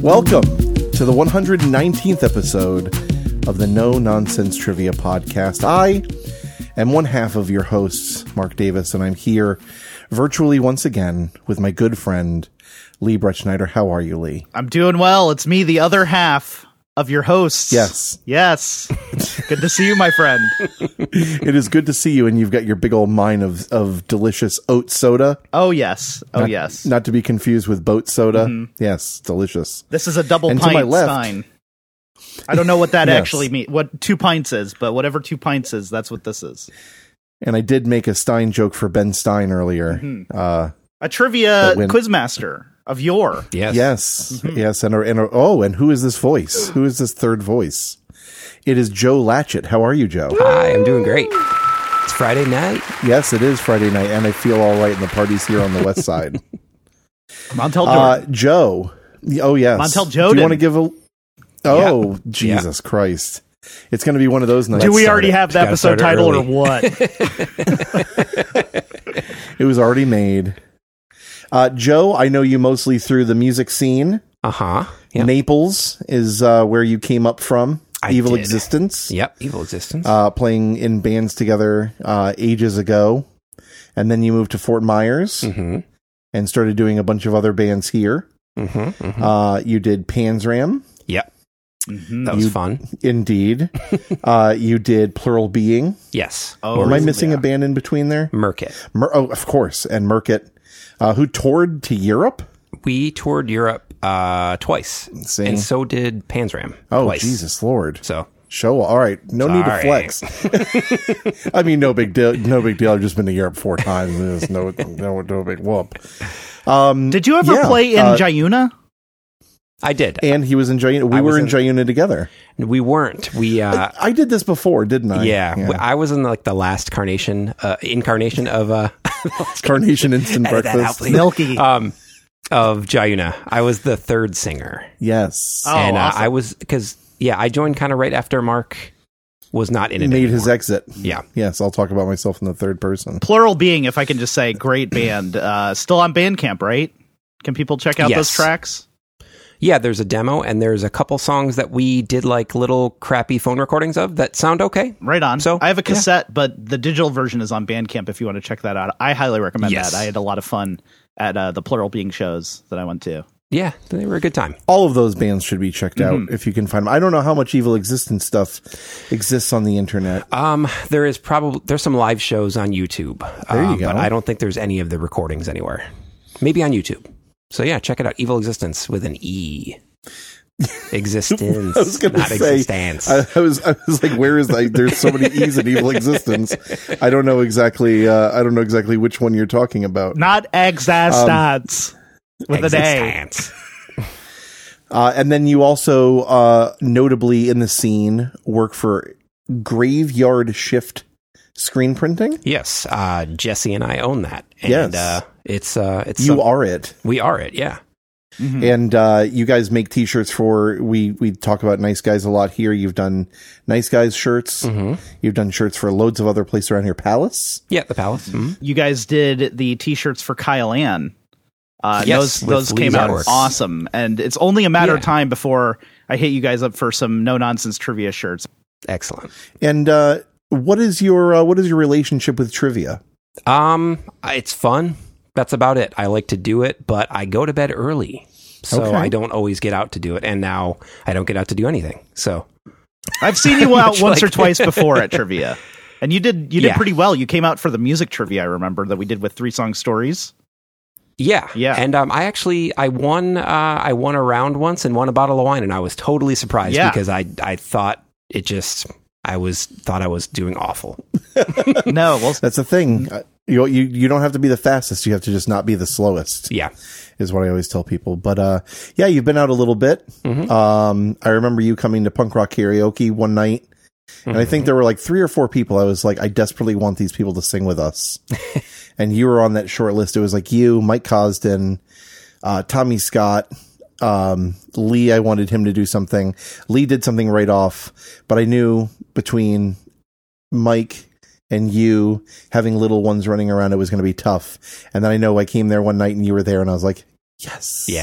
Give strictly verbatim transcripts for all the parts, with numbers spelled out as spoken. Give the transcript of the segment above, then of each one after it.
Welcome to the one hundred nineteenth episode of the No Nonsense Trivia Podcast. I am one half of your hosts, Mark Davis, and I'm here virtually once again with my good friend, Lee Bretschneider. How are you, Lee? I'm doing well. It's me, the other half of your hosts. Yes. Yes. Good to see you, my friend. It is good to see you, and you've got your big old mine of, of delicious oat soda. Oh, yes. Oh, not, yes. Not to be confused with boat soda. Mm-hmm. Yes, delicious. This is a double and pint to my left, stein. I don't know what that yes. actually means, what two pints is, but whatever two pints is, that's what this is. And I did make a Stein joke for Ben Stein earlier. Mm-hmm. Uh, a trivia when, quizmaster of yore. Yes. Yes. Mm-hmm. Yes. And, a, and a, oh, and who is this voice? Who is this third voice? It is Joe Latchett. How are you, Joe? Hi, I'm doing great. It's Friday night. Yes, it is Friday night, and I feel all right, and the party's here on the west side. Montel uh, Joe. Oh, yes. Montel Joe. Do you want to give a... Oh, yeah. Jesus yeah. Christ. It's going to be one of those nights. Do we already have the episode title or what? It was already made. Uh, Joe, I know you mostly through the music scene. Uh-huh. Yep. Naples is uh, where you came up from. I Evil did. Existence. Yep, Evil Existence. Uh, playing in bands together uh, ages ago. And then you moved to Fort Myers mm-hmm. and started doing a bunch of other bands here. Mm-hmm, mm-hmm. Uh, you did Panzram. Yep. Mm-hmm. That was you, fun. Indeed. uh, you did Plural Being. Yes. Oh, Am I missing yeah. a band in between there? Murkit. Mer- oh, of course. And Murkit, uh, who toured to Europe. We toured Europe uh, twice. See? And so did Panzram. Oh, twice. Jesus Lord. So. Show. All right. No Sorry. need to flex. I mean, no big deal. No big deal. I've just been to Europe four times. There's no, no, no big whoop. Um, Did you ever yeah, play in uh, Jayuna? I did. And he was in Jayuna. We I were in in, Jayuna together. We weren't. We. Uh, I, I did this before, didn't I? Yeah, yeah. I was in like the last carnation, uh, incarnation of uh, Carnation Instant Breakfast. Out, Milky. Um, of Jayuna. I was the third singer. Yes. Oh, and uh, awesome. I was because yeah, I joined kind of right after Mark was not in it. Made anymore. his exit. Yeah. Yes, I'll talk about myself in the third person. Plural Being, if I can just say, great band. Uh, still on Bandcamp, right? Can people check out Yes. those tracks? Yeah, there's a demo, and there's a couple songs that we did like little crappy phone recordings of that sound okay. Right on. So I have a cassette, yeah. but the digital version is on Bandcamp if you want to check that out. I highly recommend yes. that. I had a lot of fun at uh, the Plural Being shows that I went to. Yeah, they were a good time. All of those bands should be checked out mm-hmm. if you can find them. I don't know how much Evil Existence stuff exists on the internet. Um, there is probably there's some live shows on YouTube. There you um, go. But I don't think there's any of the recordings anywhere. Maybe on YouTube. So yeah, check it out. Evil Existence with an E. Existence. I was going to say. Existence. I, I was. I was like, where is that? There's so many E's in Evil Existence. I don't know exactly. Uh, I don't know exactly which one you're talking about. Not existence um, with existence. an A. Uh, and then you also, uh, notably in the scene, work for Graveyard Shift Screen Printing. Yes, uh, Jesse and I own that. And, yes, uh, it's uh, it's you some, are it. We are it. Yeah. Mm-hmm. And uh, you guys make T-shirts for, we, we talk about Nice Guys a lot here. You've done Nice Guys shirts. Mm-hmm. You've done shirts for loads of other places around here. Palace? Yeah, the Palace. Mm-hmm. You guys did the T-shirts for Kyle Ann. Uh, yes, those those came out artwork. Awesome. And it's only a matter yeah. of time before I hit you guys up for some no-nonsense trivia shirts. Excellent. And uh, what is your uh, what is your relationship with trivia? Um, it's fun. That's about it. I like to do it, but I go to bed early, so okay. I don't always get out to do it. And now I don't get out to do anything. So I've seen you out once like or twice before at trivia, and you did you did yeah. pretty well. You came out for the music trivia. I remember that we did with Three Song Stories. Yeah, yeah. And um, I actually I won uh, I won a round once and won a bottle of wine, and I was totally surprised yeah. because I I thought it just I was thought I was doing awful. No, well, that's the thing. You, you you don't have to be the fastest. You have to just not be the slowest. Yeah, is what I always tell people. But uh, yeah, you've been out a little bit. Mm-hmm. Um, I remember you coming to punk rock karaoke one night, and mm-hmm. I think there were like three or four people. I was like, I desperately want these people to sing with us. And you were on that short list. It was like you, Mike Cosden, uh, Tommy Scott, um, Lee. I wanted him to do something. Lee did something right off, but I knew between Mike and you having little ones running around, it was going to be tough. And then I know I came there one night and you were there, and I was like, yes. Yeah.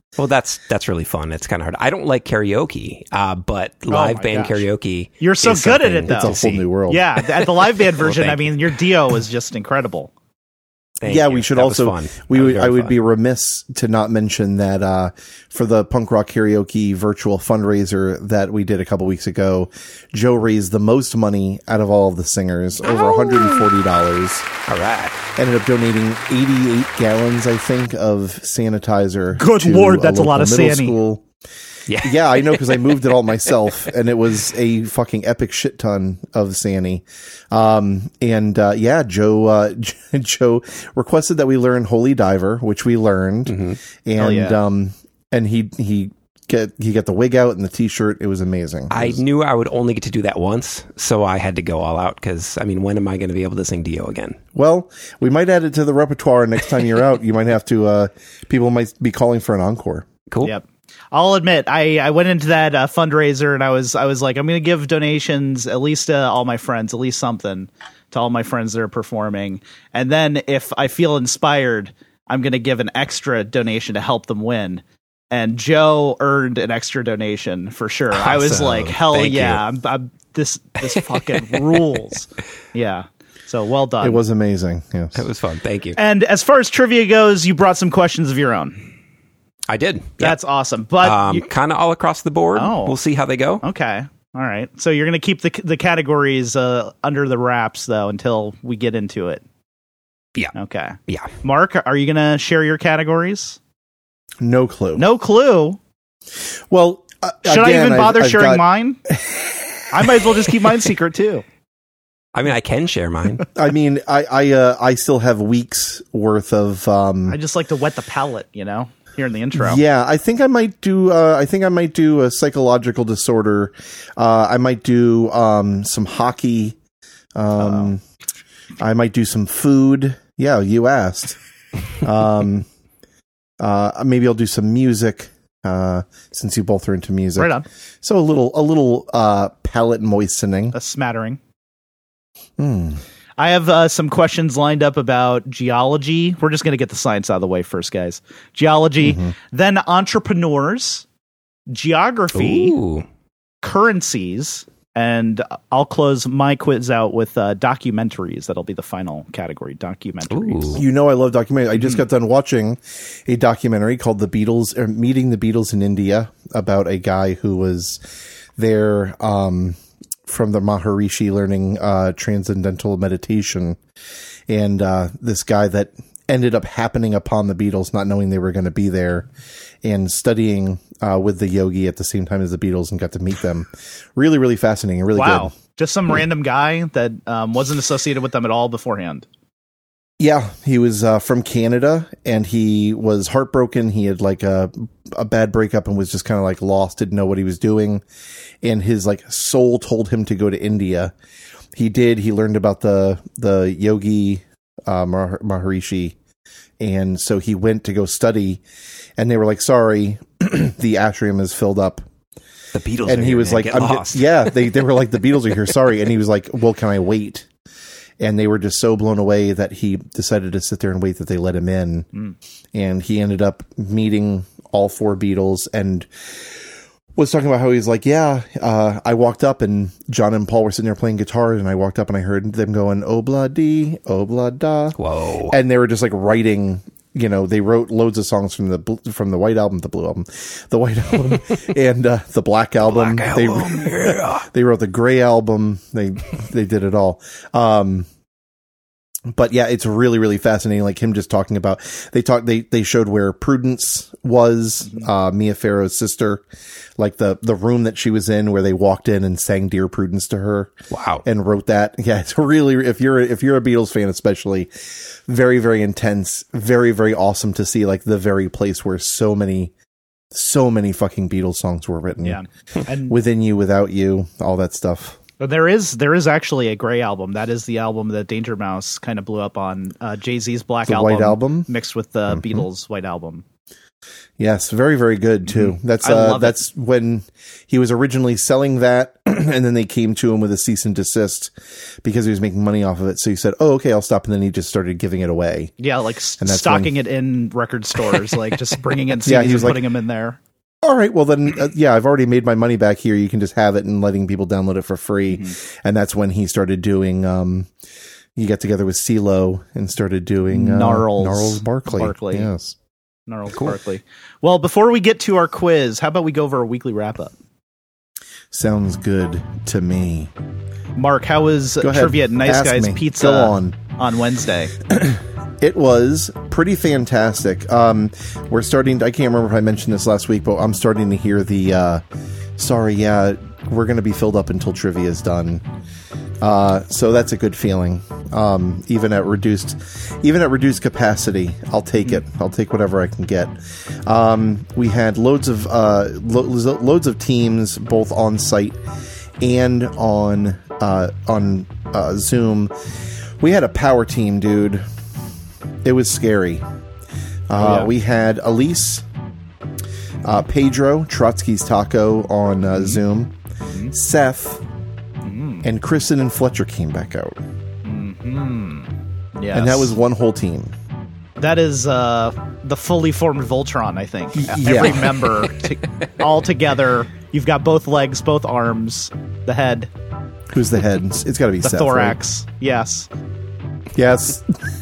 Well, that's that's really fun. It's kind of hard. I don't like karaoke, uh, but live oh band gosh. karaoke. You're so good at it, though. It's a whole See? new world. Yeah, at the live band version, well, I mean, your Dio is just incredible. Thank yeah, you. we should That was also. fun. We That was would. very I would fun. be remiss to not mention that uh, for the Punk Rock Karaoke virtual fundraiser that we did a couple weeks ago, Joe raised the most money out of all of the singers, over one hundred and forty dollars. All right. Ended up donating eighty-eight gallons, I think, of sanitizer. Good to Lord, that's a local lot of middle Sanny. school. Yeah. Yeah, I know because I moved it all myself, and it was a fucking epic shit ton of Sanny. Um, and uh, yeah, Joe uh, Joe requested that we learn Holy Diver, which we learned, Mm-hmm. and yeah. um, and he he get he got the wig out and the t-shirt. It was amazing. It I was- knew I would only get to do that once, so I had to go all out because, I mean, when am I going to be able to sing Dio again? well, we might add it to the repertoire next time you're out. You might have to. Uh, people might be calling for an encore. Cool. Yep. I'll admit, I, I went into that uh, fundraiser and I was I was like, I'm going to give donations at least to all my friends, at least something to all my friends that are performing. And then if I feel inspired, I'm going to give an extra donation to help them win. And Joe earned an extra donation for sure. I was Awesome. like, hell Thank yeah, you. I'm, I'm, this this fucking rules. Yeah. So well done. It was amazing. Yes. That was fun. Thank you. And as far as trivia goes, you brought some questions of your own. I did. That's awesome. But Um, you- kind of all across the board. Oh. We'll see how they go. okay. All right. So you're going to keep the the categories uh, under the wraps, though, until we get into it. Yeah. Okay. Yeah. Mark, are you going to share your categories? No clue. No clue. Well, uh, Should I again, even I've- bother I've sharing got- mine? I might as well just keep mine secret, too. I mean, I can share mine. I mean, I I uh, I still have weeks worth of. Um, I just like to wet the palate, you know, here in the intro. Yeah, I think I might do. Uh, I think I might do a psychological disorder. Uh, I might do um, some hockey. Um, I might do some food. Yeah, you asked. um, uh, maybe I'll do some music. Uh, since you both are into music, Right on. So a little, a little uh, palate moistening. A smattering. Hmm. I have uh, some questions lined up about geology. We're just going to get the science out of the way first, guys. Geology, Mm-hmm. then entrepreneurs, geography, Ooh. currencies, and I'll close my quiz out with uh, documentaries. That'll be the final category, documentaries. Ooh. You know, I love documentaries. I just Hmm. got done watching a documentary called "The Beatles," or "Meeting the Beatles in India," about a guy who was there um, from the Maharishi, learning uh, transcendental meditation, and uh, this guy that ended up happening upon the Beatles, not knowing they were going to be there, and studying uh, with the yogi at the same time as the Beatles, and got to meet them. Really, really fascinating and really Wow. good. Just some random guy that um, wasn't associated with them at all beforehand. Yeah, he was uh, from Canada, and he was heartbroken. He had like a a bad breakup and was just kind of like lost, didn't know what he was doing. And his like soul told him to go to India. He did. He learned about the the yogi uh, Mah- Maharishi, and so he went to go study. And they were like, "Sorry, the ashram is filled up." The Beatles. And are he here, was man. like, Get I'm lost. get- "Yeah." They they were like, "The Beatles are here." Sorry, and he was like, "Well, can I wait?" And they were just so blown away that he decided to sit there and wait that they let him in. Mm. And he ended up meeting all four Beatles and was talking about how he's like, yeah, uh, I walked up and John and Paul were sitting there playing guitar, and I walked up and I heard them going, "Obla dee, obla da." Whoa. And they were just like writing, you know, they wrote loads of songs from the bl- from the White Album, the Blue Album, the White Album, and uh, the Black Album. Black they, Album, yeah. they wrote the Gray Album. They they did it all. Um, but yeah, it's really really fascinating. Like him just talking about they talked they they showed where Prudence was, uh, Mia Farrow's sister, like the the room that she was in, where they walked in and sang "Dear Prudence" to her. Wow. And wrote that. Yeah, it's really, if you're if you're a Beatles fan, especially, very very intense, very very awesome to see like the very place where so many, so many fucking Beatles songs were written. Yeah. And Within You, Without You, all that stuff. But there is there is actually a Gray Album. That is the album that Danger Mouse kind of blew up on. Uh, Jay-Z's Black The Album, White Album? mixed with the Beatles' White Album. Yes, very, very good too. Mm-hmm. That's uh, that's it. When he was originally selling that, and then they came to him with a cease and desist because he was making money off of it. So he said, "Oh, okay, I'll stop," and then he just started giving it away. Yeah, like and stocking when, it in record stores, like just bringing in C Ds yeah, he was and like, putting them in there. All right, well then, uh, yeah, I've already made my money back here. You can just have it and letting people download it for free. Mm-hmm. And that's when he started doing. Um, he got together with CeeLo and started doing uh, Gnarls, Gnarls Barkley. Barkley. Yes. Gnarls cool. Barkley. Well, before we get to our quiz, how about we go over our weekly wrap up? Sounds good to me. Mark, how was trivia at Nice Guys me. Pizza go on. on Wednesday? It was pretty fantastic. Um, we're starting. To, I can't remember if I mentioned this last week, but I'm starting to hear the. Uh, sorry, yeah, we're going to be filled up until trivia is done. Uh, so that's a good feeling. Um, even at reduced, even at reduced capacity, I'll take it. I'll take whatever I can get. Um, we had loads of uh, lo- loads of teams, both on site and on uh, on uh, Zoom. We had a power team, dude. It was scary. Uh, oh, yeah. We had Elise, uh, Pedro, Trotsky's Taco on uh, mm-hmm. Zoom, mm-hmm. Seth, mm-hmm. and Kristen and Fletcher came back out. Mm-hmm. Yes. And that was one whole team. That is uh, the fully formed Voltron, I think. Yeah. Every member t- all together. You've got both legs, both arms, the head. Who's the head? It's got to be the Seth, thorax. Right? Yes. Yes.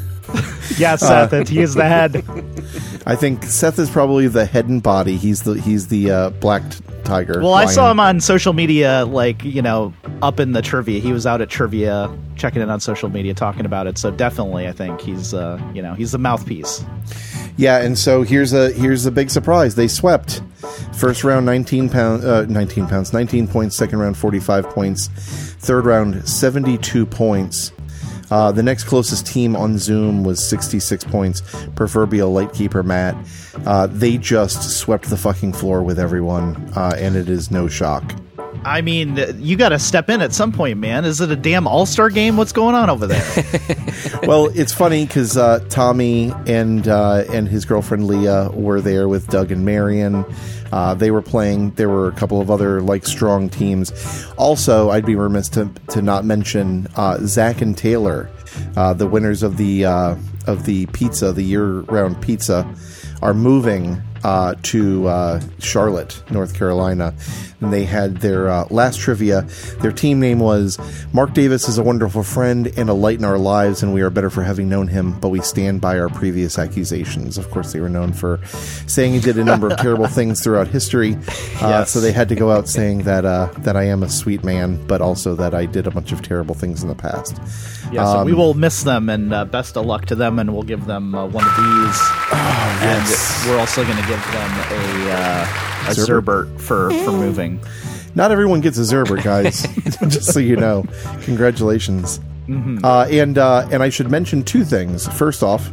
Yes, Seth. Uh, he is the head. I think Seth is probably the head and body. He's the he's the uh, black t- tiger. Well, lion. I saw him on social media, like, you know, up in the trivia. He was out at trivia, checking in on social media, talking about it. So definitely, I think he's, uh, you know, he's the mouthpiece. Yeah, and so here's a here's a big surprise. They swept. First round, nineteen pounds, uh, nineteen pounds, nineteen points. Second round, forty-five points. Third round, seventy-two points. Uh, the next closest team on Zoom was sixty-six points. Proverbial Lightkeeper Matt. Uh, they just swept the fucking floor with everyone, uh, and it is no shock. I mean, you got to step in at some point, man. Is it a damn all-star game? What's going on over there? Well, it's funny because uh, Tommy and uh, and his girlfriend Leah were there with Doug and Marion. Uh, they were playing. There were a couple of other like strong teams. Also, I'd be remiss to to not mention uh, Zach and Taylor, uh, the winners of the uh, of the pizza, the year-round pizza, are moving uh, to uh, Charlotte, North Carolina. And they had their uh, last trivia. Their team name was Mark Davis is a wonderful friend and a light in our lives, and we are better for having known him, but we stand by our previous accusations. Of course, they were known for saying he did a number of terrible things throughout history. Uh, yes. So they had to go out saying that uh, that I am a sweet man, but also that I did a bunch of terrible things in the past. Yeah, so um, we will miss them, and uh, best of luck to them, and we'll give them uh, one of these. Oh, yes. And we're also going to give them a, uh, a Zerbert, Zerbert for, for moving. Not everyone gets a Zerbert, guys. Just so you know. Congratulations. Mm-hmm. Uh, and uh, and I should mention two things. First off,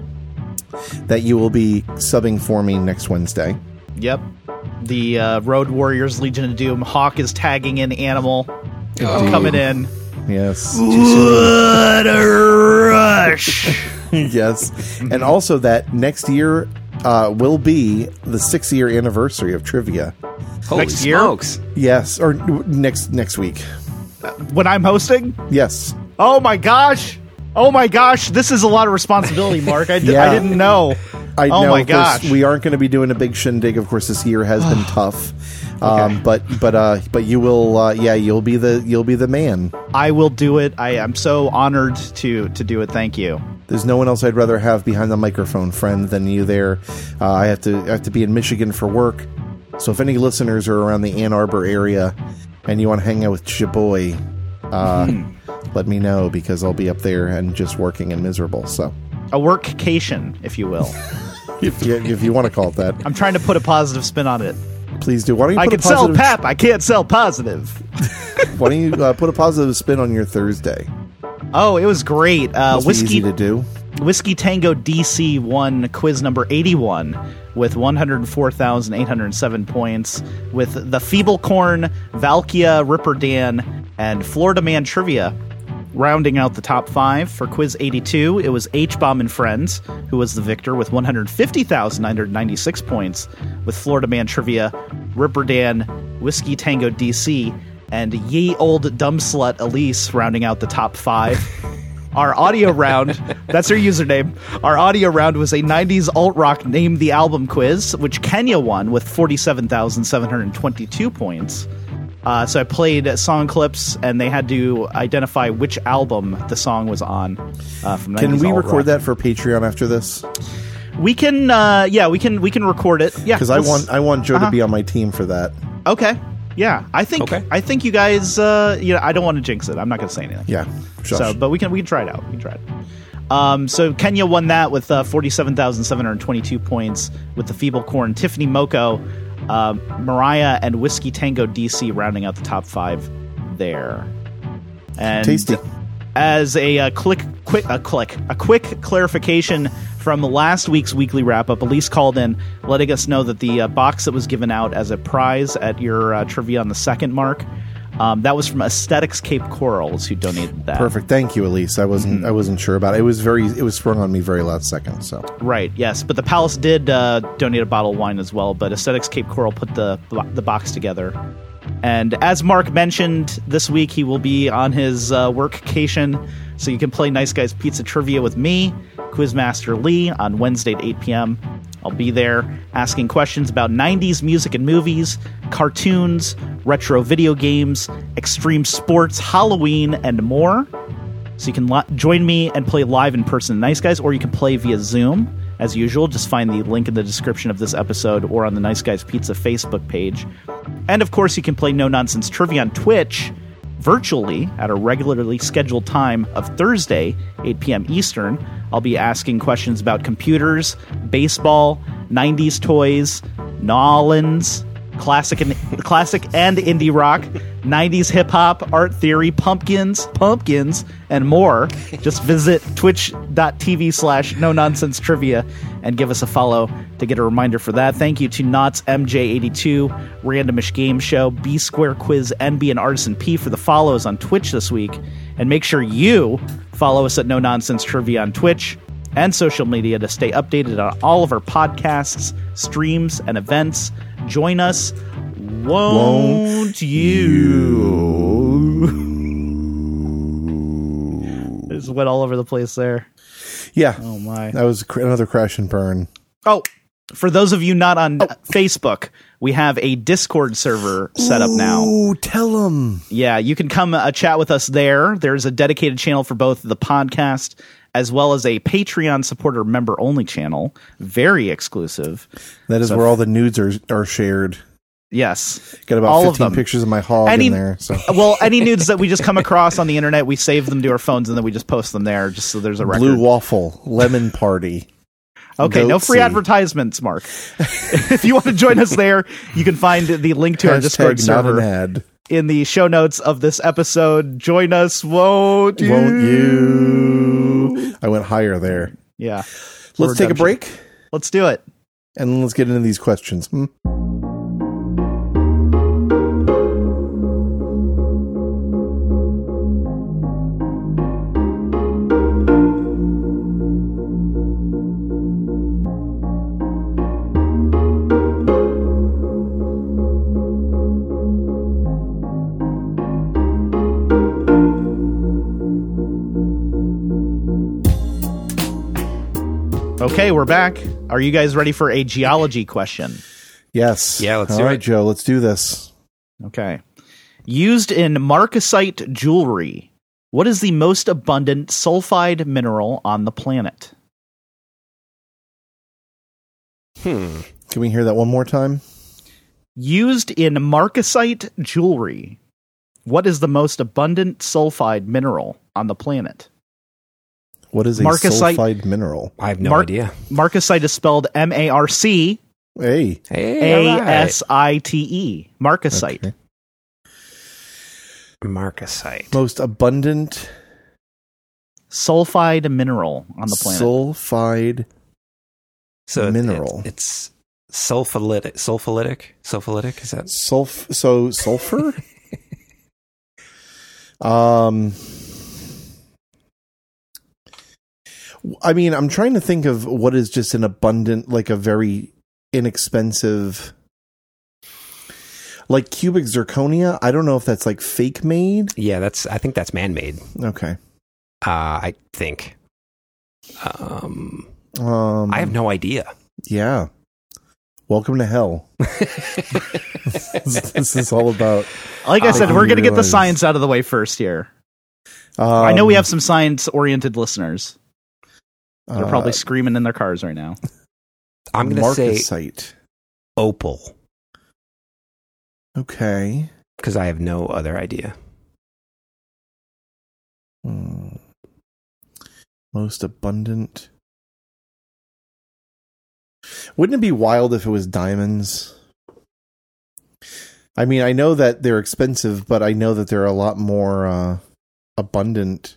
that you will be subbing for me next Wednesday. Yep. The uh, Road Warriors Legion of Doom. Hawk is tagging in Animal. Oh. Coming in. Yes. What a rush. Yes. And also that next year uh, will be the six-year anniversary of trivia. Holy next smokes. year? Yes, or next next week. Uh, when I'm hosting? Yes. Oh my gosh. Oh my gosh. This is a lot of responsibility, Mark. I, d- yeah. I didn't know. I oh know, my of course, gosh. we aren't going to be doing a big shindig. Of course, this year has been tough. Um, okay. But but uh, but you will, uh, yeah, you'll be the you'll be the man. I will do it. I am so honored to to do it. Thank you. There's no one else I'd rather have behind the microphone, friend, than you. There, uh, I have to I have to be in Michigan for work. So if any listeners are around the Ann Arbor area and you want to hang out with Chaboy, uh, mm. let me know because I'll be up there and just working and miserable. So a workcation, if you will, if you if you want to call it that. I'm trying to put a positive spin on it. Please do. Why don't you? I put can a positive... sell pap. I can't sell positive. Why don't you uh, put a positive spin on your Thursday? Oh, it was great. Uh, Must whiskey be easy to do. Whiskey Tango D C won quiz number eighty-one with one hundred four thousand eight hundred seven points, with the Feeble Corn, Valkia, Ripper Dan, and Florida Man Trivia Rounding out the top five for quiz eighty-two, it was H-Bomb and Friends, who was the victor with one hundred fifty thousand nine hundred ninety-six points, with Florida Man Trivia, Ripper Dan, Whiskey Tango D C, and Ye Old Dumb Slut Elise rounding out the top five. Our audio round, that's her username. Our audio round was a nineties alt-rock Name the Album quiz, which Kenya won with forty-seven thousand seven hundred twenty-two points. Uh, so I played song clips, and they had to identify which album the song was on. Uh, from Can we alt-rock. record that for Patreon after this? We can, uh, yeah, we can. We can record it. Yeah, Because I want I want Joe uh-huh. to be on my team for that. Okay, yeah, I think. Okay. I think you guys. Uh, you know, I don't want to jinx it. I'm not going to say anything. Yeah, shush. So, but we can we can try it out. We can try it. Um, so Kenya won that with uh, forty-seven thousand seven hundred twenty-two points, with the Feeble Corn, Tiffany Moko, uh, Mariah, and Whiskey Tango D C rounding out the top five there. And Tasty. As a, uh click, quick, a click, a quick clarification from last week's weekly wrap up, Elise called in, letting us know that the uh, box that was given out as a prize at your uh, trivia on the second mark, um, that was from Aesthetics Cape Corals, who donated that. Perfect. Thank you, Elise. I wasn't mm-hmm. I wasn't sure about it. It was very it was sprung on me very last second. So right, yes, but the Palace did uh, donate a bottle of wine as well. But Aesthetics Cape Coral put the the box together. And as Mark mentioned, this week he will be on his uh, workcation, so you can play Nice Guys Pizza Trivia with me, Quizmaster Lee, on Wednesday at eight p.m. I'll be there asking questions about nineties music and movies, cartoons, retro video games, extreme sports, Halloween, and more. So you can li- join me and play live in person, Nice Guys, or you can play via Zoom. As usual, just find the link in the description of this episode or on the Nice Guys Pizza Facebook page. And of course, you can play No Nonsense Trivia on Twitch virtually at a regularly scheduled time of Thursday, eight p.m. Eastern. I'll be asking questions about computers, baseball, nineties toys, Nolans, classic and classic and indie rock, nineties hip-hop, art theory, pumpkins, pumpkins, and more. Just visit twitch.tv slash no nonsense trivia and give us a follow to get a reminder for that. Thank you to Knott's M J eighty-two, Randomish Game Show, B Square Quiz, N B, and Artisan P for the follows on Twitch this week. And make sure you follow us at No Nonsense Trivia on Twitch and social media to stay updated on all of our podcasts, streams, and events. Join us, won't, won't you? you? This went all over the place there. Yeah. Oh, my. That was another crash and burn. Oh, for those of you not on oh. Facebook, we have a Discord server set up now. Ooh, tell them. Yeah, you can come uh, chat with us there. There's a dedicated channel for both the podcast as well as a Patreon supporter member-only channel. Very exclusive. That is so, where all the nudes are, are shared. Yes. Got about all fifteen of them. Pictures of my hog any, in there. So. Well, any nudes that we just come across on the internet, we save them to our phones, and then we just post them there just so there's a record. Blue waffle, lemon party. Okay, no free advertisements, Mark. If you want to join us there, you can find the link to Hashtag our Discord server not an ad. in the show notes of this episode. Join us, won't you? Won't you? I went higher there. Yeah. Let's take a break. Let's do it. And let's get into these questions. Hmm? Okay, we're back. Are you guys ready for a geology question? Yes. Yeah, let's All do right, it. Joe, let's do this. Okay. Used in marcasite jewelry, what is the most abundant sulfide mineral on the planet? Hmm. Can we hear that one more time? Used in marcasite jewelry, what is the most abundant sulfide mineral on the planet? What is a Marcasite, sulfide mineral? I have no Mar- idea. Marcasite is spelled M A R C Hey. Hey, A S I T E. Marcasite. Okay. Marcasite. Most abundant sulfide mineral on the planet. Sulfide so mineral. It, it's sulfolitic. Sulfolitic? Sulfolitic? Is that? Sulf. So sulfur? um. I mean, I'm trying to think of what is just an abundant, like a very inexpensive, like cubic zirconia. I don't know if that's like fake made. Yeah, that's. I think that's man made. Okay. Uh, I think. Um, um, I have no idea. Yeah. Welcome to hell. this, this is all about. Like I I said, we're going to get the realize- science out of the way first here. Um, I know we have some science-oriented listeners. They're uh, probably screaming in their cars right now. I'm going to say Marcasite. opal Okay. because I have no other idea. Hmm. Most abundant. Wouldn't it be wild if it was diamonds? I mean, I know that they're expensive, but I know that they're a lot more uh, abundant.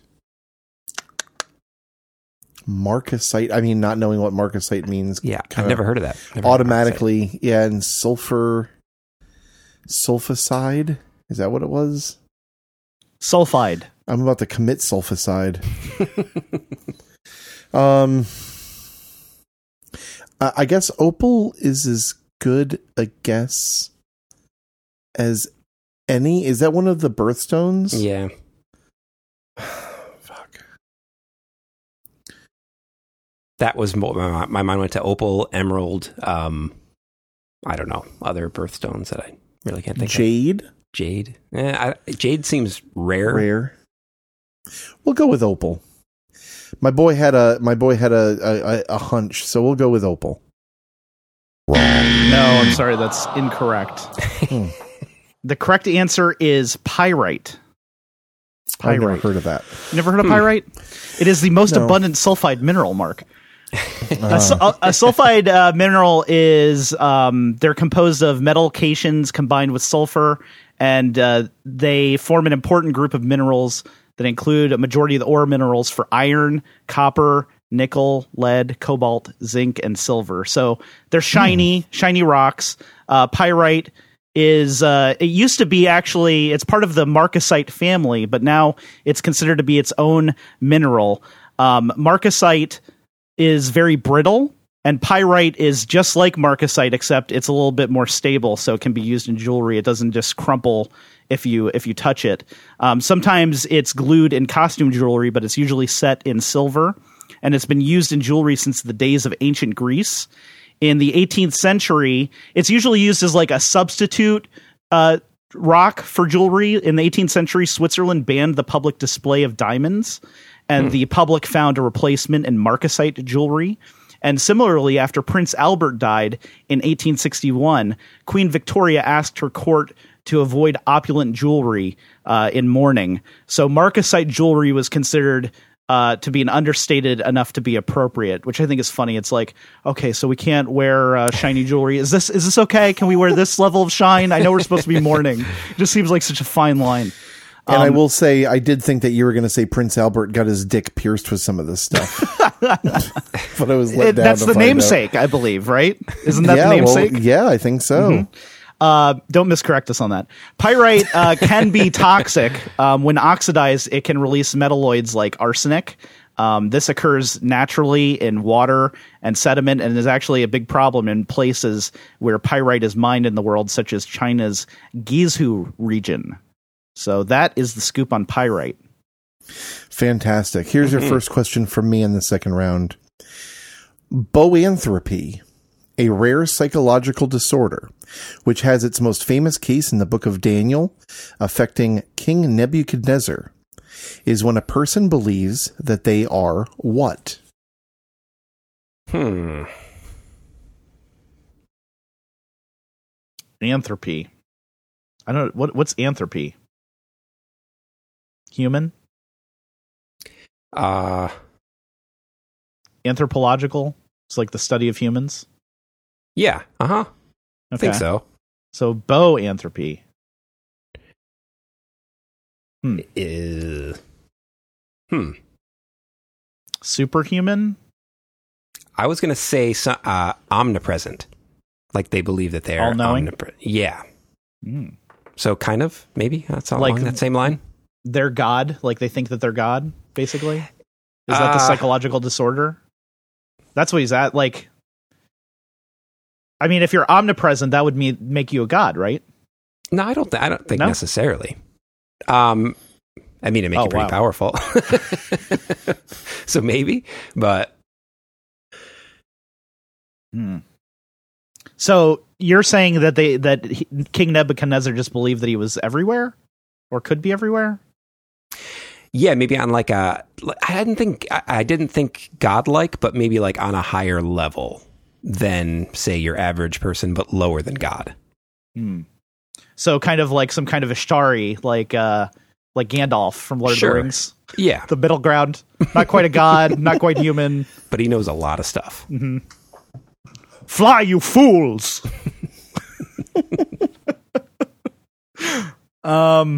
Marcasite. I mean, not knowing what marcasite means. Yeah, I've kinda never heard of that. Never heard of automatically, yeah, and sulfur, sulfacide. Is that what it was? Sulfide. I'm about to commit sulfacide. um, I I guess opal is as good a guess as any. Is that one of the birthstones? Yeah. Fuck. That was mo- my, my mind went to opal, emerald. Um, I don't know other birthstones that I really can't think of. Jade. Jade. Eh, I, jade seems rare. Rare. We'll go with opal. My boy had a my boy had a a, a hunch, so we'll go with opal. No, I'm sorry, that's incorrect. Hmm. The correct answer is pyrite. I've never Pyrite. heard of that. Never heard of Hmm. pyrite? It is the most No. abundant sulfide mineral, Mark. Uh, A, su- a, a sulfide uh, mineral is um, they're composed of metal cations combined with sulfur, and uh, they form an important group of minerals that include a majority of the ore minerals for iron, copper, nickel, lead, cobalt, zinc, and silver. So they're shiny, shiny rocks. Uh, pyrite is uh, it used to be actually it's part of the marcasite family, but now it's considered to be its own mineral. Um, marcasite is very brittle, and pyrite is just like marcasite, except it's a little bit more stable, so it can be used in jewelry. It doesn't just crumple if you if you touch it. Um, sometimes it's glued in costume jewelry, but it's usually set in silver, and it's been used in jewelry since the days of ancient Greece. In the eighteenth century, it's usually used as like a substitute uh, rock for jewelry. In the eighteenth century, Switzerland banned the public display of diamonds, and the public found a replacement in marcasite jewelry. And similarly, after Prince Albert died in eighteen sixty-one, Queen Victoria asked her court to avoid opulent jewelry uh, in mourning. So marcasite jewelry was considered uh, to be an understated enough to be appropriate, which I think is funny. It's like, okay, so we can't wear uh, shiny jewelry. Is this is this okay? Can we wear this level of shine? I know we're supposed to be mourning. It just seems like such a fine line. And Um, I will say, I did think that you were going to say Prince Albert got his dick pierced with some of this stuff, but I was let It- down. that's to the find out. namesake, I believe, right? Isn't that yeah, the namesake? Well, yeah, I think so. Uh, don't miscorrect us on that. Pyrite uh, can be toxic. Um, when oxidized, it can release metalloids like arsenic. Um, this occurs naturally in water and sediment and is actually a big problem in places where pyrite is mined in the world, such as China's Guizhou region. So that is the scoop on pyrite. Fantastic. Here's your first question from me in the second round. Boanthropy, a rare psychological disorder, which has its most famous case in the book of Daniel, affecting King Nebuchadnezzar, is when a person believes that they are what? Hmm. Anthropy. I don't know. What, what's anthropy? Human? Uh, Anthropological? It's like the study of humans? yeah. Uh huh. I think so. So boanthropy. Uh, hmm. Superhuman? I was gonna say so- uh, omnipresent, like they believe that they're All-knowing? omnipresent. Yeah. Mm. So kind of maybe that's all Like- along that same line. They're God? Like they think that they're God, basically? Is that the Uh, psychological disorder? That's what he's at. Like, I mean, if you're omnipresent, that would mean make you a god, right? No, I don't. Th- I don't think No? necessarily. Um, I mean, it makes Oh, you pretty wow. powerful. So maybe, but Hmm. So you're saying that they that he, King Nebuchadnezzar just believed that he was everywhere, or could be everywhere? yeah, maybe on like a. I didn't think. I, I didn't think godlike, but maybe like on a higher level than say your average person, but lower than God. Hmm. So kind of like some kind of Ishtari, like uh, like Gandalf from Lord Sure. of the Rings, Yeah, the middle ground. Not quite a god, not quite human. but he knows a lot of stuff. Fly, you fools! um,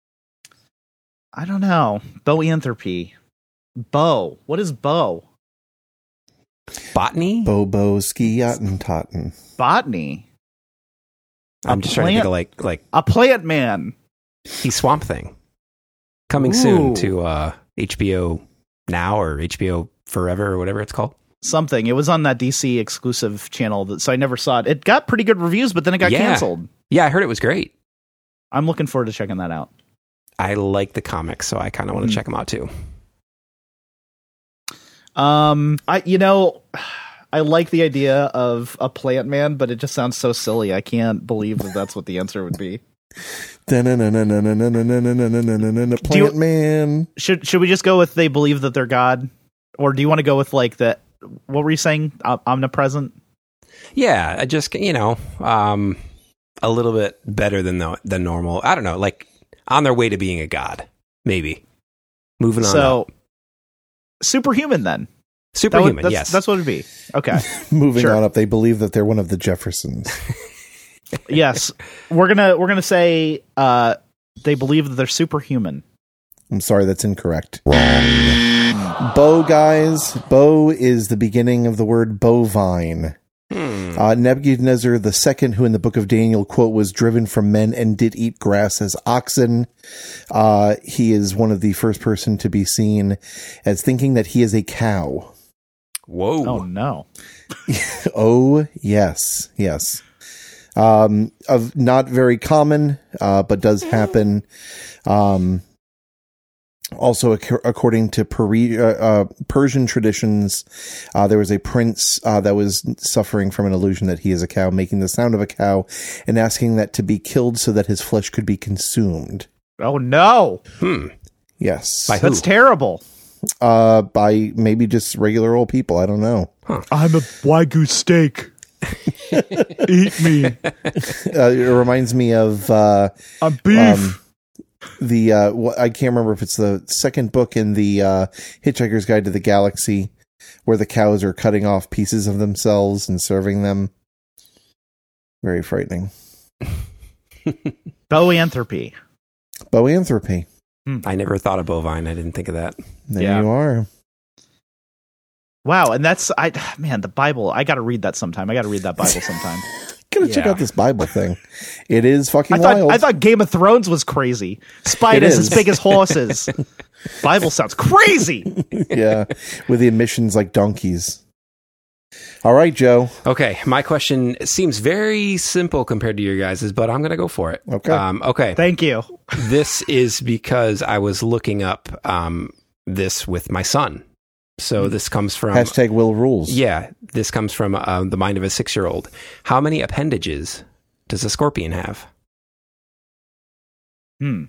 I don't know. Boanthropy. Bow. What is bow? Botany. Bobo ski yachten totten. Botany. I'm a just trying to think plant- of like like A plant man. he's Swamp Thing coming Ooh. soon to uh, H B O Now or H B O Forever or whatever it's called. Something. It was on that D C exclusive channel, that, so I never saw it. It got pretty good reviews, but then it got Yeah. canceled. Yeah, I heard it was great. I'm looking forward to checking that out. I like the comics, so I kind of want to Mm. check them out too. Um, I you know, I like the idea of a plant man, but it just sounds so silly. I can't believe that that's what the answer would be. Plant you- man. Should should we just go with they believe that they're God, or do you want to go with like the what were you saying? Uh, omnipresent. Yeah, I just you know, um, a little bit better than the than normal. I don't know, like on their way to being a god, maybe. Moving on. So up. superhuman then. That would- Superhuman, that's, yes. that's what it'd be. Okay. Moving Sure. on up, they believe that they're one of the Jeffersons. Yes, we're gonna we're gonna say uh, they believe that they're superhuman. I'm sorry, that's incorrect. Bow, guys. Bow is the beginning of the word bovine. Hmm. Uh, Nebuchadnezzar the second, who in the book of Daniel, quote, was driven from men and did eat grass as oxen. Uh, he is one of the first person to be seen as thinking that he is a cow. Whoa. Oh no! Oh, yes, yes. Um, of not very common, uh, but does happen. Um, also, ac- according to Peri- uh, uh, Persian traditions, uh, there was a prince uh, that was suffering from an illusion that he is a cow, making the sound of a cow and asking that to be killed so that his flesh could be consumed. Oh no! Hmm. Yes. By who? That's terrible. Uh, by maybe just regular old people. I don't know. I'm a Wagyu steak. Eat me. Uh, it reminds me of uh, I'm beef. um, the uh, wh- I can't remember if it's the second book in the uh, Hitchhiker's Guide to the Galaxy, where the cows are cutting off pieces of themselves and serving them. Very frightening. Boanthropy. Boanthropy. I never thought of bovine. I didn't think of that. There Yeah. you are. Wow, and that's I man, the Bible. I got to read that sometime. I got to read that Bible sometime. Gotta check Yeah. out this Bible thing. It is fucking I thought wild. I thought Game of Thrones was crazy. Spiders It as is. big as horses. Bible sounds crazy. Yeah, with the emissions like donkeys. All right, Joe. Okay, my question seems very simple compared to your guys's, but I'm going to go for it. Okay. Um, okay. Thank you. This is because I was looking up um, this with my son. So this comes from Hashtag Will Rules. yeah, this comes from uh, the mind of a six-year-old. How many appendages does a scorpion have? Hmm.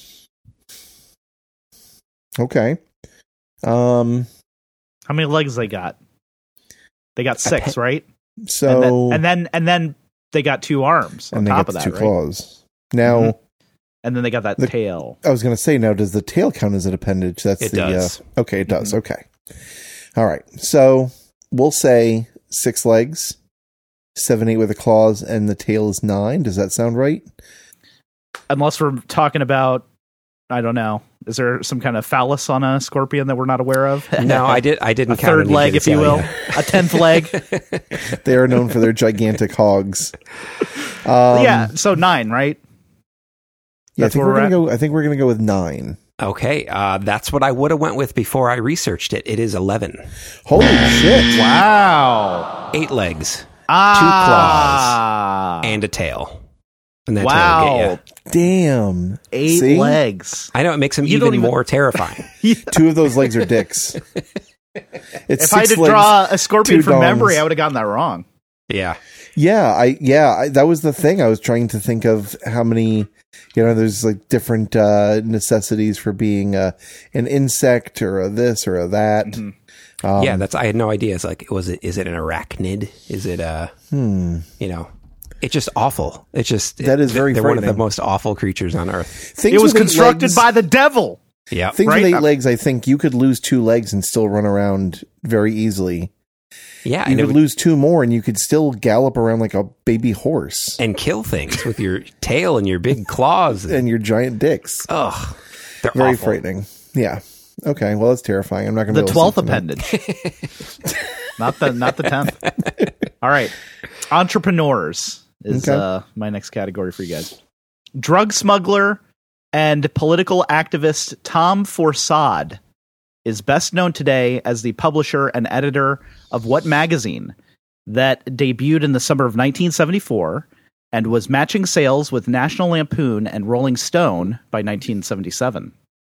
Okay. Um. How many legs they got? They got six, pe- right? So And then, and then and then they got two arms on and they top get of the that, two right? claws. Now, Mhm. And then they got that The- tail. I was going to say, now does the tail count as an appendage? That's It the. does. Uh, okay, it does. Okay. All right. So we'll say six legs, seven, eight with the claws, and the tail is nine. Does that sound right? Unless we're talking about, I don't know. Is there some kind of phallus on a scorpion that we're not aware of? No, I did. I didn't A count third any leg, if you will. genitalia. A tenth leg. They are known for their gigantic hogs. Um, Yeah, so nine, right? Yeah, I That's think where we're we're gonna go. I think we're gonna go with nine. Okay, uh, that's what I would have went with before I researched it. It is eleven. Holy shit. Wow. Eight legs, Ah. two claws, and a tail. And that Wow. tail will get you. Damn. Eight See? legs. I know, it makes him You don't even even- more terrifying. Two of those legs are dicks. It's If I had six to legs, draw a scorpion two from memory, dongs. I would have gotten that wrong. Yeah. Yeah, I yeah, I, that was the thing. I was trying to think of how many, you know, there's like different uh, necessities for being uh, an insect or a this or a that. Mm-hmm. Um, yeah, that's I had no idea. It's like, was it? Is it an arachnid? Is it a? Hmm. You know, it's just awful. It's just That is very They're one of the frightening. most awful creatures on earth. Things It was with eight constructed legs- by the devil. Yeah. things right? with eight legs. I think you could lose two legs and still run around very easily. Yeah, You and it could would, lose two more, and you could still gallop around like a baby horse and kill things with your tail and your big claws. and your giant dicks. Ugh, they're Very awful. frightening. Yeah. Okay. Well, that's terrifying. I'm not going to. The twelfth appendage, not the not the tenth. All right, entrepreneurs is Okay. uh, my next category for you guys. Drug smuggler and political activist Tom Forsad is best known today as the publisher and editor of what magazine that debuted in the summer of nineteen seventy-four and was matching sales with National Lampoon and Rolling Stone by nineteen seventy-seven.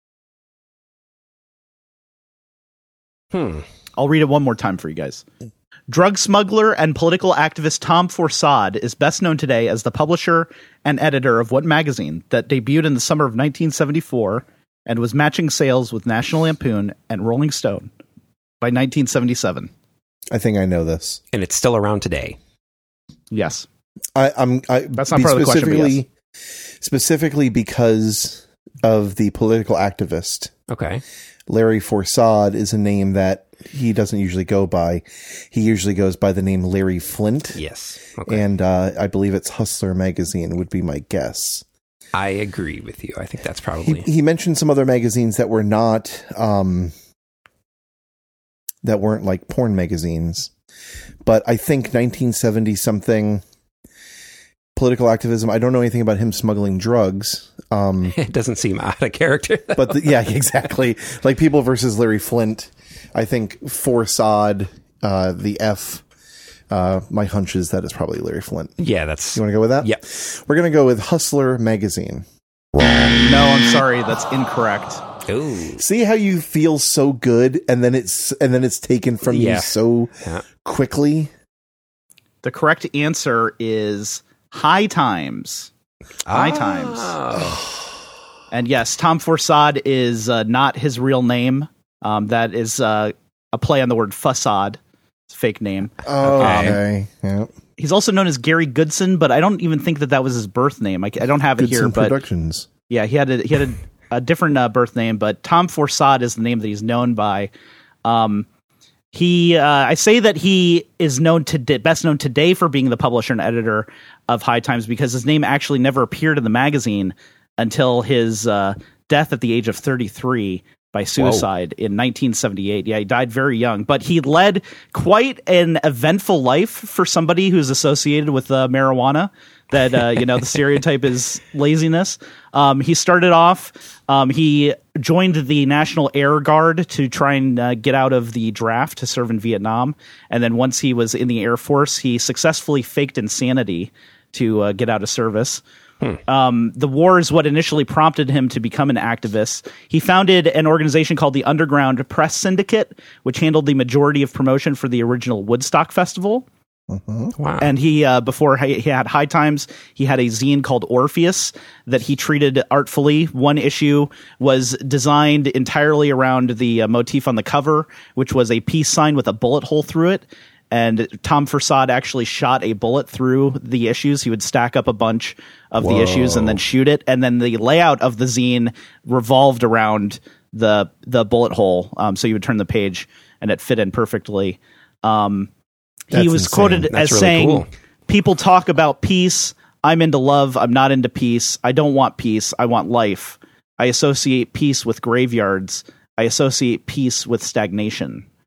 Hmm. I'll read it one more time for you guys. Drug smuggler and political activist Tom Forsad is best known today as the publisher and editor of what magazine that debuted in the summer of nineteen seventy-four and was matching sales with National Lampoon and Rolling Stone by nineteen seventy-seven. I think I know this. And it's still around today. Yes. I, I'm. I, That's not be part of the question, but specifically, specifically because of the political activist. Okay. Larry Forsad is a name that he doesn't usually go by. He usually goes by the name Larry Flint. Yes. Okay. And uh, I believe it's Hustler magazine would be my guess. I agree with you. I think that's He, probably. he mentioned some other magazines that were not, um, that weren't like porn magazines, but I think nineteen seventy something political activism. I don't know anything about him smuggling drugs. Um, It doesn't seem out of character. but the, yeah, exactly. Like People versus Larry Flint. I think Forsad, uh, the F, uh, my hunch is that it's probably Larry Flint. Yeah, that's. You want to go with that? Yep. We're going to go with Hustler magazine. No, I'm sorry. That's incorrect. Ooh. See how you feel so good, and then it's and then it's taken from Yeah. you so Yeah. quickly. The correct answer is High Times. High Times. Oh. And yes, Tom Forsad is uh, not his real name. Um, that is uh, a play on the word facade. It's a fake name. Oh, Okay. okay. Yeah. He's also known as Gary Goodson, but I don't even think that that was his birth name. I, I don't have it here, Goodson but Productions. yeah, he had a, he had a, a different uh, birth name. But Tom Forsad is the name that he's known by. Um, he, uh, I say that he is known to best known today for being the publisher and editor of High Times because his name actually never appeared in the magazine until his uh, death at the age of thirty-three by suicide in nineteen seventy-eight. Yeah, he died very young, but he led quite an eventful life for somebody who's associated with uh, marijuana. That, uh, you know, the stereotype is laziness. Um, he started off, um, he joined the National Air Guard to try and uh, get out of the draft to serve in Vietnam. And then once he was in the Air Force, he successfully faked insanity to uh, get out of service. Um, the war is what initially prompted him to become an activist. He founded an organization called the Underground Press Syndicate, which handled the majority of promotion for the original Woodstock Festival. Wow. And he, uh, before he he had High Times, he had a zine called Orpheus that he treated artfully. One issue was designed entirely around the uh, motif on the cover, which was a peace sign with a bullet hole through it. And Tom Forsad actually shot a bullet through the issues. He would stack up a bunch of Whoa. the issues and then shoot it. And then the layout of the zine revolved around the the bullet hole. Um, so you would turn the page and it fit in perfectly. Um, he That's was insane. quoted That's as really saying, cool. "People talk about peace. I'm into love. I'm not into peace. I don't want peace. I want life. I associate peace with graveyards. I associate peace with stagnation."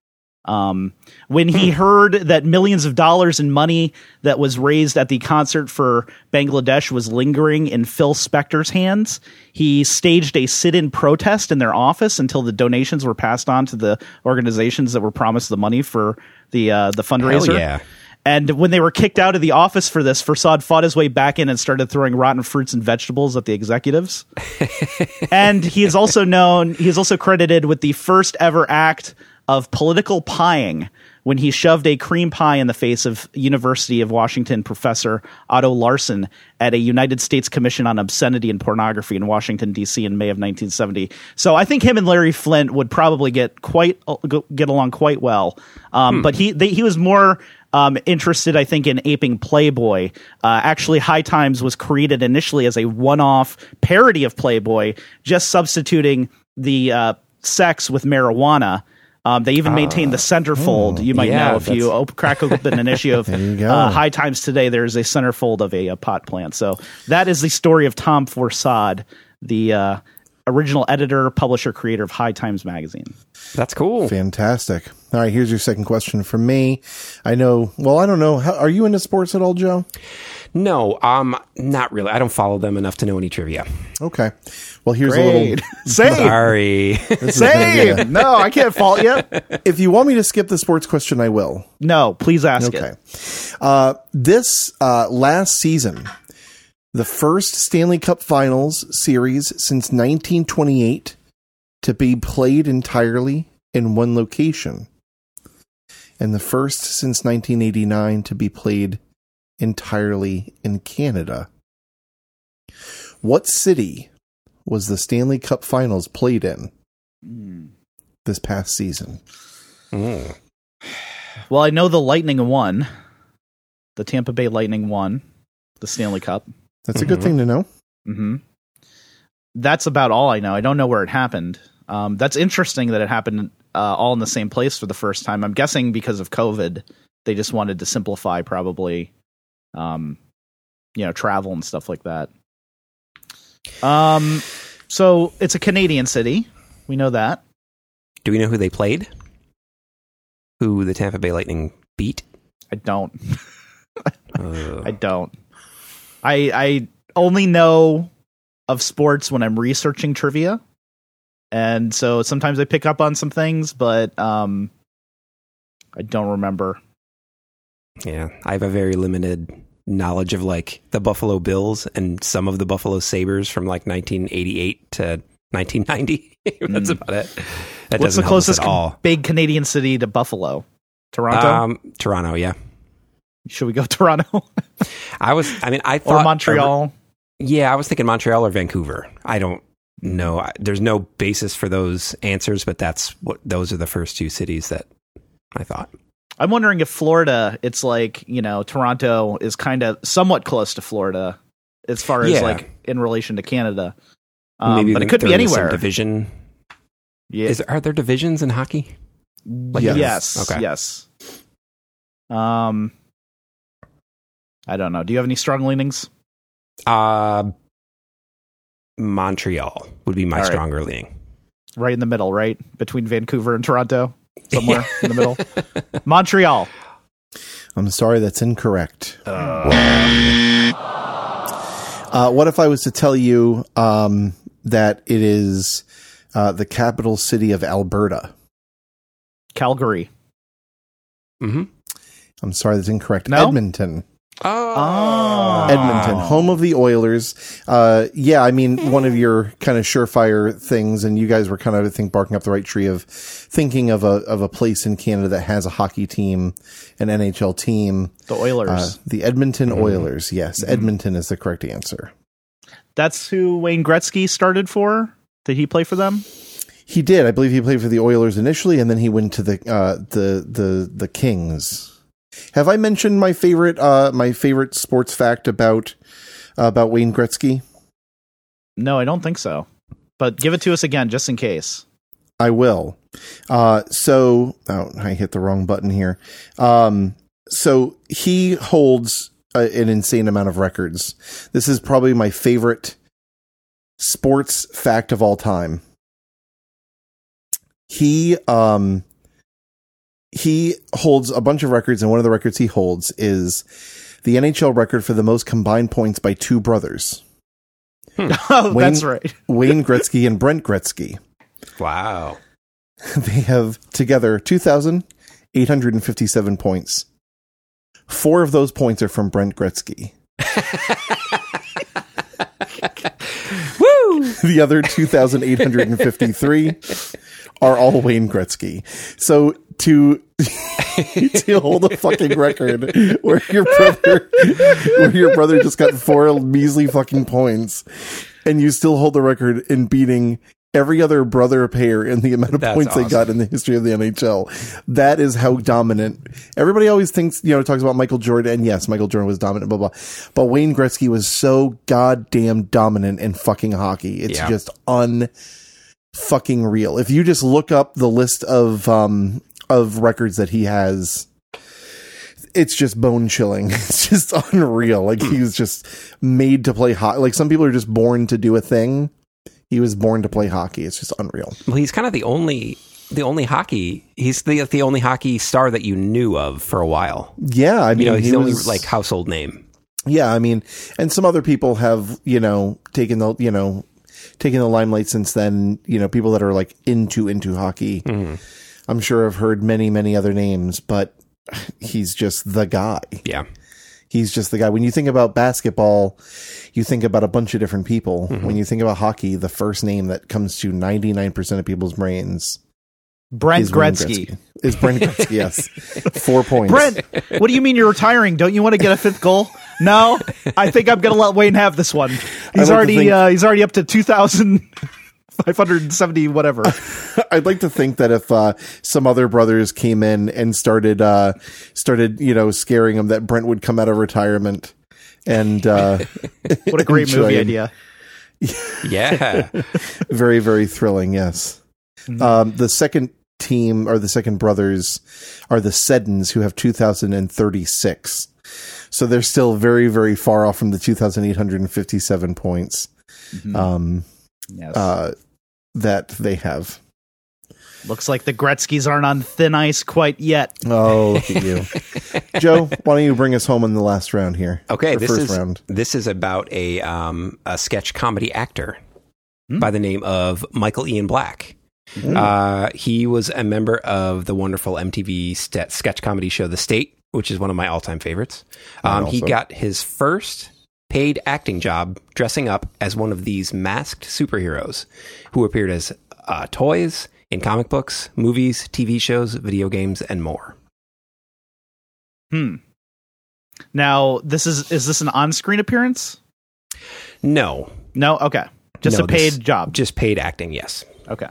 Um, when he heard that millions of dollars in money that was raised at the concert for Bangladesh was lingering in Phil Spector's hands, he staged a sit-in protest in their office until the donations were passed on to the organizations that were promised the money for the uh, the fundraiser. Hell yeah. And when they were kicked out of the office for this, Farsad fought his way back in and started throwing rotten fruits and vegetables at the executives. And he is also known, he is also credited with the first ever act of political pieing when he shoved a cream pie in the face of University of Washington professor Otto Larsen at a United States Commission on Obscenity and Pornography in Washington, D C in May of nineteen seventy. So I think him and Larry Flynt would probably get quite get along quite well. Um, hmm. But he they, he was more um, interested, I think, in aping Playboy. Uh, actually, High Times was created initially as a one-off parody of Playboy, just substituting the uh, sex with marijuana. Um, they even uh, maintain the centerfold. You might yeah, know if you op- crack open an issue of uh, High Times today, there's a centerfold of a, a pot plant. So that is the story of Tom Farsad, the uh, original editor, publisher, creator of High Times magazine. That's cool. Fantastic. All right, here's your second question from me. I know, well, I don't know. How, are you into sports at all, Joe? No, um, not really. I don't follow them enough to know any trivia. Okay. Well, here's Great. a little... Same. Sorry. Same. No, I can't fault you. If you want me to skip the sports question, I will. No, please ask okay. it. Uh, this uh, last season, the first Stanley Cup Finals series since nineteen twenty-eight to be played entirely in one location. And the first since nineteen eighty-nine to be played entirely in Canada. What city was the Stanley Cup Finals played in mm. this past season? Mm. Well, I know the Lightning won. The Tampa Bay Lightning won the Stanley Cup. That's mm-hmm. a good thing to know. Mm-hmm. That's about all I know. I don't know where it happened. Um, that's interesting that it happened uh, all in the same place for the first time. I'm guessing because of COVID, they just wanted to simplify probably, um, you know, travel and stuff like that. Um, so it's a Canadian city. We know that. Do we know who they played? Who the Tampa Bay Lightning beat? I don't. uh. I don't. I I only know of sports when I'm researching trivia. And so sometimes I pick up on some things, but um, I don't remember. Yeah, I have a very limited knowledge of like the Buffalo Bills and some of the Buffalo Sabres from like nineteen eighty-eight to nineteen ninety. That's mm. about it. That What's doesn't the closest help us at all. Big Canadian city to Buffalo? Toronto? Um, Toronto, yeah. Should we go Toronto? I was, I mean, I thought. Or Montreal? Uh, yeah, I was thinking Montreal or Vancouver. I don't know. There's no basis for those answers, but that's what, those are the first two cities that I thought. I'm wondering if Florida, it's like, you know, Toronto is kind of somewhat close to Florida as far as yeah. like in relation to Canada. Um, Maybe but it could be anywhere. Division. Yeah. Is, are there divisions in hockey? Like yes. Yes. Okay. Yes. Um, I don't know. Do you have any strong leanings? Uh, Montreal would be my right. stronger leaning. Right in the middle, right? Between Vancouver and Toronto? Somewhere in the middle. Montreal. I'm sorry, that's incorrect. Uh. Uh, what if I was to tell you um, that it is uh, the capital city of Alberta? Calgary. Mm-hmm. I'm sorry, that's incorrect. No? Edmonton. Oh. Edmonton, home of the Oilers. Uh, yeah, I mean, one of your kind of surefire things, and you guys were kind of, I think, barking up the right tree of thinking of a of a place in Canada that has a hockey team, an N H L team. The Oilers. Uh, the Edmonton mm. Oilers, yes. Mm. Edmonton is the correct answer. That's who Wayne Gretzky started for? Did he play for them? He did. I believe he played for the Oilers initially, and then he went to the uh, the the the Kings. Have I mentioned my favorite uh, my favorite sports fact about uh, about Wayne Gretzky? No, I don't think so. But give it to us again, just in case. I will. Uh, so, oh, I hit the wrong button here. Um, so he holds a, an insane amount of records. This is probably my favorite sports fact of all time. He um he holds a bunch of records, and one of the records he holds is the N H L record for the most combined points by two brothers. Hmm. Oh, Wayne, that's right. Wayne Gretzky and Brent Gretzky. Wow. They have together two thousand eight hundred fifty-seven points. Four of those points are from Brent Gretzky. Woo! The other two thousand eight hundred fifty-three are all Wayne Gretzky. So to to hold a fucking record where your brother where your brother just got four measly fucking points, and you still hold the record in beating every other brother pair in the amount of That's points awesome. they got in the history of the N H L. That is how dominant. Everybody always thinks, you know, talks about Michael Jordan, and yes, Michael Jordan was dominant, blah, blah. But Wayne Gretzky was so goddamn dominant in fucking hockey. It's Yeah. just un fucking real. If you just look up the list of, um, of records that he has, it's just bone chilling. It's just unreal. Like, he was just made to play hockey. Like, some people are just born to do a thing. He was born to play hockey. It's just unreal. Well, he's kind of the only the only hockey. He's the the only hockey star that you knew of for a while. Yeah, I mean, You know, he's he the only was, like household name. yeah, I mean, and some other people have, you know, taken the, you know, taken the limelight since then. You know, people that are like into into hockey. Mm-hmm. I'm sure I've heard many many other names, but he's just the guy. Yeah. He's just the guy. When you think about basketball, you think about a bunch of different people. Mm-hmm. When you think about hockey, the first name that comes to ninety-nine percent of people's brains Brent is Wayne Gretzky. Gretzky. Is Brent Gretzky, yes. Four points. Brent, what do you mean you're retiring? Don't you want to get a fifth goal? No, I think I'm going to let Wayne have this one. He's like to already think- uh, he's already up to two thousand five hundred seventy whatever. I'd like to think that if uh, some other brothers came in and started, uh, started, you know, scaring him, that Brent would come out of retirement. And uh, What a great and movie try idea. Yeah. very, very thrilling. Yes. Mm-hmm. Um, the second team, or the second brothers, are the Seddons, who have two thousand thirty-six. So they're still very, very far off from the two thousand eight hundred fifty-seven points Mhm. um, Yes. uh, that they have. Looks like the Gretzkys aren't on thin ice quite yet. Oh, look at you. Joe, why don't you bring us home in the last round here? Okay, Or this first is round. this is about a um, a sketch comedy actor Hmm. by the name of Michael Ian Black. Hmm. Uh, he was a member of the wonderful M T V st- sketch comedy show The State, which is one of my all time favorites. Um, Mine he also. got his first paid acting job dressing up as one of these masked superheroes who appeared as uh, toys in comic books, movies, T V shows, video games, and more. Hmm. Now, this is is this an on-screen appearance? No, No. Okay. Just No, a paid this- job. just paid acting. Yes. Okay.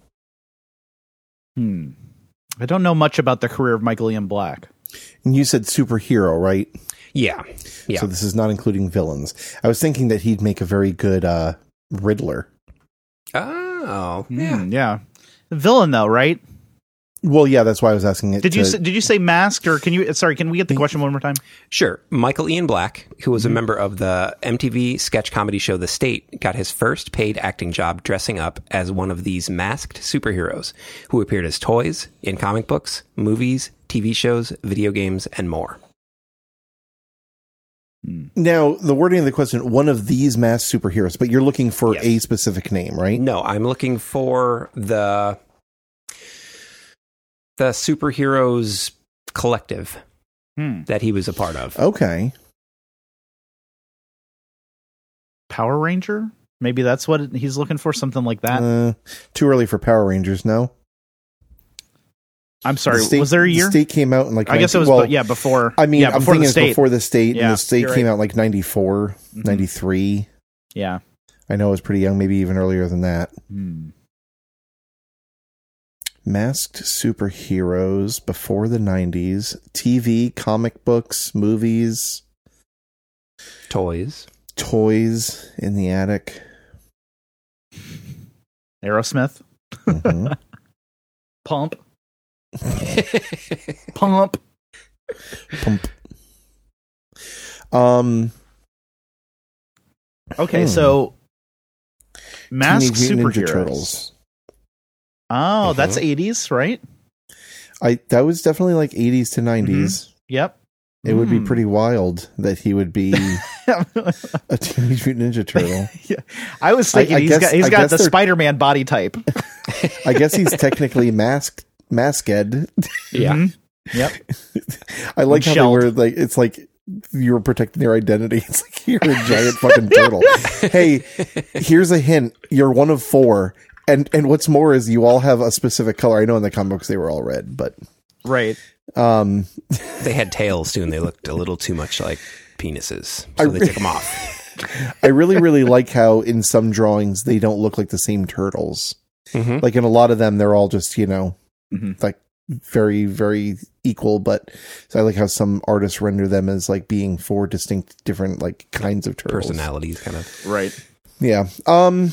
Hmm. I don't know much about the career of Michael Ian Black. And you said superhero, right? Yeah. Yeah. So this is not including villains. I was thinking that he'd make a very good uh, Riddler. Oh, Yeah. Yeah. Villain though, right? Well, yeah, that's why I was asking it. Did you to- say, did you say masked or can you sorry, can we get the question one more time? Sure. Michael Ian Black, who was a member of the M T V sketch comedy show The State, got his first paid acting job dressing up as one of these masked superheroes who appeared as toys in comic books, movies, T V shows, video games, and more. Now, the wording of the question, one of these masked superheroes, but you're looking for Yes. a specific name, right? No, I'm looking for the the superheroes collective Hmm. that he was a part of. Okay. Power Ranger? Maybe that's what he's looking for, something like that. Uh, too early for Power Rangers, no? I'm sorry, The State- was there a year? The State came out in like... I guess it was nineteen well, bu- yeah, before. I mean, yeah, I'm before thinking the it's state. before the State, Yeah, and the State you're came right. out like ninety-four, Mhm. ninety-three. Yeah. I know I was pretty young, maybe even earlier than that. Hmm. Masked superheroes before the nineties. T V, comic books, movies, Toys. toys in the attic. Aerosmith. Mhm. Pump. Pump. Pump. Um, Okay, Hmm. so masked Teenage Mutant superheroes. Ninja Turtles. Oh, that's Mhm. eighties, right? I that was definitely like eighties to nineties. Mm-hmm. Yep. It mm. would be pretty wild that he would be a Teenage Mutant Ninja Turtle. Yeah. I was thinking I, I he's guess, got he's I got the Spider-Man body type. I guess he's technically masked, masked. Yeah. Mm-hmm. Yep. I like how shelled. They were like, it's like you were protecting your identity. It's like you're a giant fucking turtle. Hey, here's a hint. You're one of four. And and what's more is you all have a specific color. I know in the comic books they were all red, but right. Um, they had tails too, and they looked a little too much like penises, so I they re- took them off. I really, really like how in some drawings they don't look like the same turtles. Mm-hmm. Like in a lot of them, they're all just you know, mm-hmm. like very, very equal. But so I like how some artists render them as like being four distinct, different like kinds of turtles, personalities, kind of right. Yeah. Um,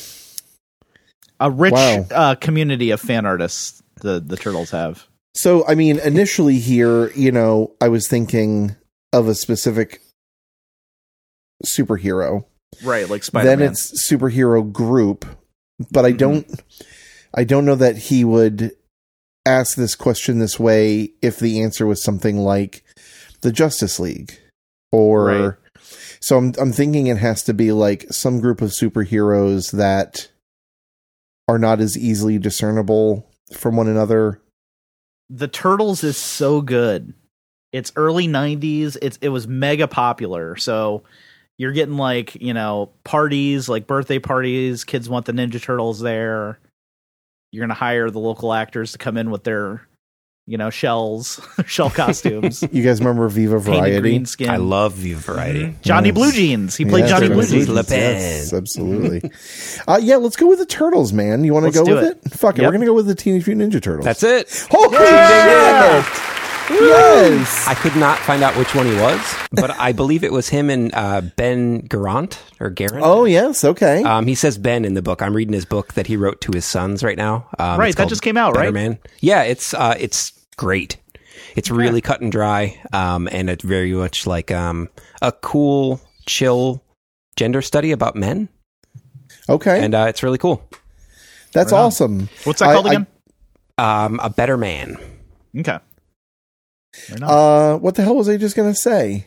a rich wow. uh, community of fan artists. The the turtles have. So, I mean, initially here, you know, I was thinking of a specific superhero. Right, like Spider-Man. Then it's superhero group, but I mm-hmm. don't I don't know that he would ask this question this way if the answer was something like the Justice League or right. So I'm I'm thinking it has to be like some group of superheroes that are not as easily discernible from one another. The Turtles is so good. It's early nineties. It's it was mega popular. So you're getting like, you know, parties, like birthday parties. Kids want the Ninja Turtles there. You're going to hire the local actors to come in with their, you know, shells, shell costumes. You guys remember Viva Variety? Green skin. I love Viva Variety. Mm-hmm. Johnny yes. Blue Jeans. He played yes, Johnny Blue Jeans. Yes, absolutely. uh, yeah, let's go with the Turtles, man. You want to go with it? it? Fuck it. Yep. We're going to go with the Teenage Mutant Ninja Turtles. That's it. Holy yeah! shit! Yes! I could not find out which one he was, but I believe it was him and uh, Ben Garant or Garant. Oh, yes. Okay. Um, he says Ben in the book. I'm reading his book that he wrote to his sons right now. Um, right. That just came out, Better right? Man. Yeah. It's, uh, it's great. It's yeah. really cut and dry. Um, and it's very much like, um, a cool, chill gender study about men. Okay. And, uh, it's really cool. That's right awesome. What's that called I, again? I, um, A Better Man. Okay. Uh, what the hell was I just gonna say?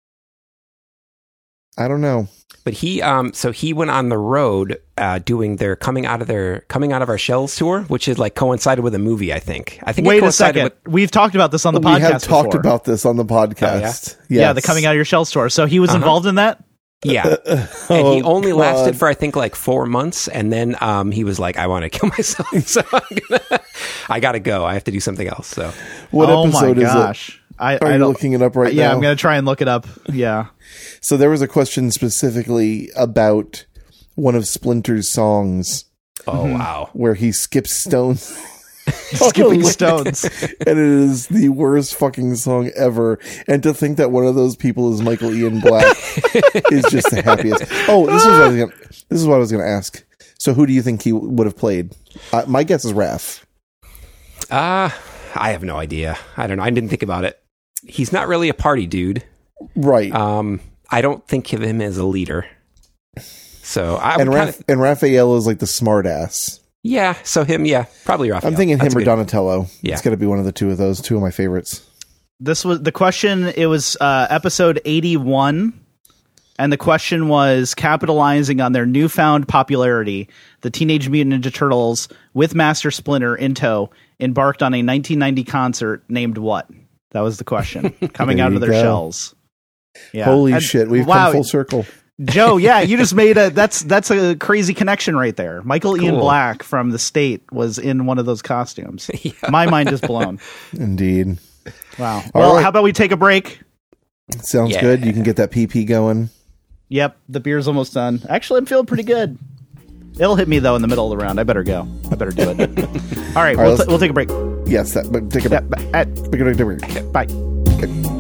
I don't know. But he, um, so he went on the road, uh, doing their coming out of their coming out of our shells tour, which is like coincided with a movie. I think. I think. Wait it a second. With- We've talked about this on the we podcast. We have talked before. about this on the podcast. Oh, yeah? Yes. Yeah, the coming out of your shells tour. So he was uh-huh. involved in that. Yeah, and he only God. lasted for I think like four months, and then um, he was like, "I want to kill myself, so I'm gonna, I gotta go. I have to do something else." So, what oh episode my gosh. is it? I, Are I you don't, looking it up right yeah, now? I'm going to try and look it up. Yeah. So there was a question specifically about one of Splinter's songs. Oh, wow. Where he skips stones. Skipping stones. And it is the worst fucking song ever. And to think that one of those people is Michael Ian Black is just the happiest. Oh, this is what I was gonna, this is what I was going to ask. So who do you think he w- would have played? Uh, my guess is Raph. Ah. Uh, I have no idea. I don't know. I didn't think about it. He's not really a party dude. Right. Um, I don't think of him as a leader. So I and, Raf- kinda, and Raphael is like the smart ass. Yeah. So him, yeah, probably Raphael. I'm thinking That's him or good. Donatello. Yeah. It's got to be one of the two of those. Two of my favorites. This was the question. It was uh, episode eighty-one. And the question was, capitalizing on their newfound popularity, the Teenage Mutant Ninja Turtles, with Master Splinter in tow, embarked on a nineteen ninety concert named what? That was the question. Coming out of their go. shells. Yeah. Holy and, shit, we've wow, come full circle. Joe, yeah, you just made a that's that's a crazy connection right there. Michael cool. Ian Black from The State was in one of those costumes. Yeah. My mind is blown. Indeed. Wow. All well, right. How about we take a break? Sounds yeah. good. You can get that P P going. Yep, the beer's almost done. Actually, I'm feeling pretty good. It'll hit me, though, in the middle of the round. I better go. I better do it. All right, All right we'll, t- we'll take a break. Yes, that, but take a break. Yeah, at, take a break. Okay, bye. Okay.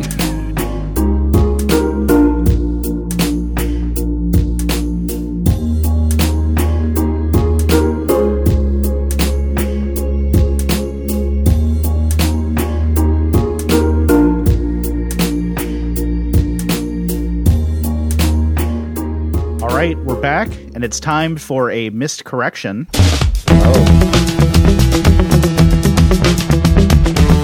We're back, and it's time for a missed correction. Oh.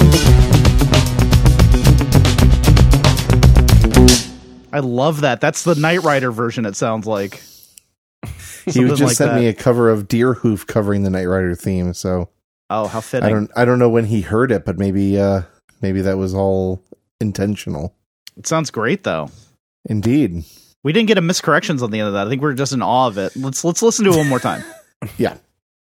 I love that. That's the Knight Rider version, it sounds like. He just like sent that. me a cover of Deer Hoof covering the Knight Rider theme, so Oh, how fitting. I don't I don't know when he heard it, but maybe uh maybe that was all intentional. It sounds great though. Indeed. We didn't get a miscorrections on the end of that. I think we're just in awe of it. Let's let's listen to it one more time. Yeah.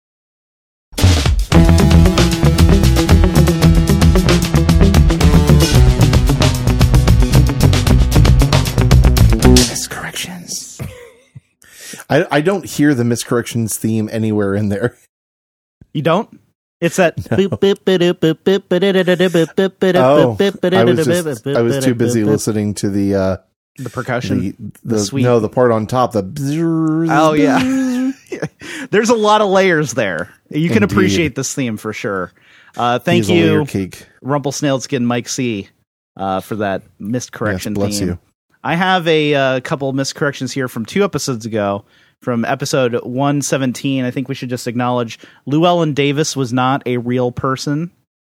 Miscorrections. I I don't hear the miscorrections theme anywhere in there. You don't? It's that. No. Oh, I was just I was too busy listening to the uh, the percussion. the, the, the sweet. no the part on top. The Oh yeah. There's a lot of layers there. You can Indeed. appreciate this theme for sure. Uh, thank He's a layer you, cake. Rumpelstiltskin Mike C, uh, for that miscorrection Yes, bless theme. you. I have a uh, couple miscorrections here from two episodes ago. From episode one seventeen, I think we should just acknowledge Llewellyn Davis was not a real person.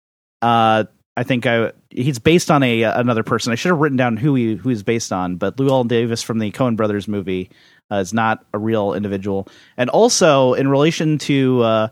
Uh, I think I, he's based on a another person. I should have written down who he who he's based on, but Llewellyn Davis from the Coen Brothers movie uh, is not a real individual. And also, in relation to uh,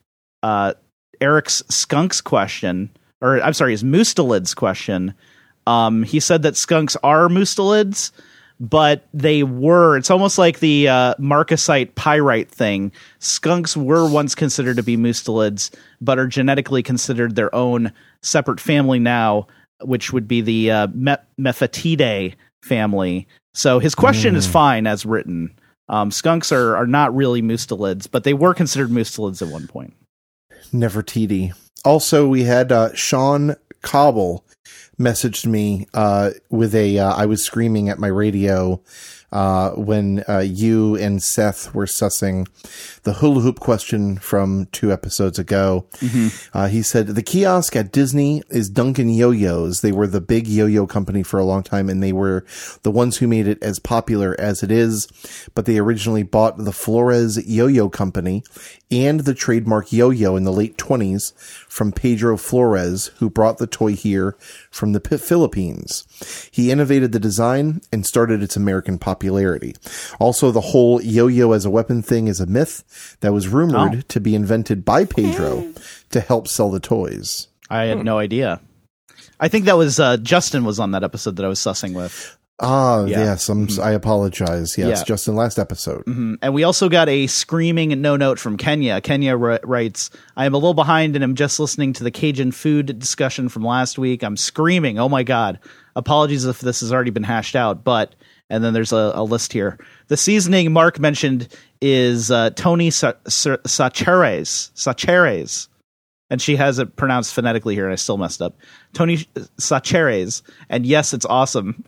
uh, Eric's skunks question, or I'm sorry, his mustelids question, um, he said that skunks are mustelids, but they were, it's almost like the uh, Marcasite pyrite thing. Skunks were once considered to be mustelids, but are genetically considered their own separate family now, which would be the uh, Me- Mephitidae family. So his question mm. is fine as written. Um, skunks are, are not really mustelids, but they were considered mustelids at one point. Nefertiti. Also, we had uh, Sean Cobble messaged me uh, with a, uh, I was screaming at my radio uh, when uh, you and Seth were sussing the hula hoop question from two episodes ago. Mm-hmm. Uh, he said, the kiosk at Disney is Duncan Yo-Yos. They were the big yo-yo company for a long time, and they were the ones who made it as popular as it is. But they originally bought the Flores Yo-Yo Company and the trademark yo-yo in the late twenties from Pedro Flores, who brought the toy here from the P- Philippines. He innovated the design and started its American popularity. Also, the whole yo-yo as a weapon thing is a myth that was rumored oh. to be invented by Pedro to help sell the toys. I had no idea. I think that was uh, Justin was on that episode that I was sussing with. Ah, Yeah. yes. I'm, I apologize. Yes, Yeah. Justin, last episode. Mm-hmm. And we also got a screaming no note from Kenya. Kenya r- writes, I am a little behind and I'm just listening to the Cajun food discussion from last week. I'm screaming. Oh my God. Apologies if this has already been hashed out, but, and then there's a, a list here. The seasoning Mark mentioned is uh, Tony Sa- Sa- Sacheres. Sacheres. And she has it pronounced phonetically here and I still messed up. Tony Sacheres. And yes, it's awesome.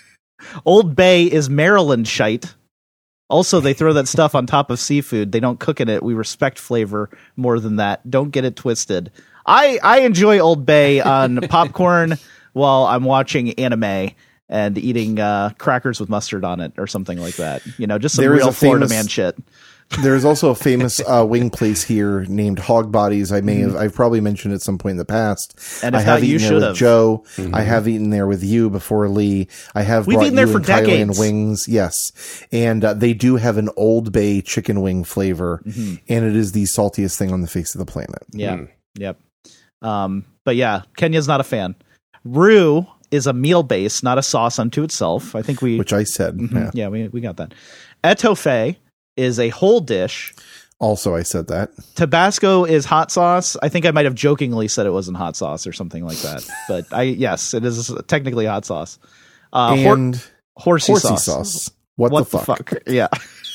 Old Bay is Maryland shite. Also, they throw that stuff on top of seafood. They don't cook in it. We respect flavor more than that. Don't get it twisted. I, I enjoy Old Bay on popcorn while I'm watching anime and eating uh, crackers with mustard on it or something like that. You know, just some There is real a Florida famous- man shit. There's also a famous uh, wing place here named Hog Bodies. I may have, I've probably mentioned at some point in the past. And if I have not, you eaten there should with have. Joe. Mm-hmm. I have eaten there with you before, Lee. I have We've brought eaten there you for and Kylie decades. wings. Yes. And uh, they do have an Old Bay chicken wing flavor. Mm-hmm. And it is the saltiest thing on the face of the planet. Yeah. Mm. Yep. Um, but yeah, Kenya's not a fan. Roux is a meal base, not a sauce unto itself. I think we, Which I said. Mhm. Yeah. yeah, we, we got that. Etouffee is a whole dish. Also, I said that. Tabasco is hot sauce. I think I might have jokingly said it wasn't hot sauce or something like that. But I, yes, it is technically hot sauce. Uh, hor- and horsey, horsey sauce. sauce. What, What the, fuck? Yeah.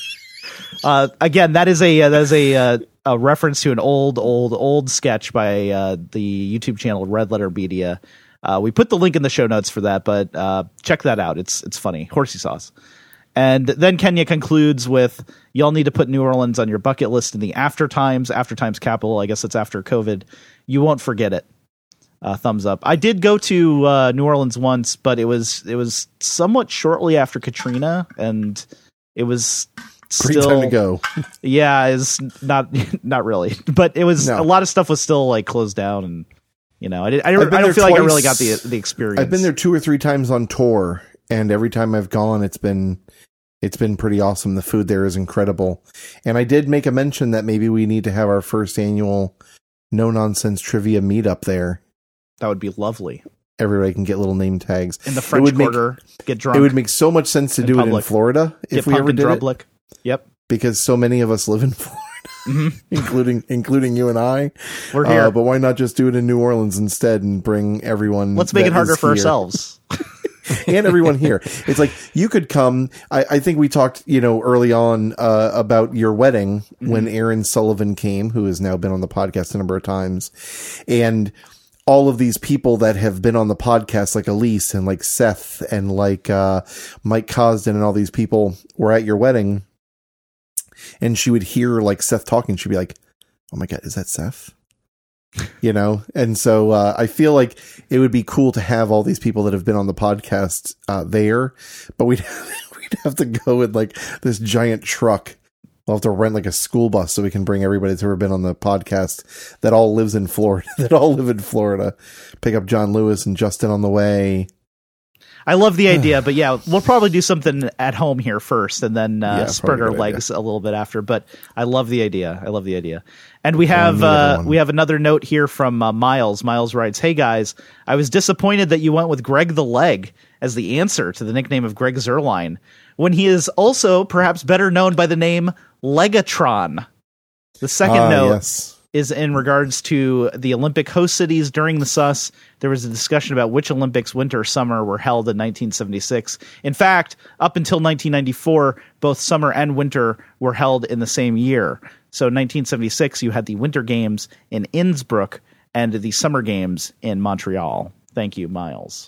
uh, again, that is a uh, that is a uh, a reference to an old, old, old sketch by uh, the YouTube channel Red Letter Media. Uh, we put the link in the show notes for that, but uh, check that out. It's it's funny. Horsey sauce. And then Kenya concludes with, y'all need to put New Orleans on your bucket list in the after times, after times capital. I guess it's after COVID. You won't forget it. Uh, thumbs up. I did go to uh, New Orleans once, but it was it was somewhat shortly after Katrina, and it was Great still time to go. Yeah, it's not not really, but it was No. a lot of stuff was still like closed down, and you know, I did, I, don't- I've been I don't there feel like I twice. really got the the experience. I've been there two or three times on tour. and every time I've gone, it's been it's been pretty awesome. The food there is incredible, and I did make a mention that maybe we need to have our first annual no nonsense trivia meetup there. That would be lovely. Everybody can get little name tags in the French it would Quarter. Make, get drunk. It would make so much sense to in do public. it in Florida if get we ever did Drublic. it. Yep, because so many of us live in Florida, mm-hmm. including including you and I. We're here, uh, but why not just do it in New Orleans instead and bring everyone? Let's make it harder for ourselves. And everyone here. It's like you could come. I, I think we talked, you know, early on uh, about your wedding mm-hmm. when Aaron Sullivan came, who has now been on the podcast a number of times, and all of these people that have been on the podcast, like Elise and like Seth and like uh, Mike Cosden and all these people were at your wedding, and she would hear like Seth talking. She'd be like, "Oh my God, is that Seth?" You know, and so uh, I feel like it would be cool to have all these people that have been on the podcast uh, there, but we'd we'd have to go in like this giant truck. We'll have to rent like a school bus so we can bring everybody that's ever been on the podcast that all lives in Florida, that all live in Florida. Pick up John Lewis and Justin on the way. I love the idea, but yeah, we'll probably do something at home here first and then uh, yeah, spread our legs idea. a little bit after. But I love the idea. I love the idea. And we have uh, we have another note here from uh, Miles. Miles writes, "Hey guys, I was disappointed that you went with Greg the Leg as the answer to the nickname of Greg Zerline, when he is also perhaps better known by the name Legatron." The second uh, note yes. is in regards to the Olympic host cities during the S U S. There was a discussion about which Olympics, winter or summer, were held in nineteen seventy-six. In fact, up until nineteen ninety-four, both summer and winter were held in the same year. So nineteen seventy-six, you had the Winter Games in Innsbruck and the Summer Games in Montreal. Thank you, Miles.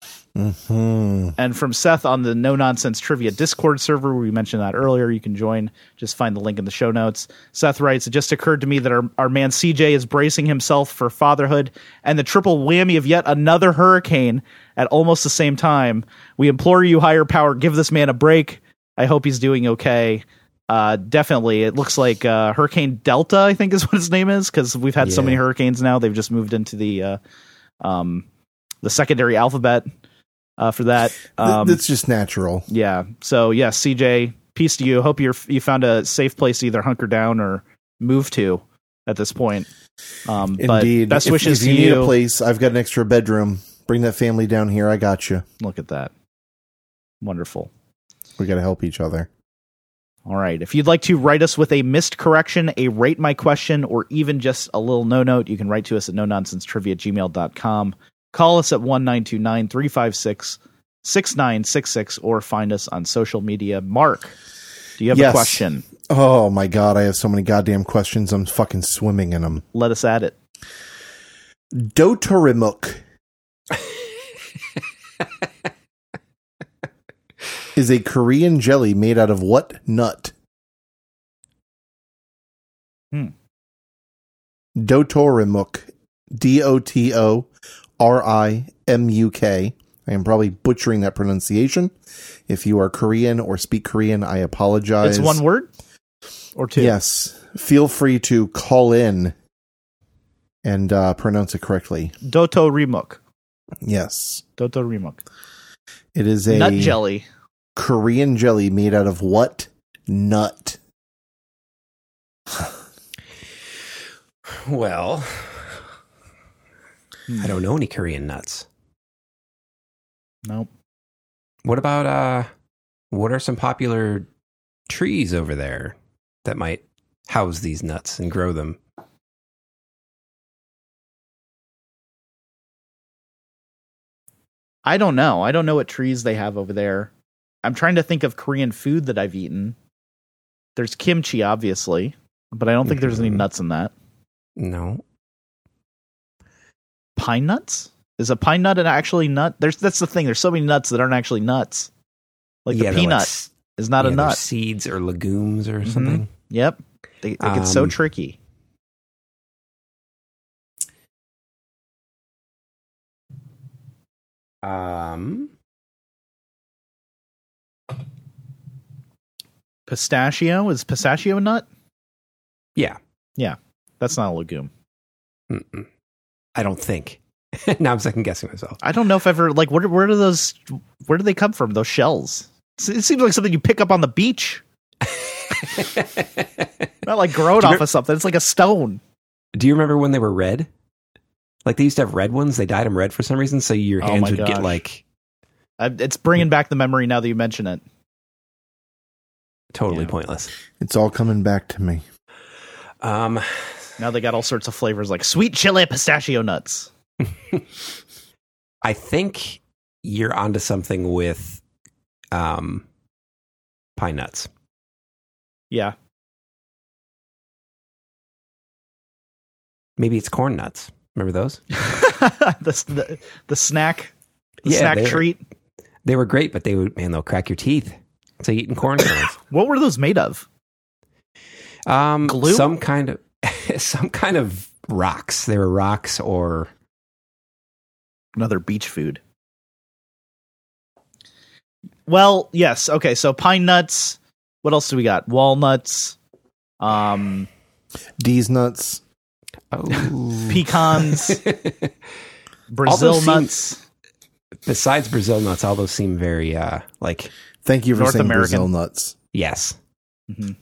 Mm-hmm. And from Seth on the No Nonsense Trivia Discord server, we mentioned that earlier. You can join. Just find the link in the show notes. Seth writes, "It just occurred to me that our, our man C J is bracing himself for fatherhood and the triple whammy of yet another hurricane at almost the same time. We implore you, higher power, give this man a break. I hope he's doing okay." Uh, definitely. It looks like uh, Hurricane Delta, I think is what his name is, because we've had yeah. so many hurricanes now. They've just moved into the uh, um, the secondary alphabet. Uh, for that, um, it's just natural. Yeah. So yeah, C J, peace to you. Hope you're you found a safe place to either hunker down or move to at this point. Um, Indeed. But best if, wishes if you to need you. a place, I've got an extra bedroom. Bring that family down here. I got you. Look at that. Wonderful. We got to help each other. All right. If you'd like to write us with a missed correction, a rate my question, or even just a little no note, you can write to us at no nonsense trivia at gmail dot com. Call us at one nine two nine, three five six, six nine six six or find us on social media. Mark, do you have yes. a question? Oh, my God. I have so many goddamn questions. I'm fucking swimming in them. Let us at it. Dotorimuk is a Korean jelly made out of what nut? Hmm. Dotorimuk. D O T O R I M U K. I am probably butchering that pronunciation. If you are Korean or speak Korean, I apologize. It's one word? Or two? Yes. Feel free to call in and uh, pronounce it correctly. Dotorimuk. Yes. Dotorimuk. It is a nut jelly. Korean jelly made out of what nut? Well, I don't know any Korean nuts. Nope. What about, uh, what are some popular trees over there that might house these nuts and grow them? I don't know. I don't know what trees they have over there. I'm trying to think of Korean food that I've eaten. There's kimchi, obviously, but I don't think mm-hmm. there's any nuts in that. No. Pine nuts? Is a pine nut an actually nut? There's that's the thing. There's so many nuts that aren't actually nuts. Like yeah, the peanut like, is not yeah, a nut. Seeds or legumes or mm-hmm. something. Yep. They, it um, gets so tricky. Um, Pistachio? Is pistachio a nut? Yeah. Yeah. That's not a legume. Mm-mm. I don't think. Now I'm second guessing myself. I don't know if ever like where where do those where do they come from? Those shells. It seems like something you pick up on the beach. Not like grown off of something. It's like a stone. Do you remember when they were red? Like they used to have red ones. They dyed them red for some reason, so your Oh hands my would gosh. get like I, it's bringing back the memory now that you mention it. totally Yeah. pointless. It's all coming back to me. Um, Now they got all sorts of flavors like sweet chili pistachio nuts. I think you're onto something with um, pine nuts. Yeah. Maybe it's corn nuts. Remember those? the, the the snack the Yeah, snack they were- treat. They were great, but they would, man, they'll crack your teeth. It's like eating corn kernels. What were those made of? Um, Glue? some kind of, some kind of rocks. They were rocks or Another beach food. Well, yes. Okay, so pine nuts. What else do we got? Walnuts. Um, D's nuts. oh. pecans. Brazil those nuts. Besides Brazil nuts, all those seem very uh like Thank you for North saying American. Brazil nuts. yes. Mhm.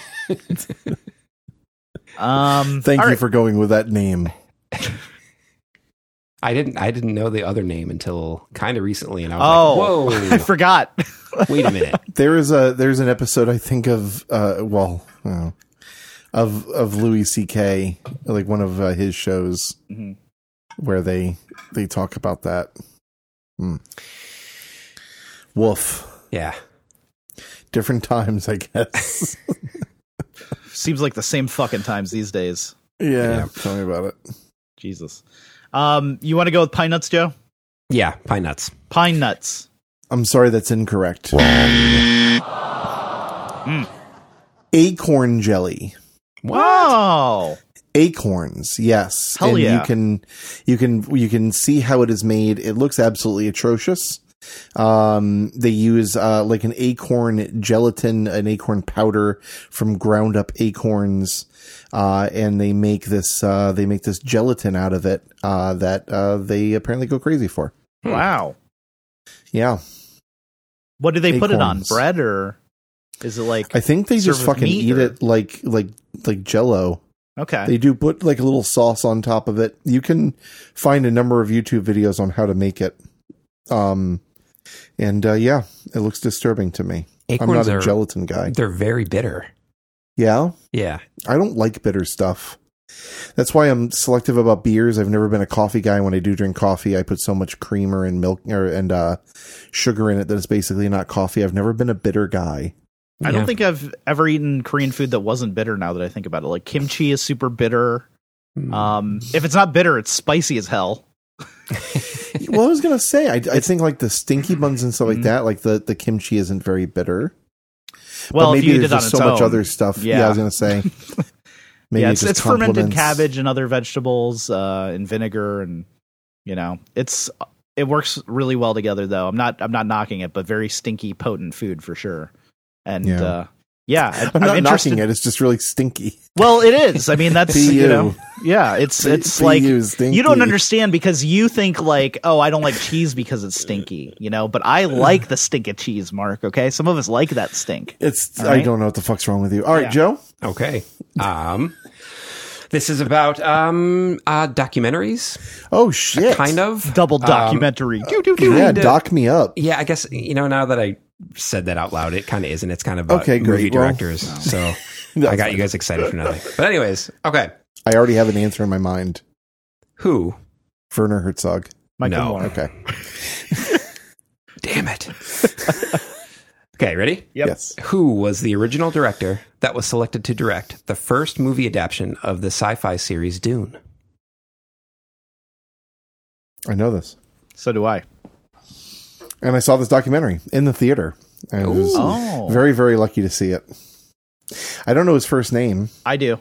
um, Thank all you right. for going with that name. I didn't I didn't know the other name until kind of recently, and I Oh, was like, I whoa, forgot. wait a minute. There is a there's an episode I think of uh well uh, of of Louis C K, like one of uh, his shows Mhm. where they they talk about that. Hmm. Woof. Yeah. Different times, I guess. Seems like the same fucking times these days. yeah, Yeah. tell me about it. Jesus. Um, you want to go with pine nuts, Joe? Yeah, pine nuts. Pine nuts. I'm sorry, that's incorrect. Mm. Acorn jelly. Wow. Acorns, yes. Hell and yeah. you can you can you can see how it is made. It looks absolutely atrocious. Um, they use uh, like an acorn gelatin, an acorn powder from ground up acorns, uh, and they make this uh, they make this gelatin out of it uh, that uh, they apparently go crazy for. Wow. Yeah, What do they put it on? Acorns. Bread or is it like I think they Serve just with fucking meat, eat or- it like like like Jello. okay? They do put like a little sauce on top of it. You can find a number of YouTube videos on how to make it. Um, and uh, yeah, it looks disturbing to me. Acorns I'm not a are gelatin guy. they're very bitter. Yeah, Yeah. I don't like bitter stuff. That's why I'm selective about beers. I've never been a coffee guy. When I do drink coffee, I put so much creamer and milk or, and uh, sugar in it that it's basically not coffee. I've never been a bitter guy. I don't Yeah. think I've ever eaten Korean food that wasn't bitter. Now that I think about it, like kimchi is super bitter. Mm. Um, if it's not bitter, it's spicy as hell. Well, I was gonna say, I, I think like the stinky buns and stuff like Mhm. that, like the, the kimchi isn't very bitter. Well, but if maybe you there's did on just its so much own. other stuff. Yeah, Yeah. I was gonna say. Maybe yeah, it it's, just it's fermented complements- cabbage and other vegetables uh, and vinegar, and you know, it's it works really well together. Though I'm not I'm not knocking it, but very stinky, potent food for sure. And Yeah. uh, yeah, I, I'm not interested. knocking it. It's just really stinky. Well, it is. I mean, that's P U. you know, yeah, it's it's P- like P U stinky. you don't understand because you think like, oh, I don't like cheese because it's stinky, you know. But I like the stink of cheese, Mark. Okay, some of us like that stink. It's. All I right. don't know what the fuck's wrong with you. All right, Yeah. Joe. Okay. Um, this is about um uh documentaries, Oh shit! kind of Double Um, documentary. Doo, doo, doo. Yeah, kinda- dock me up. Yeah, I guess you know now that I said that out loud, it kind of is, and it's kind of about Okay, great. movie Well- directors. So I That's got you guys excited for nothing. But anyways, okay. I already have an answer in my mind. Who? Werner Herzog. Michael No. Moore. Okay. Damn it. Okay, ready? Yep. Yes. Who was the original director that was selected to direct the first movie adaptation of the sci-fi series Dune? I know this, So do I. and I saw this documentary in the theater. And I was Oh, very, very lucky to see it. I don't know his first name. I do.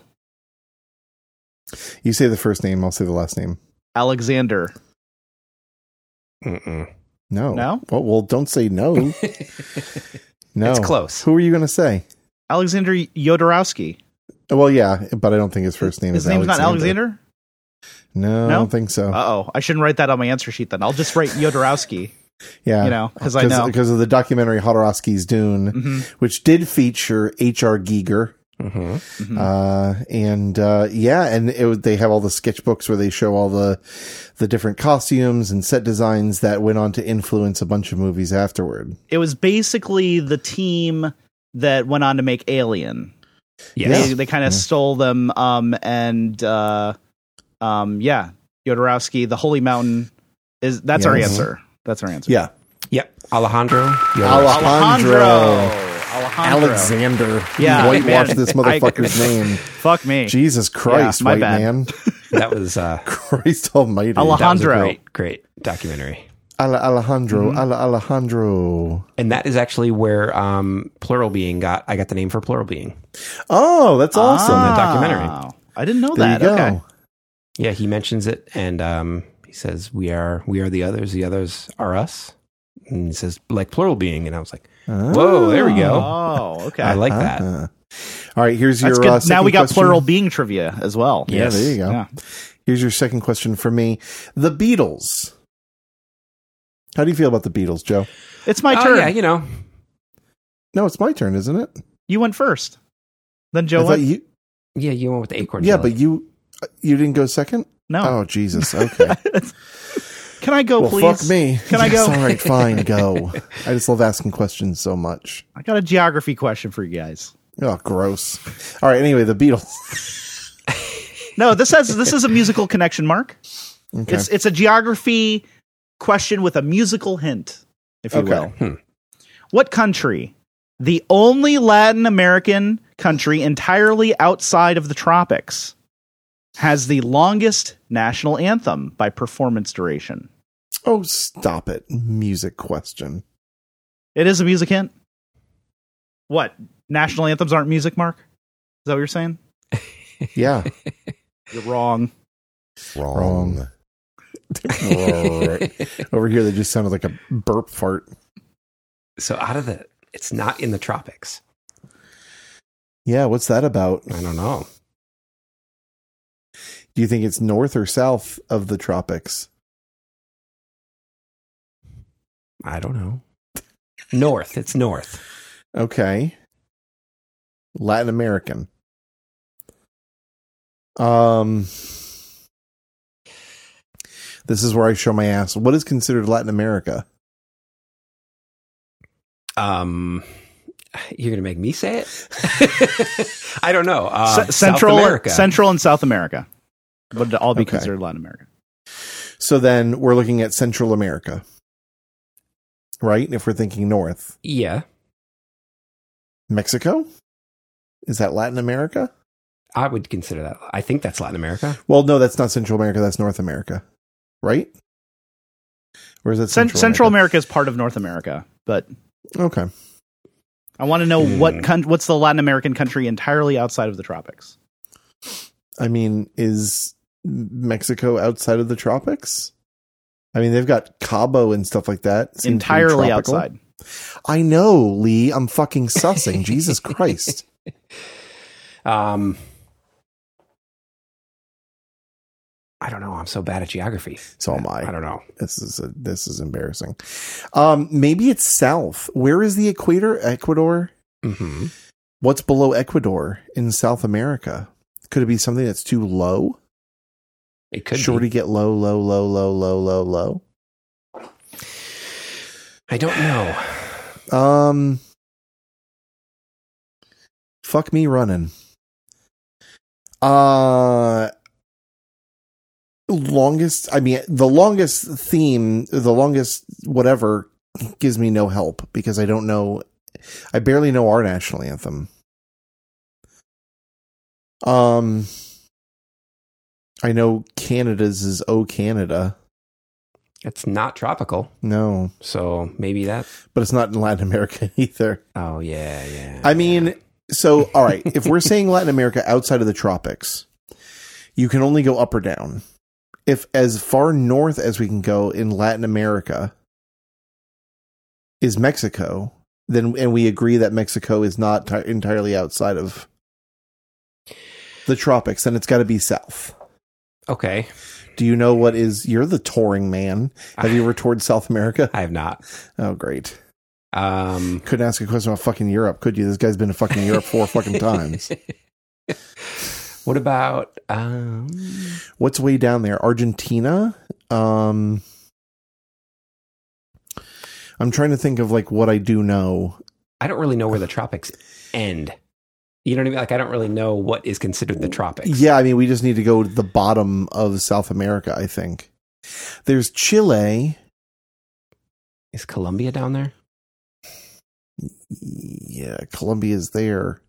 You say the first name, I'll say the last name. Alexander. Mm-mm. No. No? Well, well don't say no. No. It's close. Who were you going to say? Alexander Jodorowsky. Well, yeah, but I don't think his first name His is name's not Alexander. Alexander? No, I No? don't think so. Uh oh, I shouldn't write that on my answer sheet then. I'll just write Jodorowsky. yeah, you know, 'cause I know. because of the documentary Jodorowsky's Dune, Mm-hmm. which did feature H R. Giger. Mm-hmm. Uh, and, uh, yeah, and it, was- they have all the sketchbooks where they show all the, the different costumes and set designs that went on to influence a bunch of movies afterward. It was basically the team that went on to make Alien. Yes. They, they kind of stole them. Um, and, uh, um, yeah, Jodorowsky, the Holy Mountain is, that's our Yes. answer. That's our answer. Yeah. Yep. Alejandro. Alejandro. Alejandro. Alexander. Yeah, You whitewash man. this motherfucker's name. Fuck me. Jesus Christ, Yeah, my white bad. man. That was uh, Christ almighty. Ale- that was a Alejandro. great, great documentary. Ale- Alejandro. Mm-hmm. Ale- Alejandro. And that is actually where um, Plural Being got. I got the name for Plural Being. Oh, that's awesome. that documentary. Oh, I didn't know There you that. go. Okay. Yeah, he mentions it, and um, he says, "We are, we are the others. The others are us." And he says, "Like Plural Being," and I was like, "Whoa, there we go." Oh, okay. I like that. Uh-huh. All right, here's your That's good. uh, Now second we got question. plural being trivia as well. Yeah, Yes. there you go. Yeah. Here's your second question for me. The Beatles. How do you feel about the Beatles, Joe? It's my Oh, turn. yeah, you know, No, it's my turn, isn't it? You went first. Then I Joe thought went. you. yeah, you went with the acorn. Yeah, jelly. but you you didn't go second. No. Oh Jesus. Okay. Can I go, well, please? fuck me. Can I Yes, go? All right, fine, go. I just love asking questions so much. I got a geography question for you guys. Oh, gross. All right. Anyway, the Beatles. No, this has this is a musical connection, Mark. Okay. It's it's a geography question with a musical hint, if you Okay. will. Hmm. What country, the only Latin American country entirely outside of the tropics, has the longest national anthem by performance duration? Oh, stop it. Music question. It is a music hint. What? National anthems aren't music, Mark? Is that what you're saying? Yeah. You're wrong. Wrong. Over here, they just sounded like a burp fart. So out of the, it's not in the tropics. Yeah, what's that about? I don't know. Do you think it's north or south of the tropics? I don't know. North. It's north. Okay. Latin American. Um, this is where I show my ass. What is considered Latin America? Um, you're gonna make me say it. I don't know. Uh, C- South Central, America. Central and South America would all be Okay. considered Latin America. So then we're looking at Central America, right? If we're thinking north, Yeah, Mexico, is that Latin America? I would consider that. I think that's Latin America. Well, no, that's not Central America. That's North America, right? Or is it Cent- Central, Central America? America is part of North America, but Okay. I want to know Hmm. what con- what's the Latin American country entirely outside of the tropics? I mean, is Mexico outside of the tropics? I mean, they've got Cabo and stuff like that. Seems to be Entirely tropical. outside. I know, Lee. I'm fucking sussing. Jesus Christ. Um, I don't know. I'm so bad at geography. So am I. I don't know. This is a, this is embarrassing. Um, maybe it's south. Where is the equator? Ecuador? Mm-hmm. What's below Ecuador in South America? Could it be something that's too low? It could Sure to be. get low, low, low, low, low, low, low. I don't know. Um, fuck me running. Uh, longest. I mean, the longest theme, the longest whatever, gives me no help because I don't know. I barely know our national anthem. Um, I know Canada's is "Oh Canada." It's not tropical, No, so maybe that. but it's not in Latin America either. Oh yeah, yeah. I mean, so, all right, if we're saying Latin America outside of the tropics, you can only go up or down. If as far north as we can go in Latin America is Mexico, then, and we agree that Mexico is not ti entirely outside of the tropics, then it's got to be south. Okay. Do you know what is? You're the touring man. Have you ever toured South America? I have not. Oh, great. Um, Couldn't ask a question about fucking Europe, could you? This guy's been to fucking Europe four fucking times. What about um, what's way down there? Argentina? Um, I'm trying to think of like what I do know. I don't really know where the tropics end. You know what I mean? Like, I don't really know what is considered the tropics. Yeah, I mean, we just need to go to the bottom of South America, I think. There's Chile. Is Colombia down there? Yeah, Colombia's there.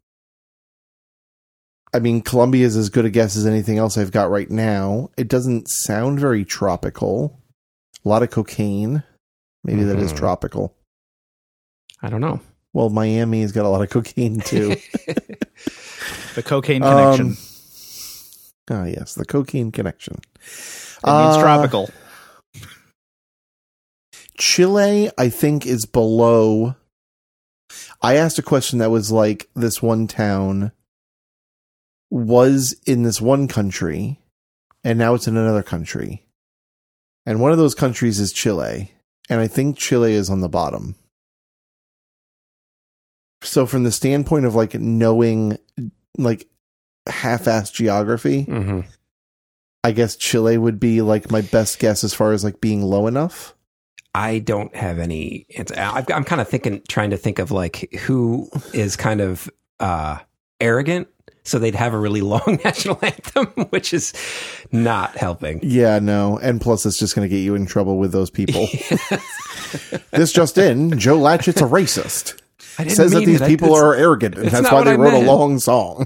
I mean, Colombia is as good a guess as anything else I've got right now. It doesn't sound very tropical. A lot of cocaine. Maybe mm-hmm. that is tropical. I don't know. Well, Miami's got a lot of cocaine, too. The cocaine connection. Um, ah, yes, the cocaine connection. It means uh, tropical. Chile, I think, is below. I asked a question that was like, this one town was in this one country, and now it's in another country. And one of those countries is Chile. And I think Chile is on the bottom. So from the standpoint of like knowing like half-assed geography, mm-hmm. I guess Chile would be like my best guess as far as like being low enough. I don't have any answer. I've, I'm kind of thinking, trying to think of like who is kind of uh, arrogant, so they'd have a really long national anthem, which is not helping. Yeah, no. And plus, it's just going to get you in trouble with those people. This just in, Joe Latchett's a racist. Says that these it. people I, are arrogant, and that's why they I wrote meant. a long song.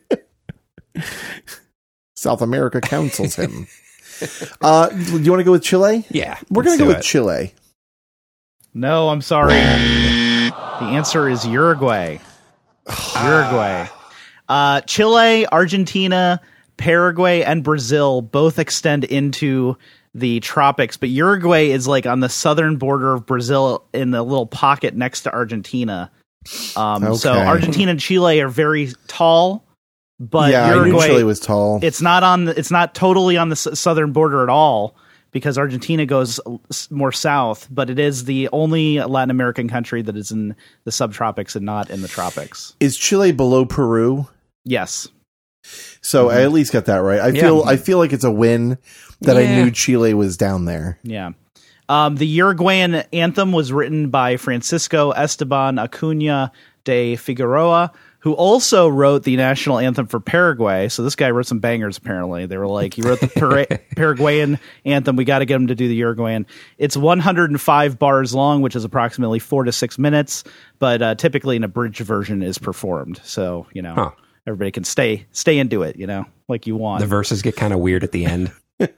South America counsels him. Uh, do you want to go with Chile? Yeah. We're going to go it. with Chile. No, I'm sorry. The answer is Uruguay. Uruguay. Uh, Chile, Argentina, Paraguay, and Brazil both extend into the tropics, but Uruguay is like on the southern border of Brazil in the little pocket next to Argentina. Um, okay. So Argentina and Chile are very tall, but yeah, Uruguay, I knew Chile was tall. It's not on. The, it's not totally on the s- southern border at all because Argentina goes more south. But it is the only Latin American country that is in the subtropics and not in the tropics. Is Chile below Peru? Yes. So mm-hmm. I at least got that right. I yeah. feel. I feel like it's a win that yeah. I knew Chile was down there. Yeah. Um, the Uruguayan anthem was written by Francisco Esteban Acuna de Figueroa, who also wrote the national anthem for Paraguay. So this guy wrote some bangers, apparently. They were like, he wrote the Para- Paraguayan anthem. We got to get him to do the Uruguayan. It's one hundred five bars long, which is approximately four to six minutes, but uh, typically an abridged version is performed. So, you know, huh. everybody can stay stay into it, you know, like you want. The verses get kind of weird at the end.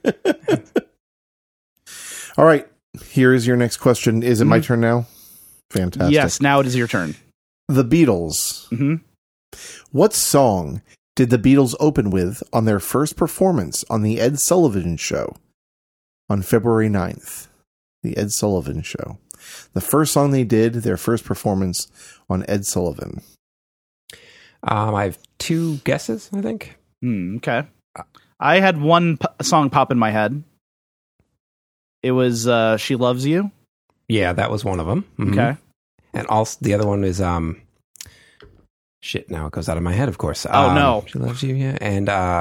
All right. Here is your next question. Is it mm-hmm. my turn now? Fantastic. Yes, now it is your turn. The Beatles. Mm-hmm. What song did the Beatles open with on their first performance on the Ed Sullivan Show on February ninth? The Ed Sullivan Show. The first song they did, their first performance on Ed Sullivan. Um, I have two guesses, I think. Mm, okay. I had one p- song pop in my head. It was uh, She Loves You. Yeah, that was one of them. Mm-hmm. Okay. And also the other one is um shit, now it goes out of my head, of course. Oh um, no. She Loves You, yeah. And uh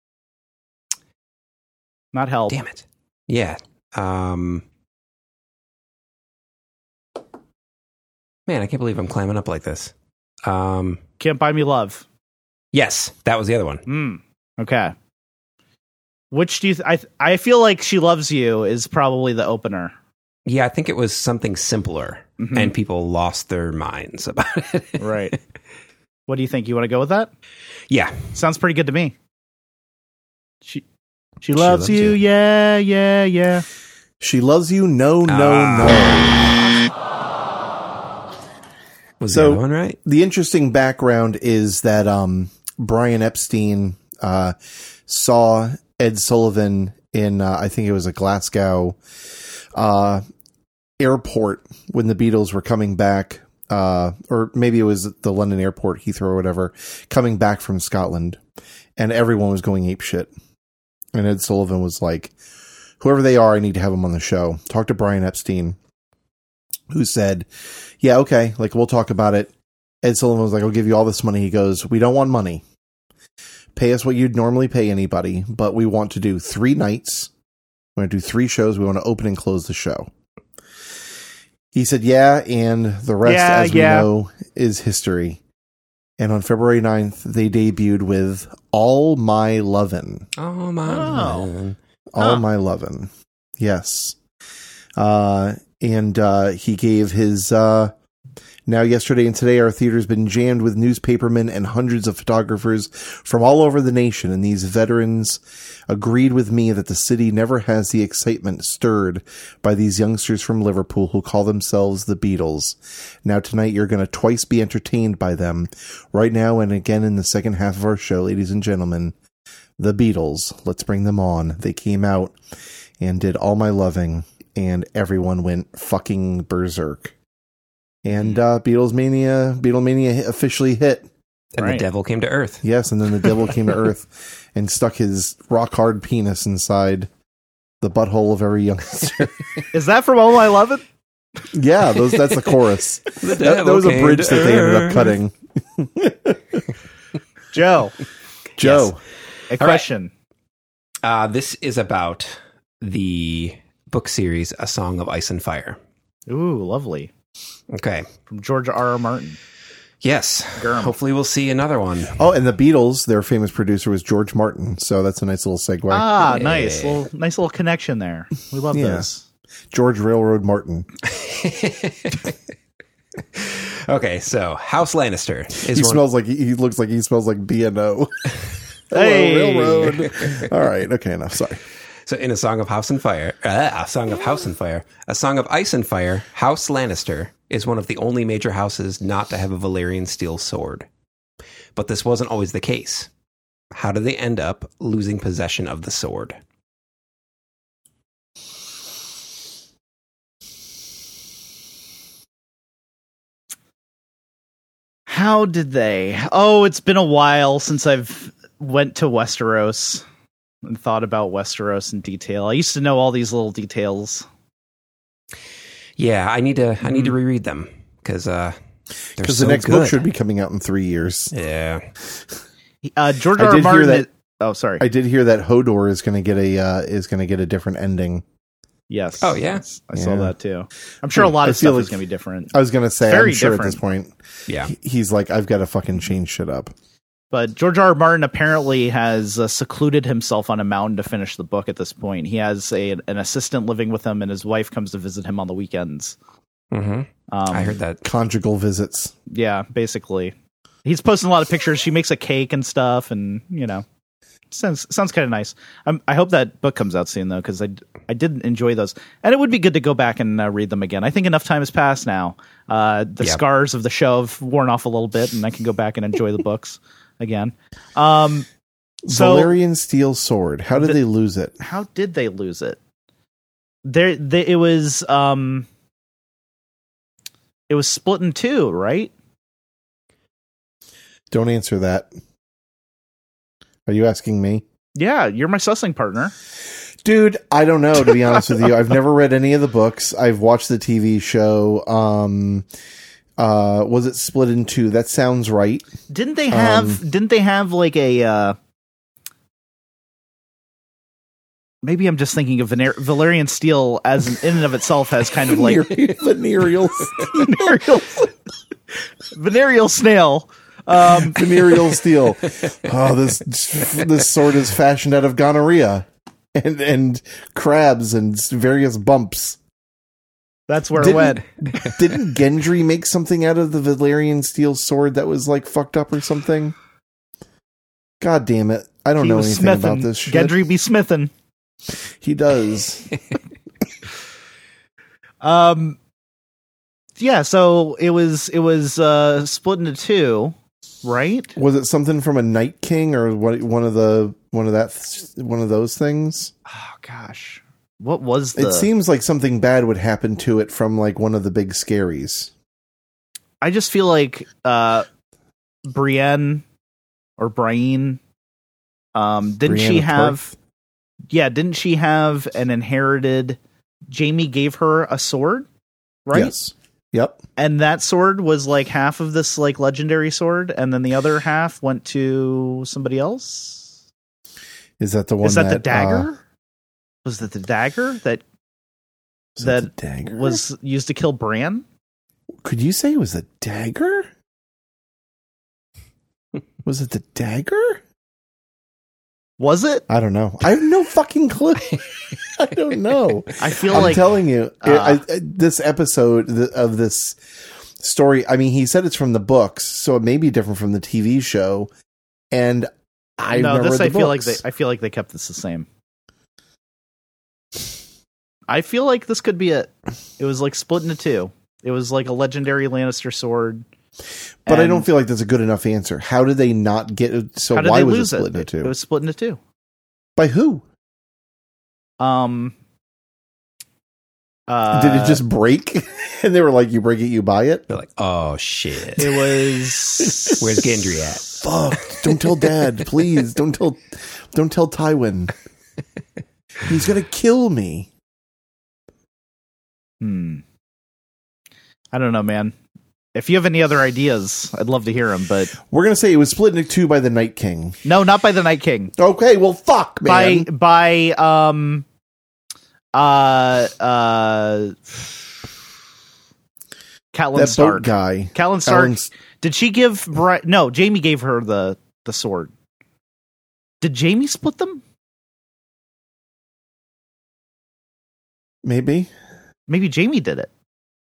Not Help. Damn it. Yeah. Um Man, I can't believe I'm climbing up like this. Um Can't Buy Me Love. Yes, that was the other one. Mm, okay. Which do you th- I th- I feel like She Loves You is probably the opener. Yeah, I think it was something simpler, mm-hmm. and people lost their minds about it. Right. What do you think? You want to go with that? Yeah. Sounds pretty good to me. She She loves, she loves you. you. Yeah, yeah, yeah. She Loves You. No, no, uh, no. Was so, the other one right? The interesting background is that um, Brian Epstein uh, saw Ed Sullivan in, uh, I think it was a Glasgow uh, airport when the Beatles were coming back, uh, or maybe it was the London airport, Heathrow or whatever, coming back from Scotland, and everyone was going apeshit. And Ed Sullivan was like, whoever they are, I need to have them on the show. Talk to Brian Epstein, who said, yeah, okay, like, we'll talk about it. Ed Sullivan was like, I'll give you all this money. He goes, we don't want money. Pay us what you'd normally pay anybody, but we want to do three nights. We want to do three shows. We want to open and close the show. He said, yeah, and the rest, Yeah, as yeah. we know, is history. And on February ninth, they debuted with All My Lovin'. Oh, my. Oh. All Huh. My Lovin'. Yes. Uh, and uh, he gave his... Uh, Now, yesterday and today, our theater's been jammed with newspapermen and hundreds of photographers from all over the nation, and these veterans agreed with me that the city never has the excitement stirred by these youngsters from Liverpool who call themselves the Beatles. Now, tonight, you're going to twice be entertained by them. Right now, and again in the second half of our show, ladies and gentlemen, the Beatles. Let's bring them on. They came out and did All My Loving, and everyone went fucking berserk. And uh, Beatlemania, Beatlemania officially hit. And Right. the devil came to Earth. Yes, and then the devil came to Earth and stuck his rock hard penis inside the butthole of every youngster. Is that from All I Love It? Yeah, those that's the chorus. The That, that devil was a came bridge to that they ended up Earth. cutting. Joe, Joe, a question. Uh, this is about the book series, A Song of Ice and Fire. Ooh, lovely. Okay. From George R. R. Martin. Yes. Gurm. Hopefully we'll see another one. oh, and the Beatles, their famous producer was George Martin, so that's a nice little segue. Ah, Yeah. nice. Little, nice little connection there. We love Yeah. this. George Railroad Martin. Okay, so House Lannister is He one. smells like he looks like he smells like B and O. Hello, Hey. Railroad. All right, okay, enough. Sorry. So in A Song of House and Fire, uh, A Song of House and Fire, A Song of Ice and Fire, House Lannister is one of the only major houses not to have a Valyrian steel sword. But this wasn't always the case. How did they end up losing possession of the sword? How did they? Oh, it's been a while since I've went to Westeros and thought about Westeros in detail. I used to know all these little details. Yeah, I need to I need Hmm. to reread them because uh, they're Because so the next good. book should be coming out in three years. Yeah. Uh, George I R. R. did hear Martin. that- oh, sorry. I did hear that Hodor is going to get a uh, is going to get a different ending. yes. Oh, yeah? I saw Yeah. that too. I'm sure a lot I of feel stuff is like- going to be different. I was going to say, Very I'm sure different. at this point, Yeah. he- he's like, I've got to fucking change shit up. But George R. R. Martin apparently has uh, secluded himself on a mountain to finish the book at this point. He has a, an assistant living with him, and his wife comes to visit him on the weekends. Mm-hmm. Um, I heard that. Conjugal visits. Yeah, basically. He's posting a lot of pictures. She makes a cake and stuff, and, you know, sounds sounds kind of nice. I'm, I hope that book comes out soon, though, because I, I did enjoy those. And it would be good to go back and uh, read them again. I think enough time has passed now. Uh, the Yeah. scars of the show have worn off a little bit, and I can go back and enjoy the books again. Um, so Valyrian steel sword. How did The- they lose it? how did they lose it? There, they, it was um, it was split in two, right? Don't answer that. Are you asking me? Yeah, you're my sussing partner. Dude, I don't know, to be honest with you. I've never read any of the books. I've watched the T V show. Um, uh, was it split in two? That sounds right. Didn't they have? Um, didn't they have like a? Uh, maybe I'm just thinking of Vener- Valerian steel as an, in and of itself has kind of like venereal, venereal, venereal snail. Um, venereal steel. Oh, this this sword is fashioned out of gonorrhea and and crabs and various bumps. that's where it Didn't- went. Didn't Gendry make something out of the Valyrian steel sword that was like fucked up or something? God damn it. I don't He know was anything smithing. about this shit. Gendry be smithing. He does. Um, yeah. So it was it was uh, split into two, right? Was it something from a Night King or what? One of the one of that one of those things? Oh gosh, what was the? It seems like something bad would happen to it from like one of the big scaries. I just feel like uh, Brienne or Brienne. Um, didn't Brienne she of have? Tarth? yeah, didn't she have an inherited? Jamie gave her a sword, right? Yes. Yep. And that sword was like half of this like legendary sword, and then the other half went to somebody else. Is that the one? Is that, that the dagger? Uh, was that the dagger that was that, that the dagger? was used to kill Bran? Could you say it was a dagger? Was it the dagger? Was it? I don't know. I have no fucking clue. I don't know. I feel I'm like telling you, uh, I, I, this episode of this story. I mean, he said it's from the books, so it may be different from the T V show. And I no, never this read I the feel like books. they. I feel like they kept this the same. I feel like this could be a. It was like split into two. It was like a legendary Lannister sword. But I and don't feel like that's a good enough answer. How did they not get it? So how did why they was lose it split it? into two? It was split into two. By who? Um. Uh, Did it just break? And they were like, "You break it, you buy it." They're like, oh shit. It was. Where's Gendry at? Fuck! Don't tell Dad, please. Don't tell. Don't tell Tywin. He's gonna kill me. Hmm. I don't know, man. If you have any other ideas, I'd love to hear them. But We're gonna say it was split into two by the Night King. no, not by the Night King. Okay, well, fuck, man. By by um uh uh Catelyn that Stark. boat guy. Catelyn Stark. Catelyn's- Did she give Bri- no, Jamie gave her the the sword. Did Jamie split them? Maybe. Maybe Jamie did it.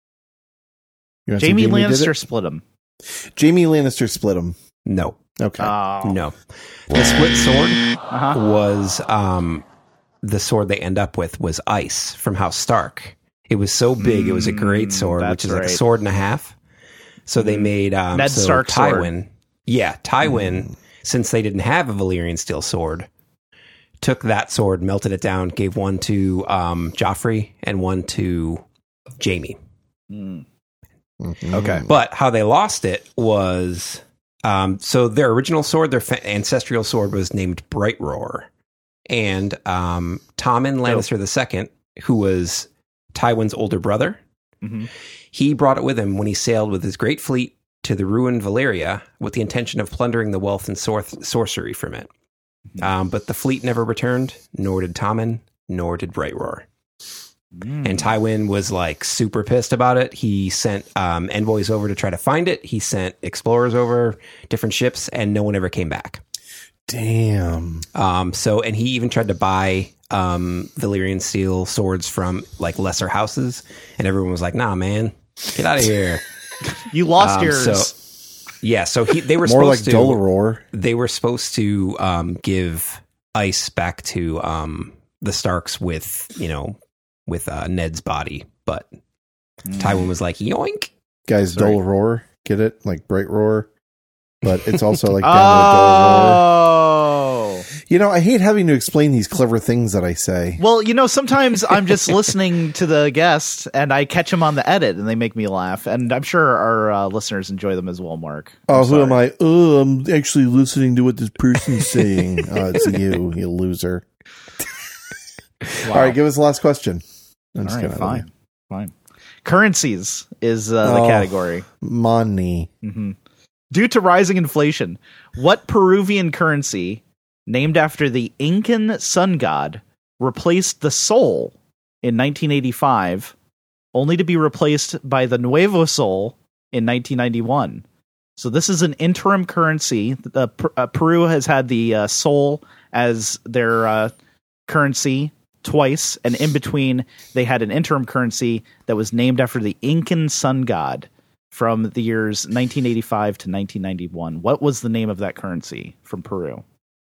You wanna say Jamie, did Lannister it? split them. Jamie Lannister split him. No, Okay. Oh. no. The split sword Uh-huh. was um, the sword they end up with was ice from House Stark. It was so big, it was a great sword, that's which is like right. a sword and a half. So they made um, Ned so Stark's sword. Tywin. Yeah, Tywin, since they didn't have a Valyrian steel sword, took that sword, melted it down, gave one to um, Joffrey and one to Jamie. Mm. Mhm. Okay. But how they lost it was um, so their original sword, their fa- ancestral sword, was named Bright Roar, and um, Tommen Lannister the Second, who was Tywin's older brother, Mhm. he brought it with him when he sailed with his great fleet to the ruined Valyria with the intention of plundering the wealth and sor- sorcery from it. Um, but the fleet never returned, nor did Tommen, nor did Bright Roar. Mm. And Tywin was like super pissed about it. He sent um, envoys over to try to find it. He sent explorers over, different ships, and no one ever came back. Damn. Um, so, and he even tried to buy um, Valyrian steel swords from like lesser houses, and everyone was like, "Nah, man, get out of here." You lost Um, yours. so- Yeah, so he, they were More like supposed to. Doloror. They were supposed to um, give ice back to um, the Starks with you know with uh, Ned's body, but Tywin was like, "Yoink!" Guys, Sorry. Doloror. Get it? Like Bright Roar. But it's also like down at Doloror. Oh. You know, I hate having to explain these clever things that I say. Well, you know, sometimes I'm just listening to the guests and I catch them on the edit and they make me laugh. And I'm sure our uh, listeners enjoy them as well, Mark. I'm Oh, who am sorry. I? Oh, I'm actually listening to what this person's saying. Oh, it's you, you loser. Wow. All right, give us the last question. I'm All just right, gonna fine. Fine. Currencies is uh, the Oh. category. Money. hmm Due to rising inflation, what Peruvian currency, named after the Incan sun god, replaced the sol in nineteen eighty-five, only to be replaced by the Nuevo Sol in nineteen ninety-one? So this is an interim currency. Uh, Per- uh, Peru has had the uh, sol as their uh, currency twice, and in between, they had an interim currency that was named after the Incan sun god from the years nineteen eighty-five to nineteen ninety-one. What was the name of that currency from Peru?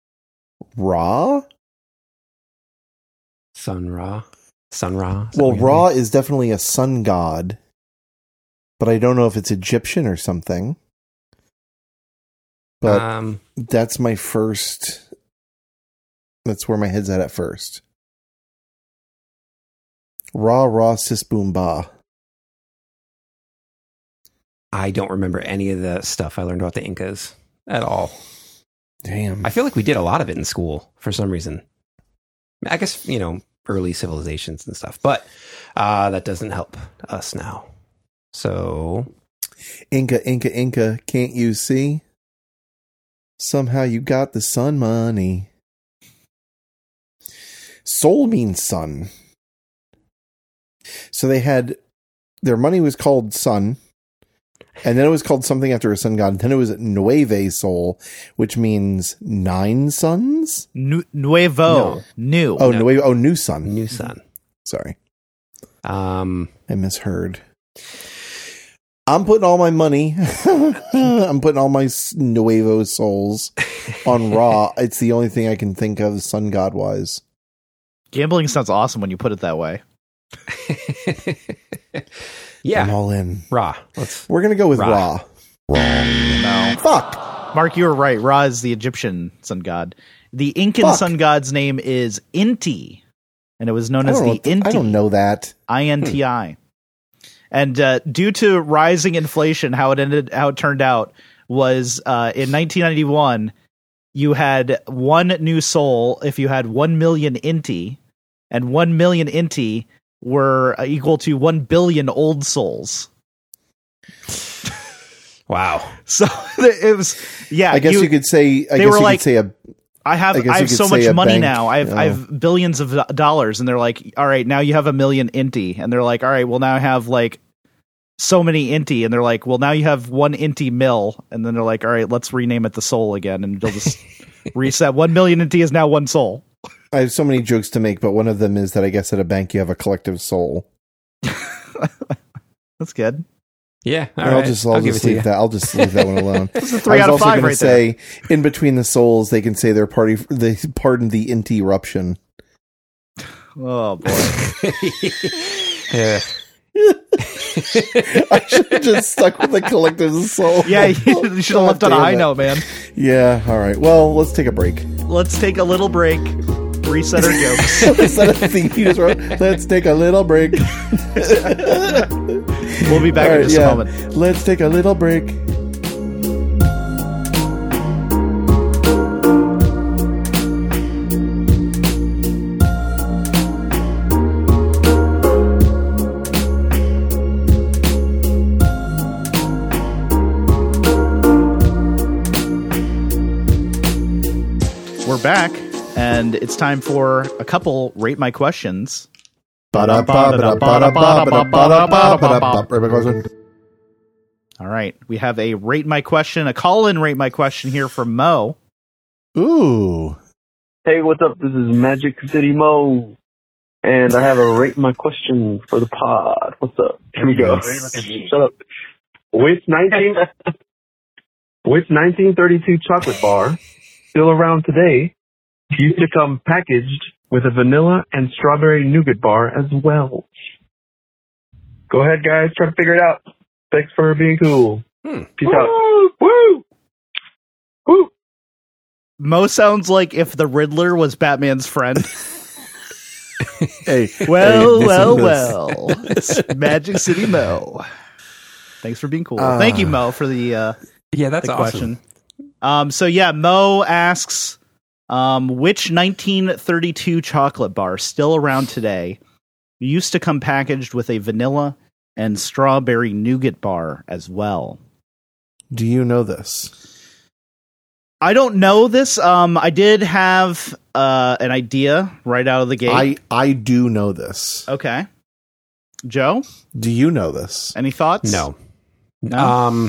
Ra? Sun Ra, Sun Ra. Is that Well, what you're Ra is definitely a sun god, but I don't know if it's Egyptian or something. saying? But um, that's my first. That's where my head's at at first. Ra Ra Sis Boom Ba. I don't remember any of the stuff I learned about the Incas at all. Damn. I feel like we did a lot of it in school for some reason. I guess, you know, early civilizations and stuff. But uh, that doesn't help us now. So... Inca, Inca, Inca, can't you see? Somehow you got the sun money. Sol means sun. So they had... Their money was called sun. And then it was called something after a sun god. And then it was Nueve Sol, which means nine suns? Nu- nuevo. No. New. Oh, No. Nuevo. Oh, new sun. New sun. Sorry. Um, I misheard. I'm putting all my money. I'm putting all my s- Nuevo souls on Ra. It's the only thing I can think of sun god wise. Gambling sounds awesome when you put it that way. yeah. I'm all in. Ra. Let's, We're going to go with Ra. Ra. Wrong. No. Fuck. Mark, you were right. Ra is the Egyptian sun god. The Incan Fuck. sun god's name is Inti, and it was known I as don't, the know what the- Inti. I don't know that. I N T I. And uh, due to rising inflation, how it ended, how it turned out was uh, in nineteen ninety-one, you had one new soul if you had one million Inti, and one million Inti were uh, equal to one billion old souls. wow. So it was, yeah. I guess you, could say. I they guess were you like- could say a. I have I guess I you have could so say much a money bank, now. I have oh. I have billions of do- dollars, and they're like, all right, now you have a million Inti, and they're like, all right, well now I have like so many Inti, and they're like, well now you have one Inti mil, and then they're like, all right, let's rename it the Soul again, and they'll just reset. One million Inti is now one soul. I have so many jokes to make, but one of them is that I guess at a bank you have a collective soul. That's good. Yeah. All I'll right. just I'll, I'll give just it to leave you. that. I'll just leave that one alone. This is a three I was out of also five gonna right there. say, in between the souls, they can say their party. They pardon the Inti eruption. Oh boy. yeah. I should have just stuck with the collective soul. Yeah, you should have left on a high note, man. Yeah. All right. Well, let's take a break. Let's take a little break. Reset our jokes. Is that a thing you just wrote? Let's take a little break. We'll be back All in right, just yeah. a moment. Let's take a little break. We're back, and it's time for a couple Rate My Questions. All right, we have a Rate My Question, a call-in Rate My Question here from Mo. Ooh. Hey, what's up? This is Magic City Mo, and I have a Rate My Question for the pod. What's up? Here we go. Shut up. With nineteen, with nineteen thirty-two chocolate bar, still around today, used to come packaged with a vanilla and strawberry nougat bar as well. Go ahead, guys. Try to figure it out. Thanks for being cool. Hmm. Peace out. Woo! Woo! Mo sounds like if the Riddler was Batman's friend. Hey. Well, hey, well, listen to well. It's Magic City Mo. Thanks for being cool. Uh, Thank you, Mo, for the, uh, Yeah, that's the awesome. question. Um, so yeah, Mo asks, um, which nineteen thirty-two chocolate bar still around today used to come packaged with a vanilla and strawberry nougat bar as well? this. Do you know this? I don't know this. Um, I did have uh, an idea right out of the gate. I, I do know this. okay. Joe, Do you know this? any thoughts? No. No? Um,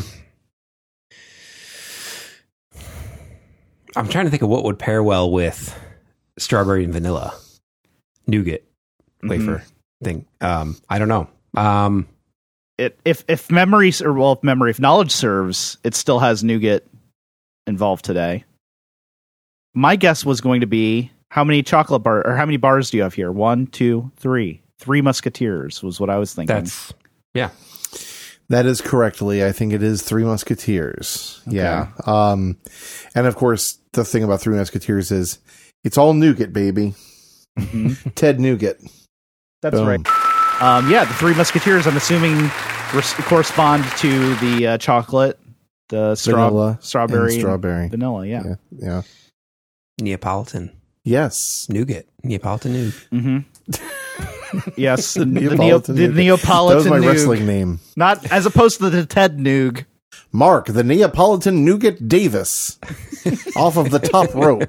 I'm trying to think of what would pair well with strawberry and vanilla nougat wafer thing. Um, I don't know. Um, It, if if memory or well, if memory, if knowledge serves, it still has nougat involved today. My guess was going to be how many chocolate bar or how many bars do you have here? One, two, three. Three Musketeers was what I was thinking. that's yeah. That is correctly. I think it is Three Musketeers. Okay. Yeah. Um, and of course, the thing about Three Musketeers is it's all nougat, baby. Mhm. Ted Nougat. That's Boom. right. Um, yeah, the Three Musketeers. I'm assuming res- correspond to the uh, chocolate, the straw- Vanilla strawberry, and and strawberry. vanilla. Yeah. Yeah. Yeah. Neapolitan. Yes. Nougat. Neapolitan Nougat. Mm-hmm. Yes. the, Neapolitan Neo- the Nougat. Neapolitan That was my Noog. wrestling name. Not as opposed to the Ted Noog. Mark, the Neapolitan Nougat Davis. Off of the top rope.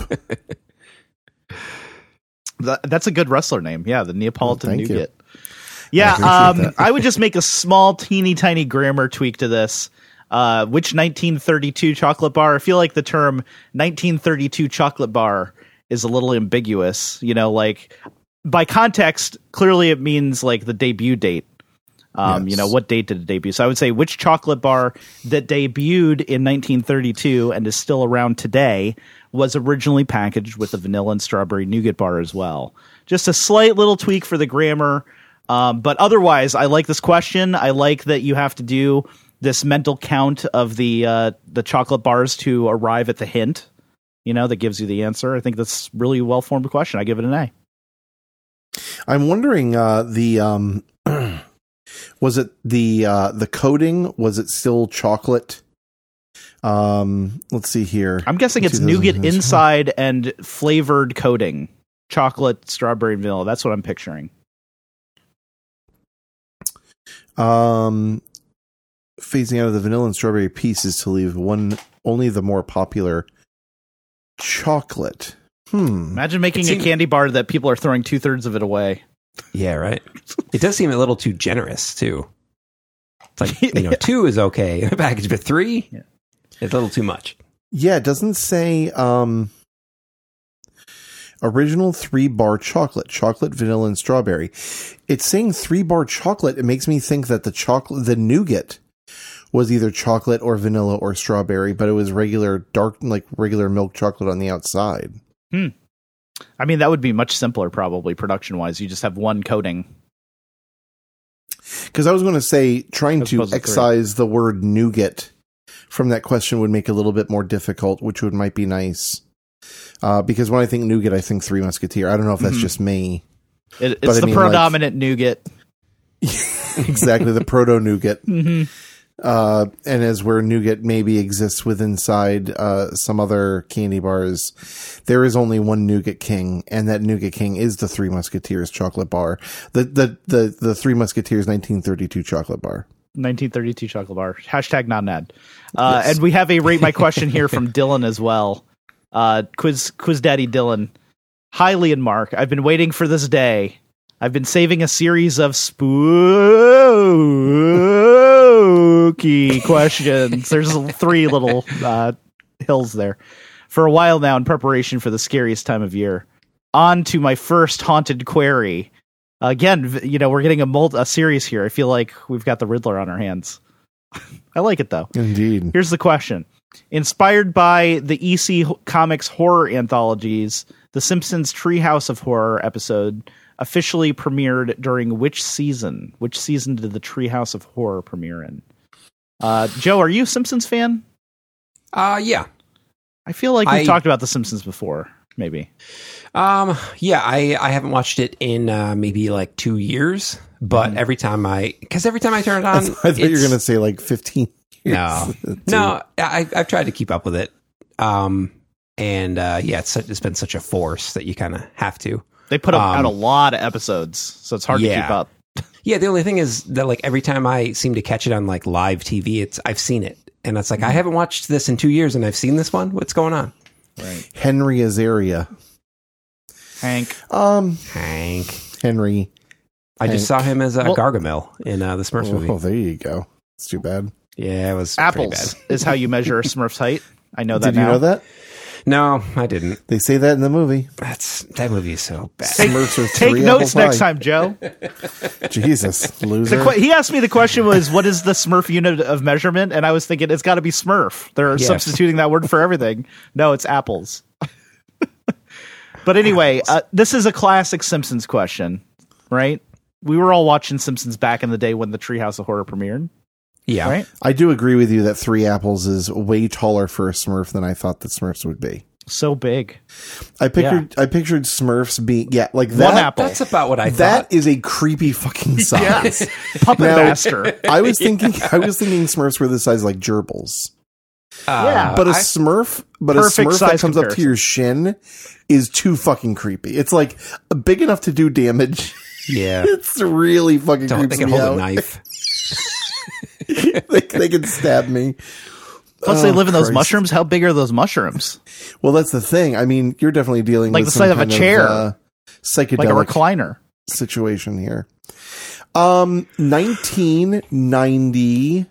That, that's a good wrestler name. Yeah, the Neapolitan Oh, thank Nougat. you. Yeah, I um, appreciate that. I would just make a small, teeny tiny grammar tweak to this. Uh, which nineteen thirty-two chocolate bar? I feel like the term nineteen thirty-two chocolate bar is a little ambiguous. You know, like by context, clearly it means like the debut date. Um, Yes. You know, what date did it debut? So I would say which chocolate bar that debuted in nineteen thirty-two and is still around today was originally packaged with a vanilla and strawberry nougat bar as well. Just a slight little tweak for the grammar. Um, but otherwise, I like this question. I like that you have to do this mental count of the uh, the chocolate bars to arrive at the hint, you know, that gives you the answer. I think that's really a well-formed question. I give it an A. I'm wondering, uh, the, um, was it the, uh, the coating? Was it still chocolate? Um, let's see here. I'm guessing it's two thousand nougat inside and flavored coating. Chocolate, strawberry, and vanilla. That's what I'm picturing. Um, phasing out of the vanilla and strawberry pieces to leave one, only the more popular chocolate. Hmm. Imagine making It a seemed- candy bar that people are throwing two-thirds of it away. Yeah, right. It does seem a little too generous, too. It's like, you know, two is okay in a package, but three? Yeah. It's a little too much. Yeah, it doesn't say, um, original three bar chocolate, chocolate, vanilla, and strawberry. It's saying three bar chocolate. It makes me think that the chocolate, the nougat was either chocolate or vanilla or strawberry, but it was regular dark, like regular milk chocolate on the outside. Hmm. I mean, that would be much simpler, probably, production-wise. You just have one coating. Because I was going to say, trying As to opposed to three. excise the word nougat from that question would make it a little bit more difficult, which would might be nice. Uh, because when I think nougat, I think Three Musketeer. I don't know if that's Mhm. just me. It, But it's I the mean, like- predominant nougat. Exactly, the proto nougat. Mm-hmm. Uh, and as where nougat maybe exists with inside uh, some other candy bars, there is only one Nougat King, and that Nougat King is the Three Musketeers chocolate bar. The the the, the Three Musketeers nineteen thirty-two chocolate bar. nineteen thirty-two chocolate bar. Hashtag not an ad. Uh, Yes. And we have a rate my question here from Dylan as well. Uh, quiz quiz daddy Dylan. Hi, Lee and Mark. I've been waiting for this day. I've been saving a series of spooky questions. There's three little uh, hills there. For a while now in preparation for the scariest time of year. On to my first haunted query. Again, v- you know, we're getting a, mul- a series here. I feel like we've got the Riddler on our hands. I like it, though. Indeed. Here's the question. Inspired by the E C Comics horror anthologies, The Simpsons Treehouse of Horror episode officially premiered during which season? Which season did the Treehouse of Horror premiere in? Uh, Joe, are you a Simpsons fan? Uh, yeah. I feel like we've I- talked about The Simpsons before, maybe. Um, yeah, I, I haven't watched it in uh, maybe like two years, but Mm-hmm. every time I, because every time I turn it on, I thought you were it's- going to say like fifteen years. No, no, I, I've tried to keep up with it. Um, and uh, yeah, it's, such- it's been such a force that you kind of have to. They put Um, out a lot of episodes, so it's hard to yeah. keep up. Yeah, the only thing is that like every time I seem to catch it on like live T V, it's I've seen it, and it's like I haven't watched this in two years, and I've seen this one. What's going on? Right. Henry Azaria. Hank. Um, Hank. Henry. I just Hank. saw him as a Well- Gargamel in uh, the Smurfs movie. Oh, there you go. It's too bad. Yeah, it was pretty Apples bad. is how you measure a Smurf's height. I know that Did you now. know that? No, I didn't. They say that in the movie. That's that movie is so bad. Smurfs are Take three notes apples next high. time, Joe. Jesus, loser. The que- he asked me the question was, what is the Smurf unit of measurement? And I was thinking, it's got to be Smurf. They're Yes. substituting that word for everything. No, it's apples. But anyway, uh, this is a classic Simpsons question, right? We were all watching Simpsons back in the day when the Treehouse of Horror premiered, Yeah, right? I do agree with you that three apples is way taller for a Smurf than I thought that Smurfs would be. So big. I pictured I pictured Smurfs being yeah like that. One apple. that's about what I That thought. is a creepy fucking size. Puppet Now- Master. I was thinking I was thinking Smurfs were the size like gerbils. Yeah. But a I- Smurf, but a Perfect Smurf that size comes up to comparison. your shin is too fucking creepy. It's like big enough to do damage. yeah. It's really fucking Don't creeps they can me hold out. a knife. they, they can stab me. Plus, they Oh, live in those Christ. mushrooms. How big are those mushrooms? Well, that's the thing. I mean, you're definitely dealing Like with the some size of a kind chair. uh, psychedelic Like a recliner. situation here. Um, nineteen ninety,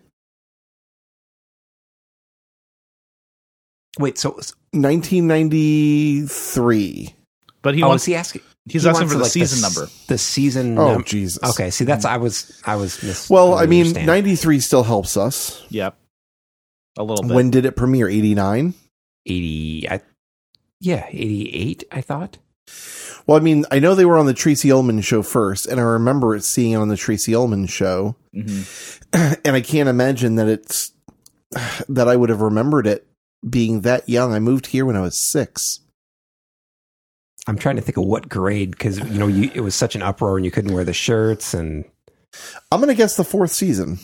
Wait, so nineteen ninety-three. But he oh, wants. is he asking? he's he asking wants for the like, season s- number. The season. Oh, num- Jesus. Okay, see, that's I was I was mis- Well, I mean, understand. ninety-three still helps us. Yep. A little bit. When did it premiere? eighty-nine? eighty. I, yeah, eighty-eight. I thought. Well, I mean, I know they were on the Tracy Ullman show first, and I remember it seeing it on the Tracy Ullman show. Mhm. And I can't imagine that it's that I would have remembered it being that young. I moved here when I was six. I'm trying to think of what grade because you know you, it was such an uproar and you couldn't wear the shirts and. I'm going to guess the fourth season.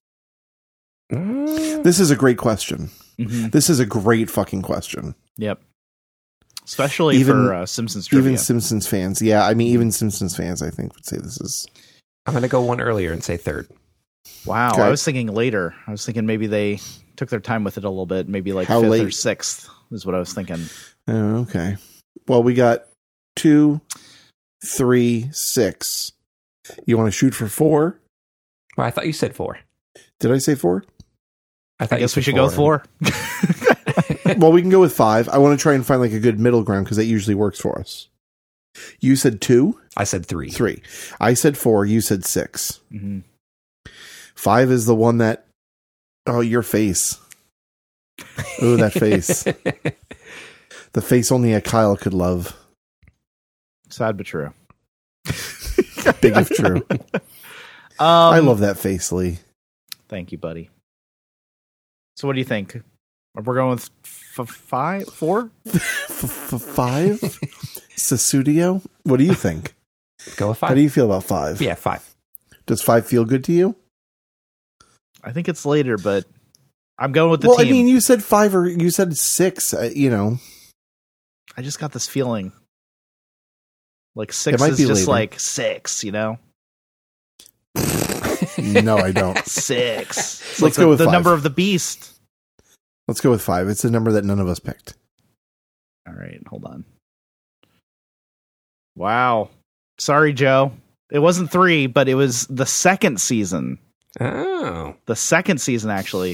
Mm, This is a great question. Mhm. This is a great fucking question. Yep. Especially Even- for uh, Simpsons trivia. Even Simpsons fans. Yeah, I mean, even Simpsons fans, I think, would say this is. I'm going to go one earlier and say third. Wow. Okay. I was thinking later. I was thinking maybe they took their time with it a little bit. Maybe like How fifth or late? sixth is what I was thinking. Oh, okay. Well, we got two, three, six. You want to shoot for four? Well, I thought you said four. Did I say four? I thought I guess you we said should go four. Well, we can go with five. I want to try and find like a good middle ground because that usually works for us. You said two, I said three. three. I said four. You said six. Mhm. Five is the one that. Oh, your face. Oh, that face. The face only a Kyle could love. Sad but true. Big if true. Um, I love that face, Lee. Thank you, buddy. So, what do you think? We're going with f- five, four. F- f- five? Susudio? What do you think? Go with How five. do you feel about five? Yeah, five. Does five feel good to you? I think it's later, but I'm going with the Well, team. I mean, you said five or you said six. Uh, you know, I just got this feeling like six might is be just later. like six, you know, no, I don't. six. It's Let's like go the, with the five. number of the beast. Let's go with five. It's a number that none of us picked. All right, hold on. Wow, sorry, Joe. It wasn't three, but it was the second season. Oh. The second season, actually.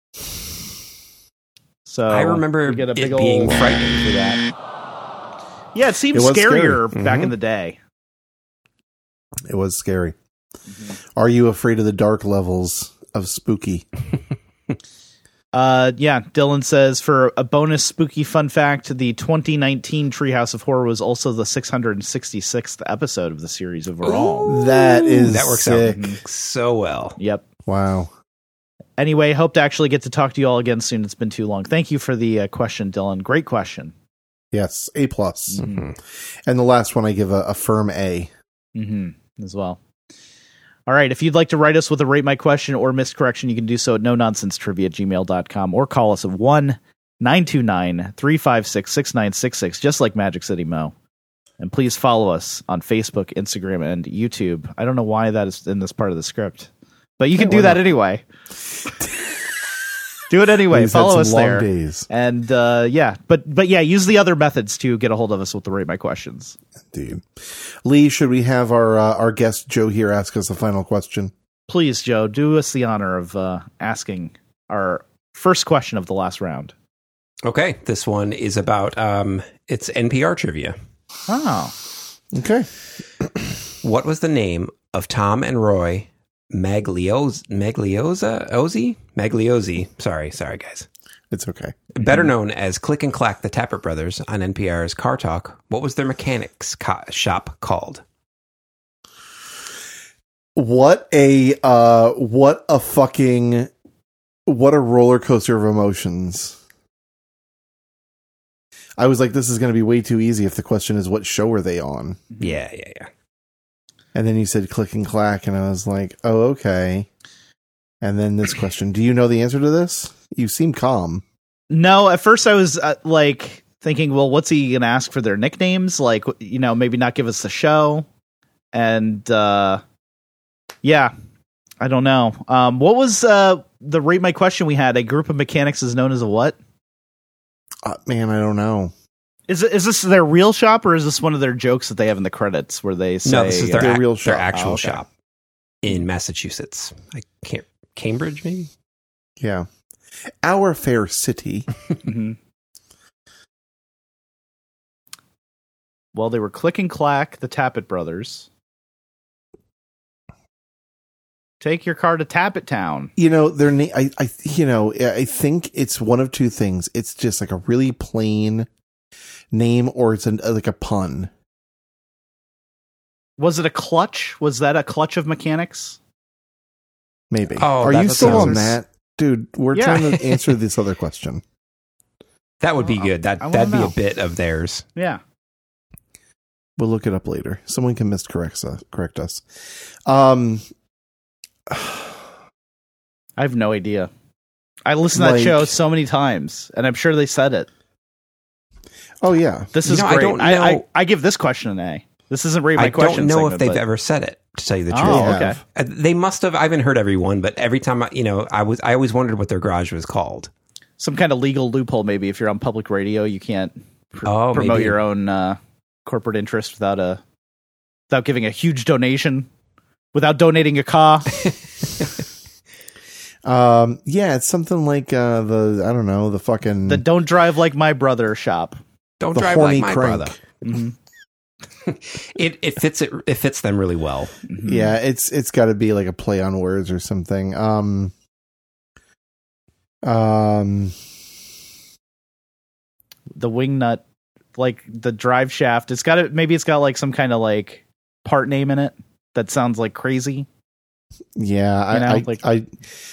So I remember we get a it big being ol' frightening for that. Yeah, it seemed It was scarier scary. back Mhm. in the day. It was scary. Are you afraid of the dark levels of spooky? Uh, yeah, Dylan says for a bonus spooky fun fact, the twenty nineteen Treehouse of Horror was also the six hundred sixty-sixth episode of the series overall. That is That works sick. out so well. Yep. Wow. Anyway, hope to actually get to talk to you all again soon. It's been too long. Thank you for the uh, question, Dylan. Great question. Yes, A plus. Mhm. And the last one I give a, a firm A. Mm-hmm. As well. All right. If you'd like to write us with a rate my question or miscorrection, you can do so at no nonsense trivia at gmail dot com or call us at one nine two nine, three five six, six nine six six, just like Magic City Mo. And please follow us on Facebook, Instagram, and YouTube. I don't know why that is in this part of the script, but you can Hey, do why that not? anyway. Do it anyway. He's had Follow some us long there. days. And uh, yeah, but but yeah, use the other methods to get a hold of us with the rate my questions. Dude. Lee, should we have our uh, our guest Joe here ask us the final question? Please, Joe, do us the honor of uh, asking our first question of the last round. Okay, this one is about um, it's N P R trivia. Oh, Okay. What was the name of Tom and Roy Maglios Maglioza Ozzy Magliozzi? Sorry, sorry guys. It's okay. Better known as Click and Clack, the Tappert Brothers on N P R's Car Talk. What was their mechanics co- shop called? What a uh what a fucking what a roller coaster of emotions. I was like, this is going to be way too easy if the question is what show are they on? Yeah, yeah, yeah. And then you said Click and Clack, and I was like, oh, okay. And then this question, do you know the answer to this? You seem calm. No, at first I was uh, like thinking, well, what's he gonna ask for their nicknames? Like, you know, maybe not give us the show. And uh, yeah, I don't know. Um, what was uh, the rate my question we had? A group of mechanics is known as a what? Uh, man, I don't know. Is it, is this their real shop, or is this one of their jokes that they have in the credits where they say No, this is their, Their ac- real their shop. actual Oh, okay. shop in Massachusetts. I can't Cambridge maybe. Yeah. Our fair city. Mhm. Well, they were Click and Clack, the Tappet brothers. Take your car to Tappet Town. You know, their name, I, I, you know, I think it's one of two things. It's just like a really plain name, or it's an, like a pun. Was it a clutch? Was that a clutch of mechanics? Maybe. Oh, Are that- you that still on sounds- that? Dude, we're Yeah. trying to answer this other question. That would be Oh, good. That I wanna that'd be know. a bit of theirs. Yeah. We'll look it up later. Someone can miscorrect us. Correct us. Um, I have no idea. I listened to that Like- show so many times, and I'm sure they said it. oh yeah. This You is know, I great. don't I, I, know- I give this question an A. This isn't rate my I question. don't know if segment, they've but- ever said it, to tell you the truth. Oh, They okay. have. Uh, They must have. I haven't heard every one, but every time I, you know, I was, I always wondered what their garage was called. Some kind of legal loophole, maybe. If you're on public radio, you can't pr- Oh, promote maybe. your own uh, corporate interest without a without giving a huge donation, without donating a car. Um, yeah, it's something like uh, the I don't know the fucking The Don't Drive Like My Brother shop. Don't the drive horny like my crank. brother. Mhm. It it fits it. It fits them really well. Mhm. Yeah, it's it's got to be like a play on words or something. Um, um, The wing nut, like the drive shaft. It's got it. Maybe it's got like some kind of like part name in it that sounds like crazy. yeah, I, You know, I, like- I,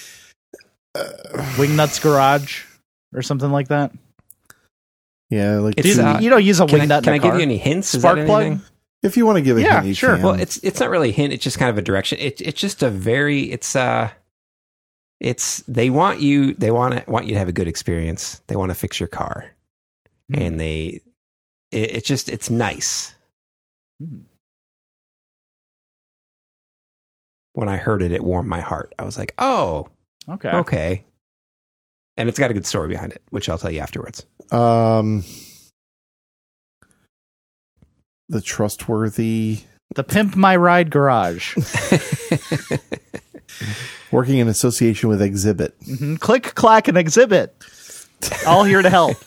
Wing Nuts Garage or something like that. yeah, like It's, Dude, uh, you don't use a Can I, wing nut can in I a car. give you any hints? Is Spark that plug? anything? if you want to give a Yeah, hint, you sure. can. Well, it's it's not really a hint. It's just kind of a direction. It, it's just a very. It's uh, it's they want you. They want to want you to have a good experience. They want to fix your car, Hmm. and they. It, it's just it's nice. Hmm. When I heard it, it warmed my heart. I was like, oh, Okay. okay. And it's got a good story behind it, which I'll tell you afterwards. um, the trustworthy The Pimp My Ride Garage. working in association with Exhibit. hmm Click, clack, and exhibit. All here to help.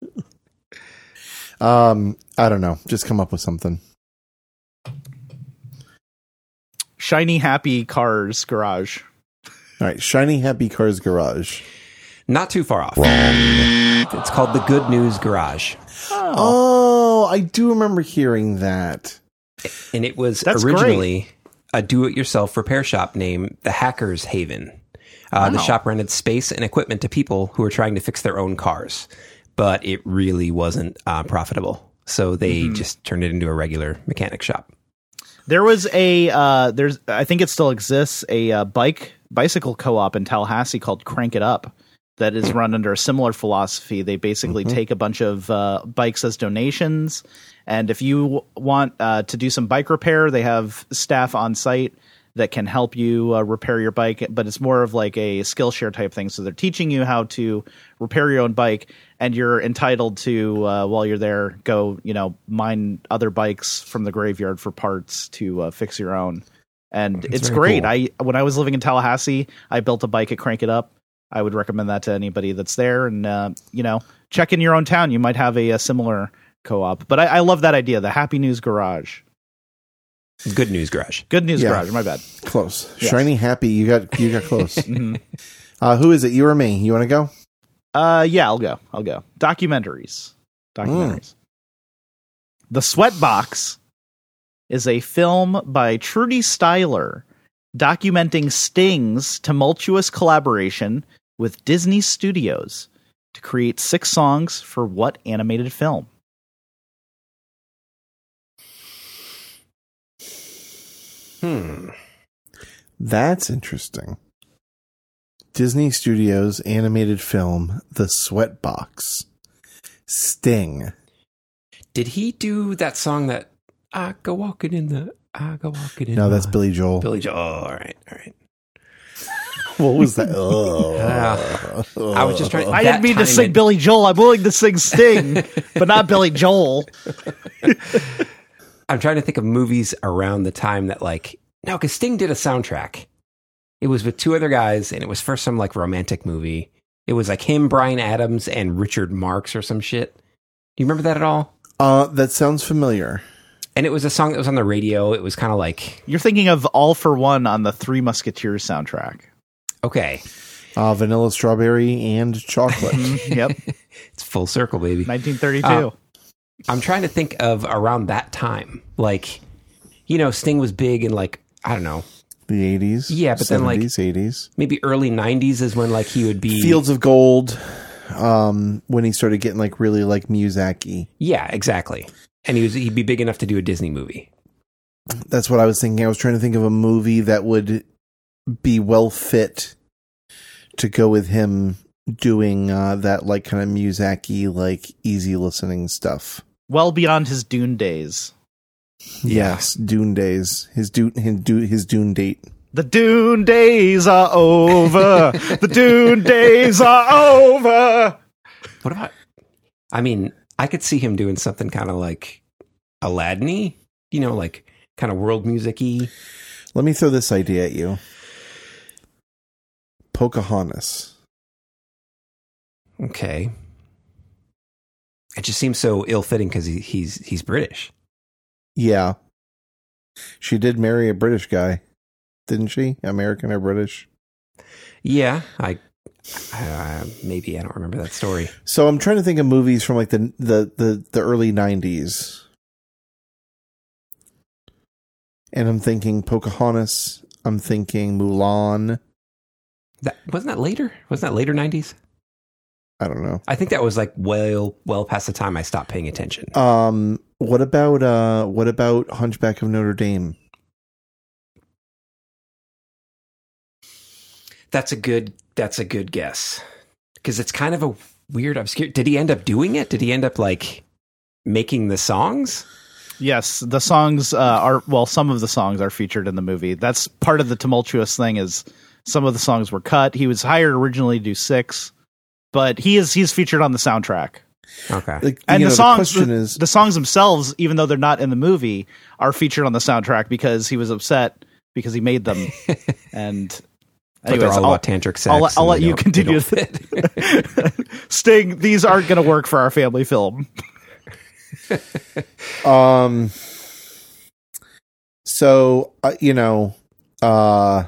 Um, I don't know. Just come up with something. Shiny Happy Cars Garage. All right, Shiny Happy Cars Garage. Not too far off. It's called the Good News Garage. Oh, I do remember hearing that. And it was That's originally a do-it-yourself repair shop named the Hackers Haven. Uh, The Wow. shop rented space and equipment to people who were trying to fix their own cars, but it really wasn't uh, profitable. So they Mm-hmm. just turned it into a regular mechanic shop. There was a uh, there's I think it still exists a uh, bike bicycle co-op in Tallahassee called Crank It Up that is run under a similar philosophy. They basically Mhm. take a bunch of uh, bikes as donations, and if you w- want uh, to do some bike repair, they have staff on site that can help you uh, repair your bike. But it's more of like a Skillshare type thing. So they're teaching you how to repair your own bike, and you're entitled to uh, while you're there go you know mine other bikes from the graveyard for parts to uh, fix your own. And That's it's very great. cool. I when I was living in Tallahassee, I built a bike at Crank It Up. I would recommend that to anybody that's there. And uh, you know, check in your own town. You might have a, a similar co-op. But I, I love that idea. The Happy News Garage. Good News Garage. Good News Yeah. Garage. My bad. Close. Yes. Shiny Happy. You got you got close. Mhm. uh, who is it? You or me? You want to go? Uh, yeah, I'll go. I'll go. Documentaries. Documentaries. The Sweatbox is a film by Trudy Styler documenting Sting's tumultuous collaboration with Disney Studios to create six songs for what animated film? Hmm. That's interesting. Disney Studios animated film The Sweatbox. Sting. Did he do that song that I go walking in the I go walking in? No, that's my-" Billy Joel. Billy Joel. Oh, all right, all right. What was that? Oh. Uh, I was just trying. I that didn't mean to time sing it- Billy Joel. I'm willing to sing Sting, but not Billy Joel. I'm trying to think of movies around the time that like no, because Sting did a soundtrack. It was with two other guys, and it was for some like romantic movie. It was like him, Bryan Adams, and Richard Marx or some shit. Do you remember that at all? Uh, that sounds familiar. And it was a song that was on the radio. It was kind of like You're thinking of All for One on the Three Musketeers soundtrack. okay, Uh, vanilla, strawberry, and chocolate. Yep, it's full circle, baby. nineteen thirty-two. Uh, I'm trying to think of around that time, like you know, Sting was big in like I don't know. The eighties. Yeah, but then, like- seventies, eighties. Maybe early nineties is when like he would be Fields of Gold. Um, when he started getting like really like Muzak-y. Yeah, exactly. And he was he'd be big enough to do a Disney movie. That's what I was thinking. I was trying to think of a movie that would be well fit to go with him doing uh, that like kind of Muzak-y, like easy listening stuff. Well beyond his Dune days. Yes, Dune days. His Dune, his Dune, his Dune date. The Dune days are over. The Dune days are over. What about I mean, I could see him doing something kind of like Aladdin-y, you know, like kind of world music-y. Let me throw this idea at you. Pocahontas. Okay. It just seems so ill-fitting because he, he's he's British. Yeah. She did marry a British guy, didn't she? American or British? Yeah, I uh, maybe I don't remember that story. So I'm trying to think of movies from like the the the, the early nineties. And I'm thinking Pocahontas, I'm thinking Mulan. That wasn't that later? Wasn't that later nineties? I don't know. I think that was like well well past the time I stopped paying attention. Um what about uh what about Hunchback of Notre Dame? That's a good that's a good guess. Because it's kind of a weird obscure. Did he end up doing it? Did he end up like making the songs? Yes, the songs uh, are, well, some of the songs are featured in the movie. That's part of the tumultuous thing is some of the songs were cut. He was hired originally to do six, but he is he's featured on the soundtrack. Okay. Like, And you the know, songs, question the, is the songs themselves, even though they're not in the movie, are featured on the soundtrack because he was upset because he made them. And But anyways, they're all I'll, about tantric sex. I'll, I'll and let they you don't- continue. they don't fit. Sting, these aren't going to work for our family film. um so uh, you know uh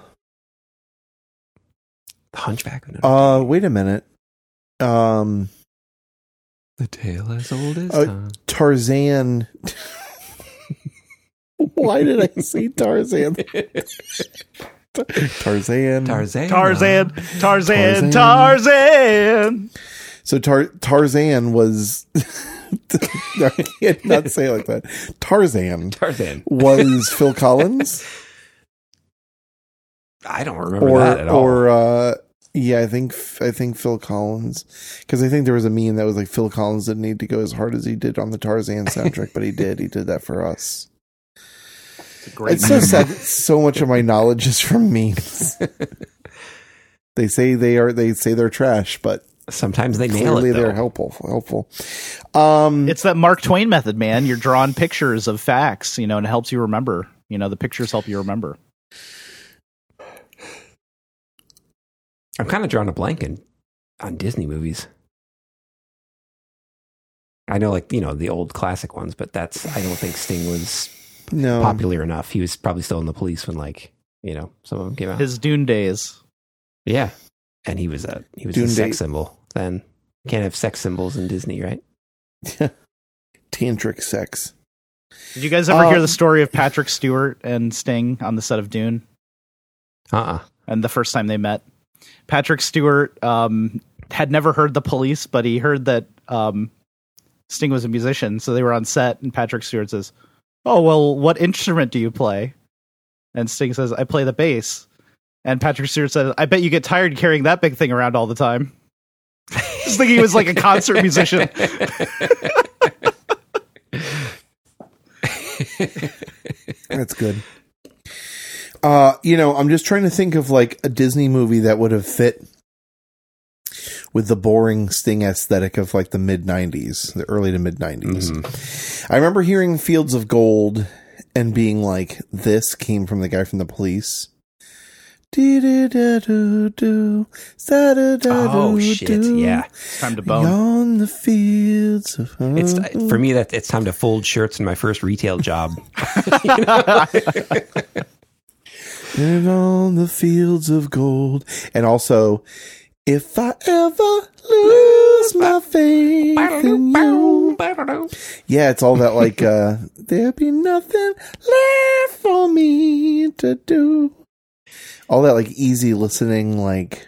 Hunchback of Notre uh wait a minute. Um The tale as old as Uh, time. Tarzan. Why did I say Tarzan? Tarzan. Tarzan. Tarzan, Tarzan, Tarzan. Tarzan. So Tar- Tarzan was. I can't not say it like that. Tarzan Tarzan. was Phil Collins, I don't remember or that at all. or uh, yeah, I think I think Phil Collins, because I think there was a meme that was like Phil Collins didn't need to go as hard as he did on the Tarzan soundtrack, but he did. He did that for us. Great. It's so sad. that So much of my knowledge is from memes. They say they are. They say they're trash, but Sometimes they nail clearly it. they're Though. helpful. Helpful. Um, It's that Mark Twain method, man. You're drawing pictures of facts, you know, and it helps you remember. You know, the pictures help you remember. I'm kind of drawing a blank in, on Disney movies. I know, like, you know, the old classic ones, but that's, I don't think Sting was no. popular enough. He was probably still in the police when, like, you know, some of them came out. His Dune days. Yeah. And he was a, he was Dune a sex date. symbol. Then can't have sex symbols in Disney, right? Tantric sex. Did you guys ever Um, hear the story of Patrick Stewart and Sting on the set of Dune? Uh-uh. And the first time they met, Patrick Stewart um, had never heard the Police, but he heard that um, Sting was a musician. So they were on set, and Patrick Stewart says, "Oh, well, what instrument do you play?" And Sting says, "I play the bass." And Patrick Stewart said, I bet you get tired carrying that big thing around all the time. Just thinking he was like a concert musician. That's good. Uh, you know, I'm just trying to think of like a Disney movie that would have fit with the boring Sting aesthetic of like the mid nineties, the early to mid nineties. Mm-hmm. I remember hearing Fields of Gold and being like, this came from the guy from The Police. Oh shit! Yeah, it's time to bone. On the fields of it's for me that it's time to fold shirts in my first retail job. And on the fields of gold, and also, if I ever lose my faith in you. Yeah, it's all that like uh, there'll be nothing left for me to do. All that like easy listening, like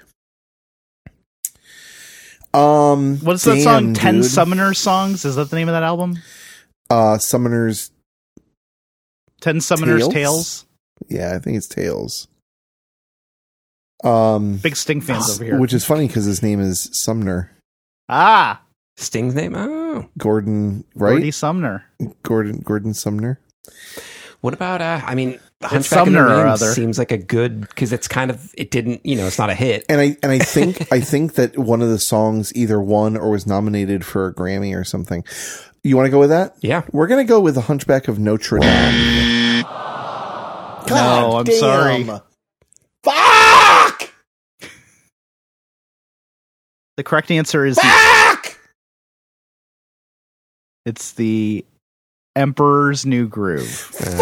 um, what's that song? Ten Summoner Songs. Is that the name of that album? Uh, Summoners. Ten Summoners Tales. Tales? Yeah, I think it's Tales. Um, big Sting fans over here. Which is funny because his name is Sumner. Ah, Sting's name. Oh, Gordon, right? Gordy Sumner. Gordon Gordon Sumner. What about? Uh, I mean, it's Hunchback Sumner of Notre or Dame other. Seems like a good because it's kind of it didn't you know it's not a hit. And I and I think I think that one of the songs either won or was nominated for a Grammy or something. You want to go with that? Yeah, we're gonna go with the Hunchback of Notre Dame. God no, I'm damn. sorry. Fuck! The correct answer is Fuck! The, it's the Emperor's New Groove. Fuck!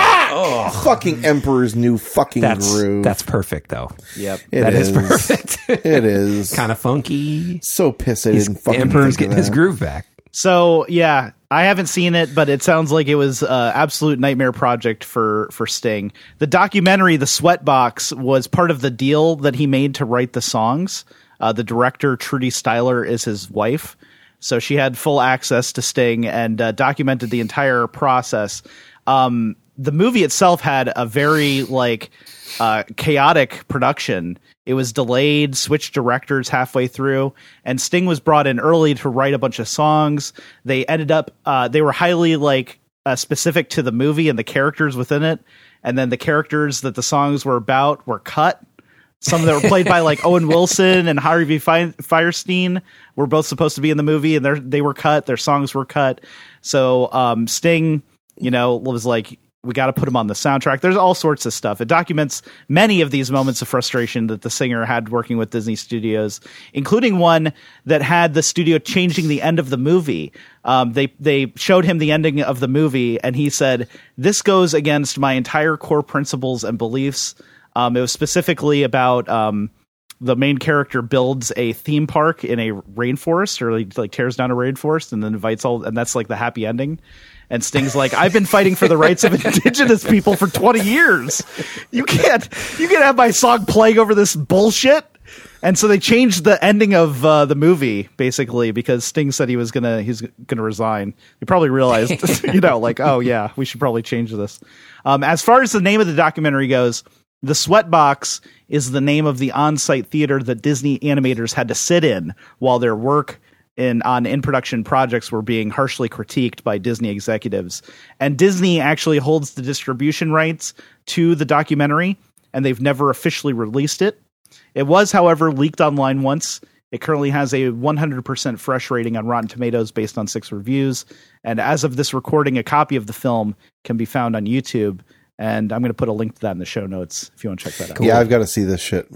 Oh, fucking Emperor's New fucking that's, Groove. That's perfect, though. Yep, it that is. is perfect. It is kind of funky. So pissed I didn't fucking. Emperor's getting his groove back. So yeah, I haven't seen it, but it sounds like it was an absolute nightmare project for for Sting. The documentary, The Sweatbox, was part of the deal that he made to write the songs. Uh, the director, Trudy Styler, is his wife, so she had full access to Sting and uh, documented the entire process. Um, the movie itself had a very like uh, chaotic production. It was delayed, switched directors halfway through, and Sting was brought in early to write a bunch of songs. They ended up, uh, they were highly like uh, specific to the movie and the characters within it. And then the characters that the songs were about were cut. Some that were played by like Owen Wilson and Harvey Fierstein were both supposed to be in the movie, and they they were cut. Their songs were cut. So um, Sting, you know, was like, we got to put him on the soundtrack. There's all sorts of stuff. It documents many of these moments of frustration that the singer had working with Disney Studios, including one that had the studio changing the end of the movie. Um, they they showed him the ending of the movie, and he said, "This goes against my entire core principles and beliefs." Um, it was specifically about um, the main character builds a theme park in a rainforest, or like, like tears down a rainforest, and then invites all, and that's like the happy ending. And Sting's like, I've been fighting for the rights of indigenous people for twenty years. You can't, you can't have my song playing over this bullshit. And so they changed the ending of uh, the movie basically because Sting said he was gonna, he's gonna resign. He probably realized, you know, like, oh yeah, we should probably change this. Um, as far as the name of the documentary goes, The Sweatbox is the name of the on-site theater that Disney animators had to sit in while their work in on in-production projects were being harshly critiqued by Disney executives. And Disney actually holds the distribution rights to the documentary, and they've never officially released it. It was, however, leaked online once. It currently has a one hundred percent fresh rating on Rotten Tomatoes based on six reviews. And as of this recording, a copy of the film can be found on YouTube. And I'm going to put a link to that in the show notes if you want to check that out. Cool. Yeah, I've got to see this shit.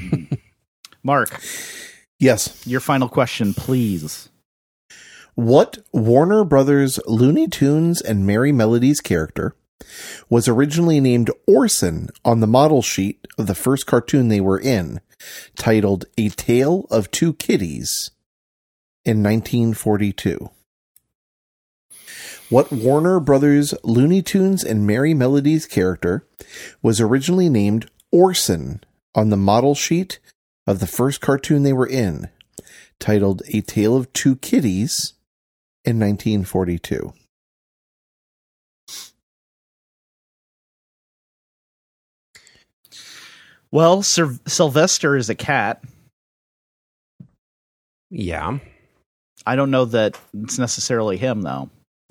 Mark. Yes. Your final question, please. What Warner Brothers Looney Tunes and Merry Melodies character was originally named Orson on the model sheet of the first cartoon they were in, titled A Tale of Two Kitties, in nineteen forty-two? What Warner Brothers Looney Tunes and Merry Melodies character was originally named Orson on the model sheet of the first cartoon they were in, titled A Tale of Two Kitties, in nineteen forty-two? Well, Sir- Sylvester is a cat. Yeah. I don't know that it's necessarily him, though.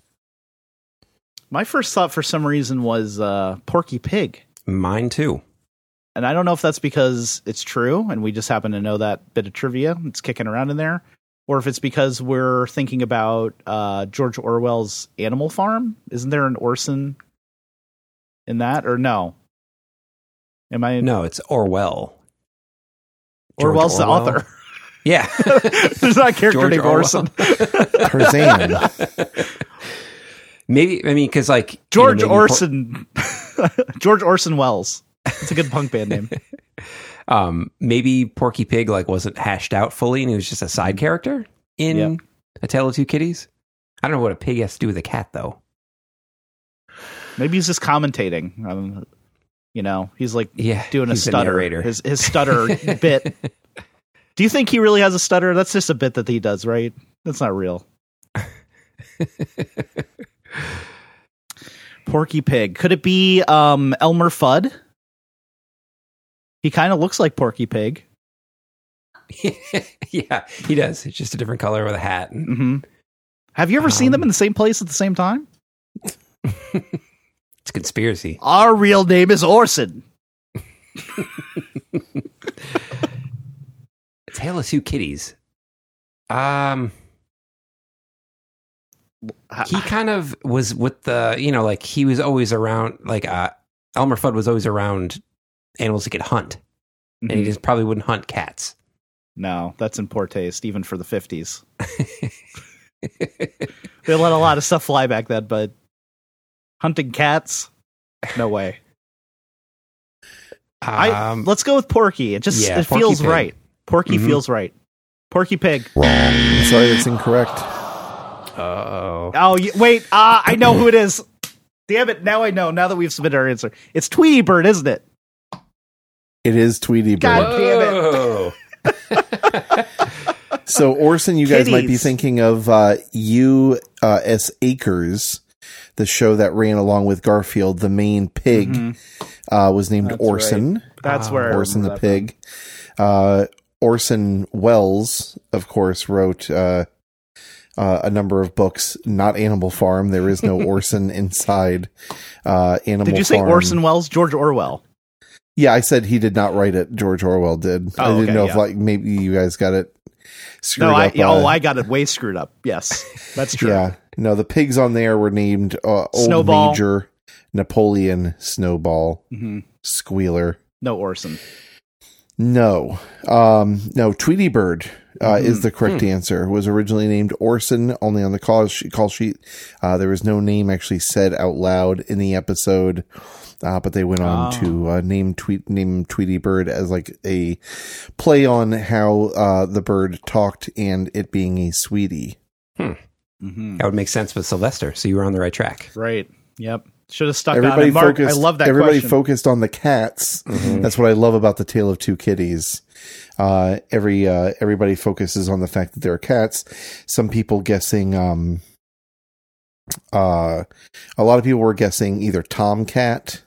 My first thought for some reason was uh, Porky Pig. Mine too. And I don't know if that's because it's true and we just happen to know that bit of trivia. It's kicking around in there. Or if it's because we're thinking about uh, George Orwell's Animal Farm. Isn't there an Orson in that? Or no? Am I? No, it's Orwell. George Orwell's Orwell? the author. Yeah. There's not a character George named Orwell. Orson. Tarzan. Maybe, I mean, because like... George you know, maybe Orson. George Orson Welles. It's a good punk band name. Um, maybe Porky Pig like wasn't hashed out fully and he was just a side character in Yep. A Tale of Two Kitties. I don't know what a pig has to do with a cat, though. Maybe he's just commentating. Um, you know, he's like Yeah, doing a he's the stutter. narrator. His his stutter bit. Do you think he really has a stutter? That's just a bit that he does, right? That's not real. Porky Pig. Could it be um, Elmer Fudd? He kind of looks like Porky Pig. Yeah, he does. It's just a different color with a hat. And, Mm-hmm. Have you ever seen Um, them in the same place at the same time? it's a conspiracy. Our real name is Orson. Tale of Two Kitties. Um, he kind of was with the, you know, like he was always around, like uh, Elmer Fudd was always around animals he could hunt. And he Mhm. just probably wouldn't hunt cats. No, that's in poor taste, even for the fifties. They let a lot of stuff fly back then, but hunting cats, no way. I Um, let's go with Porky. It just yeah, it Porky feels Pig. right. Porky Mhm. feels right. Porky Pig. I'm sorry, that's incorrect. oh. Oh, you, wait. Ah, I know who it is. Damn it! Now I know. Now that we've submitted our answer, it's Tweety Bird, isn't it? It is Tweety Bird. God damn it! Whoa. So Orson, you guys might be Kitties. thinking of uh, U S. Acres, the show that ran along with Garfield. The main pig Mhm. uh, was named That's Orson. That's Ah, where I Orson the remember that pig. Uh, Orson Welles, of course, wrote uh, uh, a number of books. Not Animal Farm. There is no Orson inside uh, Animal from. Did you say Farm. Orson Welles? George Orwell. Yeah, I said he did not write it. George Orwell did. I Oh, didn't okay, know if yeah. like maybe you guys got it screwed No, I up. uh, oh I got it way screwed up. Yes, that's true. Yeah, no, the pigs on there were named uh, Old Snowball. Major, Napoleon, Snowball, hmm Squealer. No Orson. No, um, no, Tweety Bird uh, Mhm. is the correct Hmm. answer. Was originally named Orson, only on the call sheet. Call sheet. Uh, there was no name actually said out loud in the episode, uh, but they went on Oh. to uh, name tweet name Tweety Bird as like a play on how uh, the bird talked and it being a sweetie. Mm-hmm. That would make sense with Sylvester, so you were on the right track. Right. Yep. Should have stuck Everybody on it. Mark, focused. I love that everybody question. focused on the cats. Mhm. That's what I love about the Tale of Two Kitties. Uh, every uh, everybody focuses on the fact that there are cats. Some people guessing. Um, uh, a lot of people were guessing either Tomcat.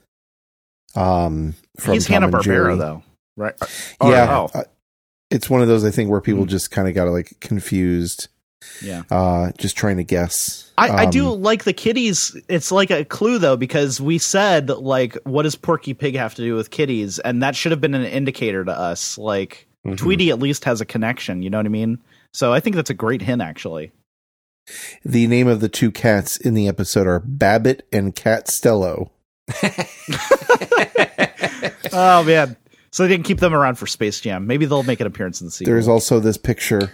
Um, from He's Tom Hanna and Jerry. Barbera, though, right? Or- Yeah, oh, uh, it's one of those I think where people Mhm. just kind of got like confused. yeah. Uh, just trying to guess. I, I do Um, like the kitties. It's like a clue though, because we said like, what does Porky Pig have to do with kitties? And that should have been an indicator to us. Like Mhm. Tweety at least has a connection. You know what I mean? So I think that's a great hint, actually. The name of the two cats in the episode are Babbitt and Catstello. Oh man! So they didn't keep them around for Space Jam. Maybe they'll make an appearance in the sequel. There's also this picture.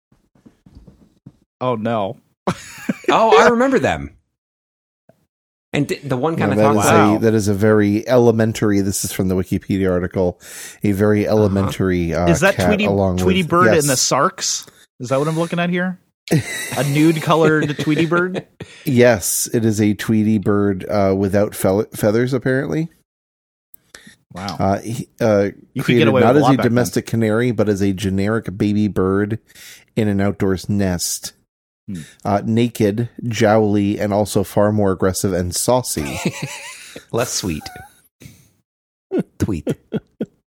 Oh no! Oh, I remember them. And th- the one kind Now, of that, talks is Wow. a, that is a very elementary. This is from the Wikipedia article. A very elementary. Uh, Is that cat Tweety along Tweety with, Bird yes. in the Sarks? Is that what I'm looking at here? A nude colored Tweety Bird? Yes, it is a Tweety Bird uh, without fe- feathers. Apparently, Wow. uh, he, uh, You could created get away not with a as lot a back then. domestic canary, but as a generic baby bird in an outdoors nest. Hmm. Uh, naked, jowly, and also far more aggressive and saucy. less sweet. Tweet.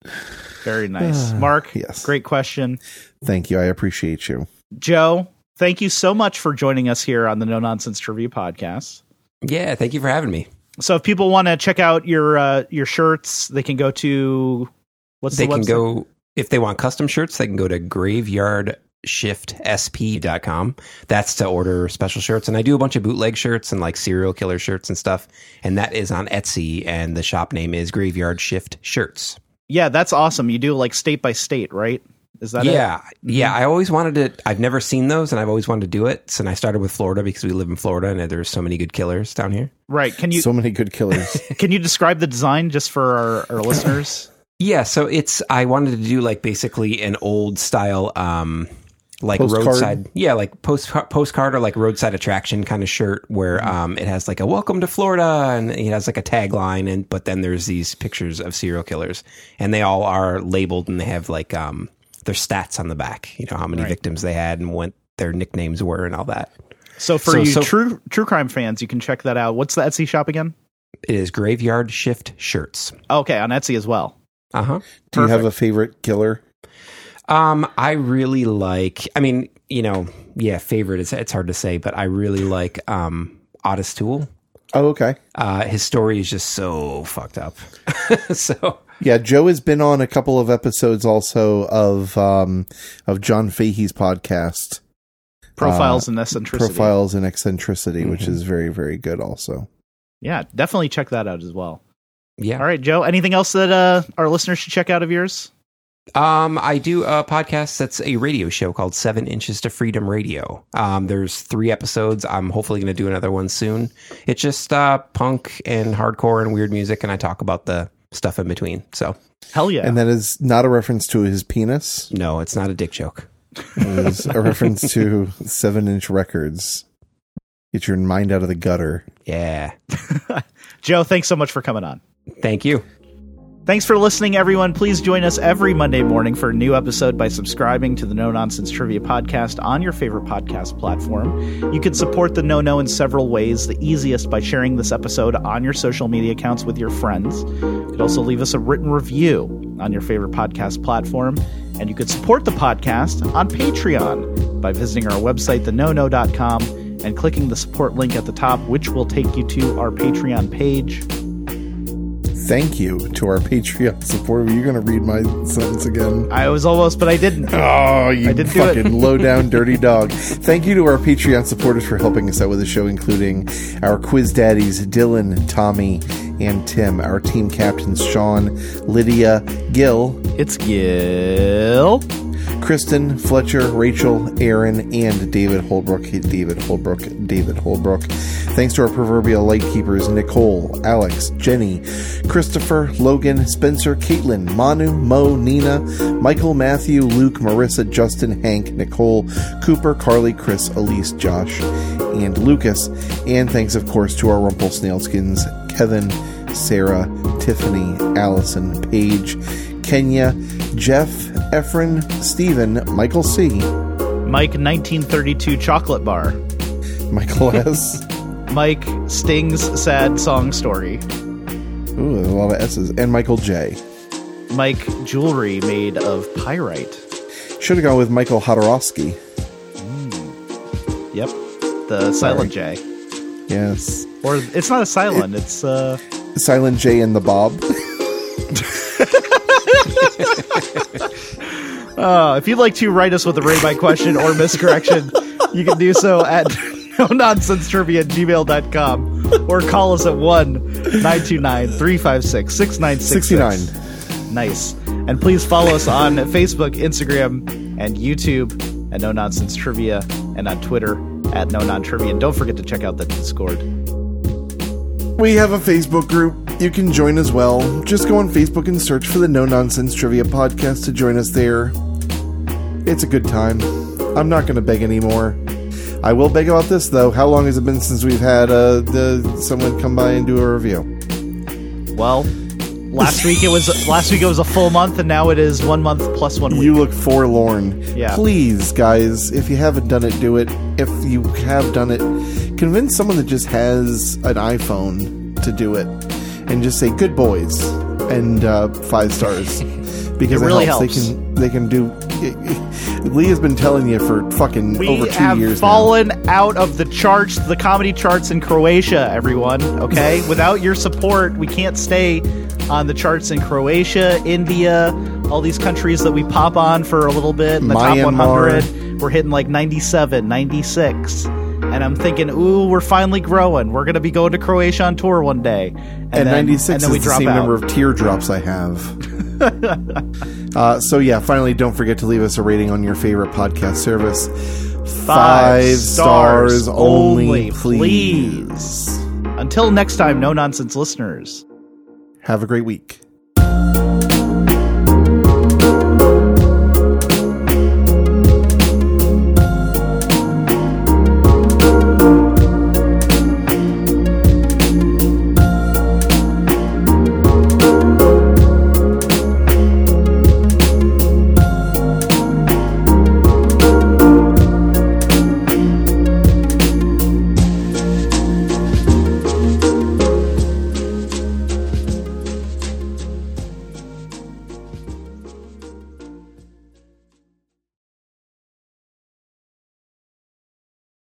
Very nice. Mark, yes. Great question. Thank you. I appreciate you. Joe, thank you so much for joining us here on the No Nonsense Trivia Podcast. Yeah, thank you for having me. So if people want to check out your uh, your shirts, they can go to what's they the website? They can go, if they want custom shirts, they can go to graveyard shift s p dot com. That's to order special shirts. And I do a bunch of bootleg shirts and like serial killer shirts and stuff. And that is on Etsy. And the shop name is Graveyard Shift Shirts. Yeah, that's awesome. You do like state by state, right? Is that yeah, it? Yeah. I always wanted to, I've never seen those and I've always wanted to do it. So I started with Florida because we live in Florida and there's so many good killers down here. Right. Can you, so many good killers. Can you describe the design just for our, our listeners? Yeah. So it's, I wanted to do like basically an old style, um, like postcard. roadside, yeah, like post postcard or like roadside attraction kind of shirt where um, it has like a welcome to Florida and it has like a tagline, and but then there's these pictures of serial killers and they all are labeled and they have like um, their stats on the back, you know, how many right. victims they had and what their nicknames were and all that. So for so, you so, true true crime fans, you can check that out. What's the Etsy shop again? It is Graveyard Shift Shirts. Okay, on Etsy as well. Uh huh. Do you have a favorite killer? Um, I really like, I mean, you know, yeah, favorite is, it's hard to say, but I really like, um, Otis Toole. Oh, okay. Uh, his story is just so fucked up. So yeah, Joe has been on a couple of episodes also of, um, of John Fahey's podcast. Profiles uh, and Eccentricity. Profiles and Eccentricity, mm-hmm. which is very, very good also. Yeah, definitely check that out as well. Yeah. All right, Joe, anything else that, uh, our listeners should check out of yours? Um, I do a podcast that's a radio show called Seven Inches to Freedom Radio. Um, there's three episodes. I'm hopefully going to do another one soon. It's just uh, punk and hardcore and weird music, and I talk about the stuff in between. So hell yeah! And that is not a reference to his penis. No, it's not a dick joke. It is a reference to Seven Inch Records. Get your mind out of the gutter. Yeah. Joe, thanks so much for coming on. Thank you. Thanks for listening, everyone. Please join us every Monday morning for a new episode by subscribing to the No Nonsense Trivia Podcast on your favorite podcast platform. You can support the No No in several ways. The easiest by sharing this episode on your social media accounts with your friends. You could also leave us a written review on your favorite podcast platform. And you could support the podcast on Patreon by visiting our website, the no no dot com, and clicking the support link at the top, which will take you to our Patreon page. Thank you to our Patreon supporter. Are you going to read my sentence again? I was almost, but I didn't. Oh, you I didn't fucking low-down dirty dog. Thank you to our Patreon supporters for helping us out with the show, including our quiz daddies, Dylan, Tommy, and Tim, our team captains, Sean, Lydia, Gil. It's Gil. Kristen, Fletcher, Rachel, Aaron, and David Holbrook. David Holbrook. David Holbrook. Thanks to our proverbial lightkeepers, Nicole, Alex, Jenny, Christopher, Logan, Spencer, Caitlin, Manu, Mo, Nina, Michael, Matthew, Luke, Marissa, Justin, Hank, Nicole, Cooper, Carly, Chris, Elise, Josh, and Lucas. And thanks, of course, to our Rumpelsnailskins, Kevin, Sarah, Tiffany, Allison, Paige, Kenya, Jeff, Efren, Stephen, Michael C., Mike nineteen thirty-two Chocolate Bar, Michael S., Mike Sting's Sad Song Story, ooh, there's a lot of S's, and Michael J. Mike Jewelry Made of Pyrite. Should have gone with Michael Hodorowski. Mm. Yep, the Silent J. Yes. Or it's not a silent, it, it's uh Silent J and the Bob. uh, if you'd like to write us with a rate by question or miscorrection, you can do so at no nonsense trivia at gmail dot com or call us at one nine two nine, three five six, six nine six six. sixty-nine. Nice. And please follow us on Facebook, Instagram, and YouTube at No Nonsense Trivia, and on Twitter at No Non Trivia. And don't forget to check out the Discord. We have a Facebook group. You can join as well. Just go on Facebook and search for the No Nonsense Trivia Podcast to join us there. It's a good time. I'm not going to beg anymore. I will beg about this, though. How long has it been since we've had uh, the someone come by and do a review? Well, last week it was last week it was a full month, and now it is one month plus one week. You look forlorn. Yeah. Please, guys, if you haven't done it, do it. If you have done it, convince someone that just has an iPhone to do it, and just say "good boys" and uh, five stars. because it really helps. helps. They can they can do. Lee has been telling you for fucking we over two have years fallen now. out of the charts, the comedy charts in Croatia, everyone. Okay, without your support, we can't stay on the charts in Croatia, India, all these countries that we pop on for a little bit in the top one hundred. We're hitting like ninety-seven, ninety-six. And I'm thinking, ooh, we're finally growing. We're going to be going to Croatia on tour one day. And, And then, ninety-six and then we is the drop same out. number of teardrops I have. uh, so yeah, finally, don't forget to leave us a rating on your favorite podcast service. Five, Five stars, stars only, only, please. Until next time, no nonsense listeners. Have a great week.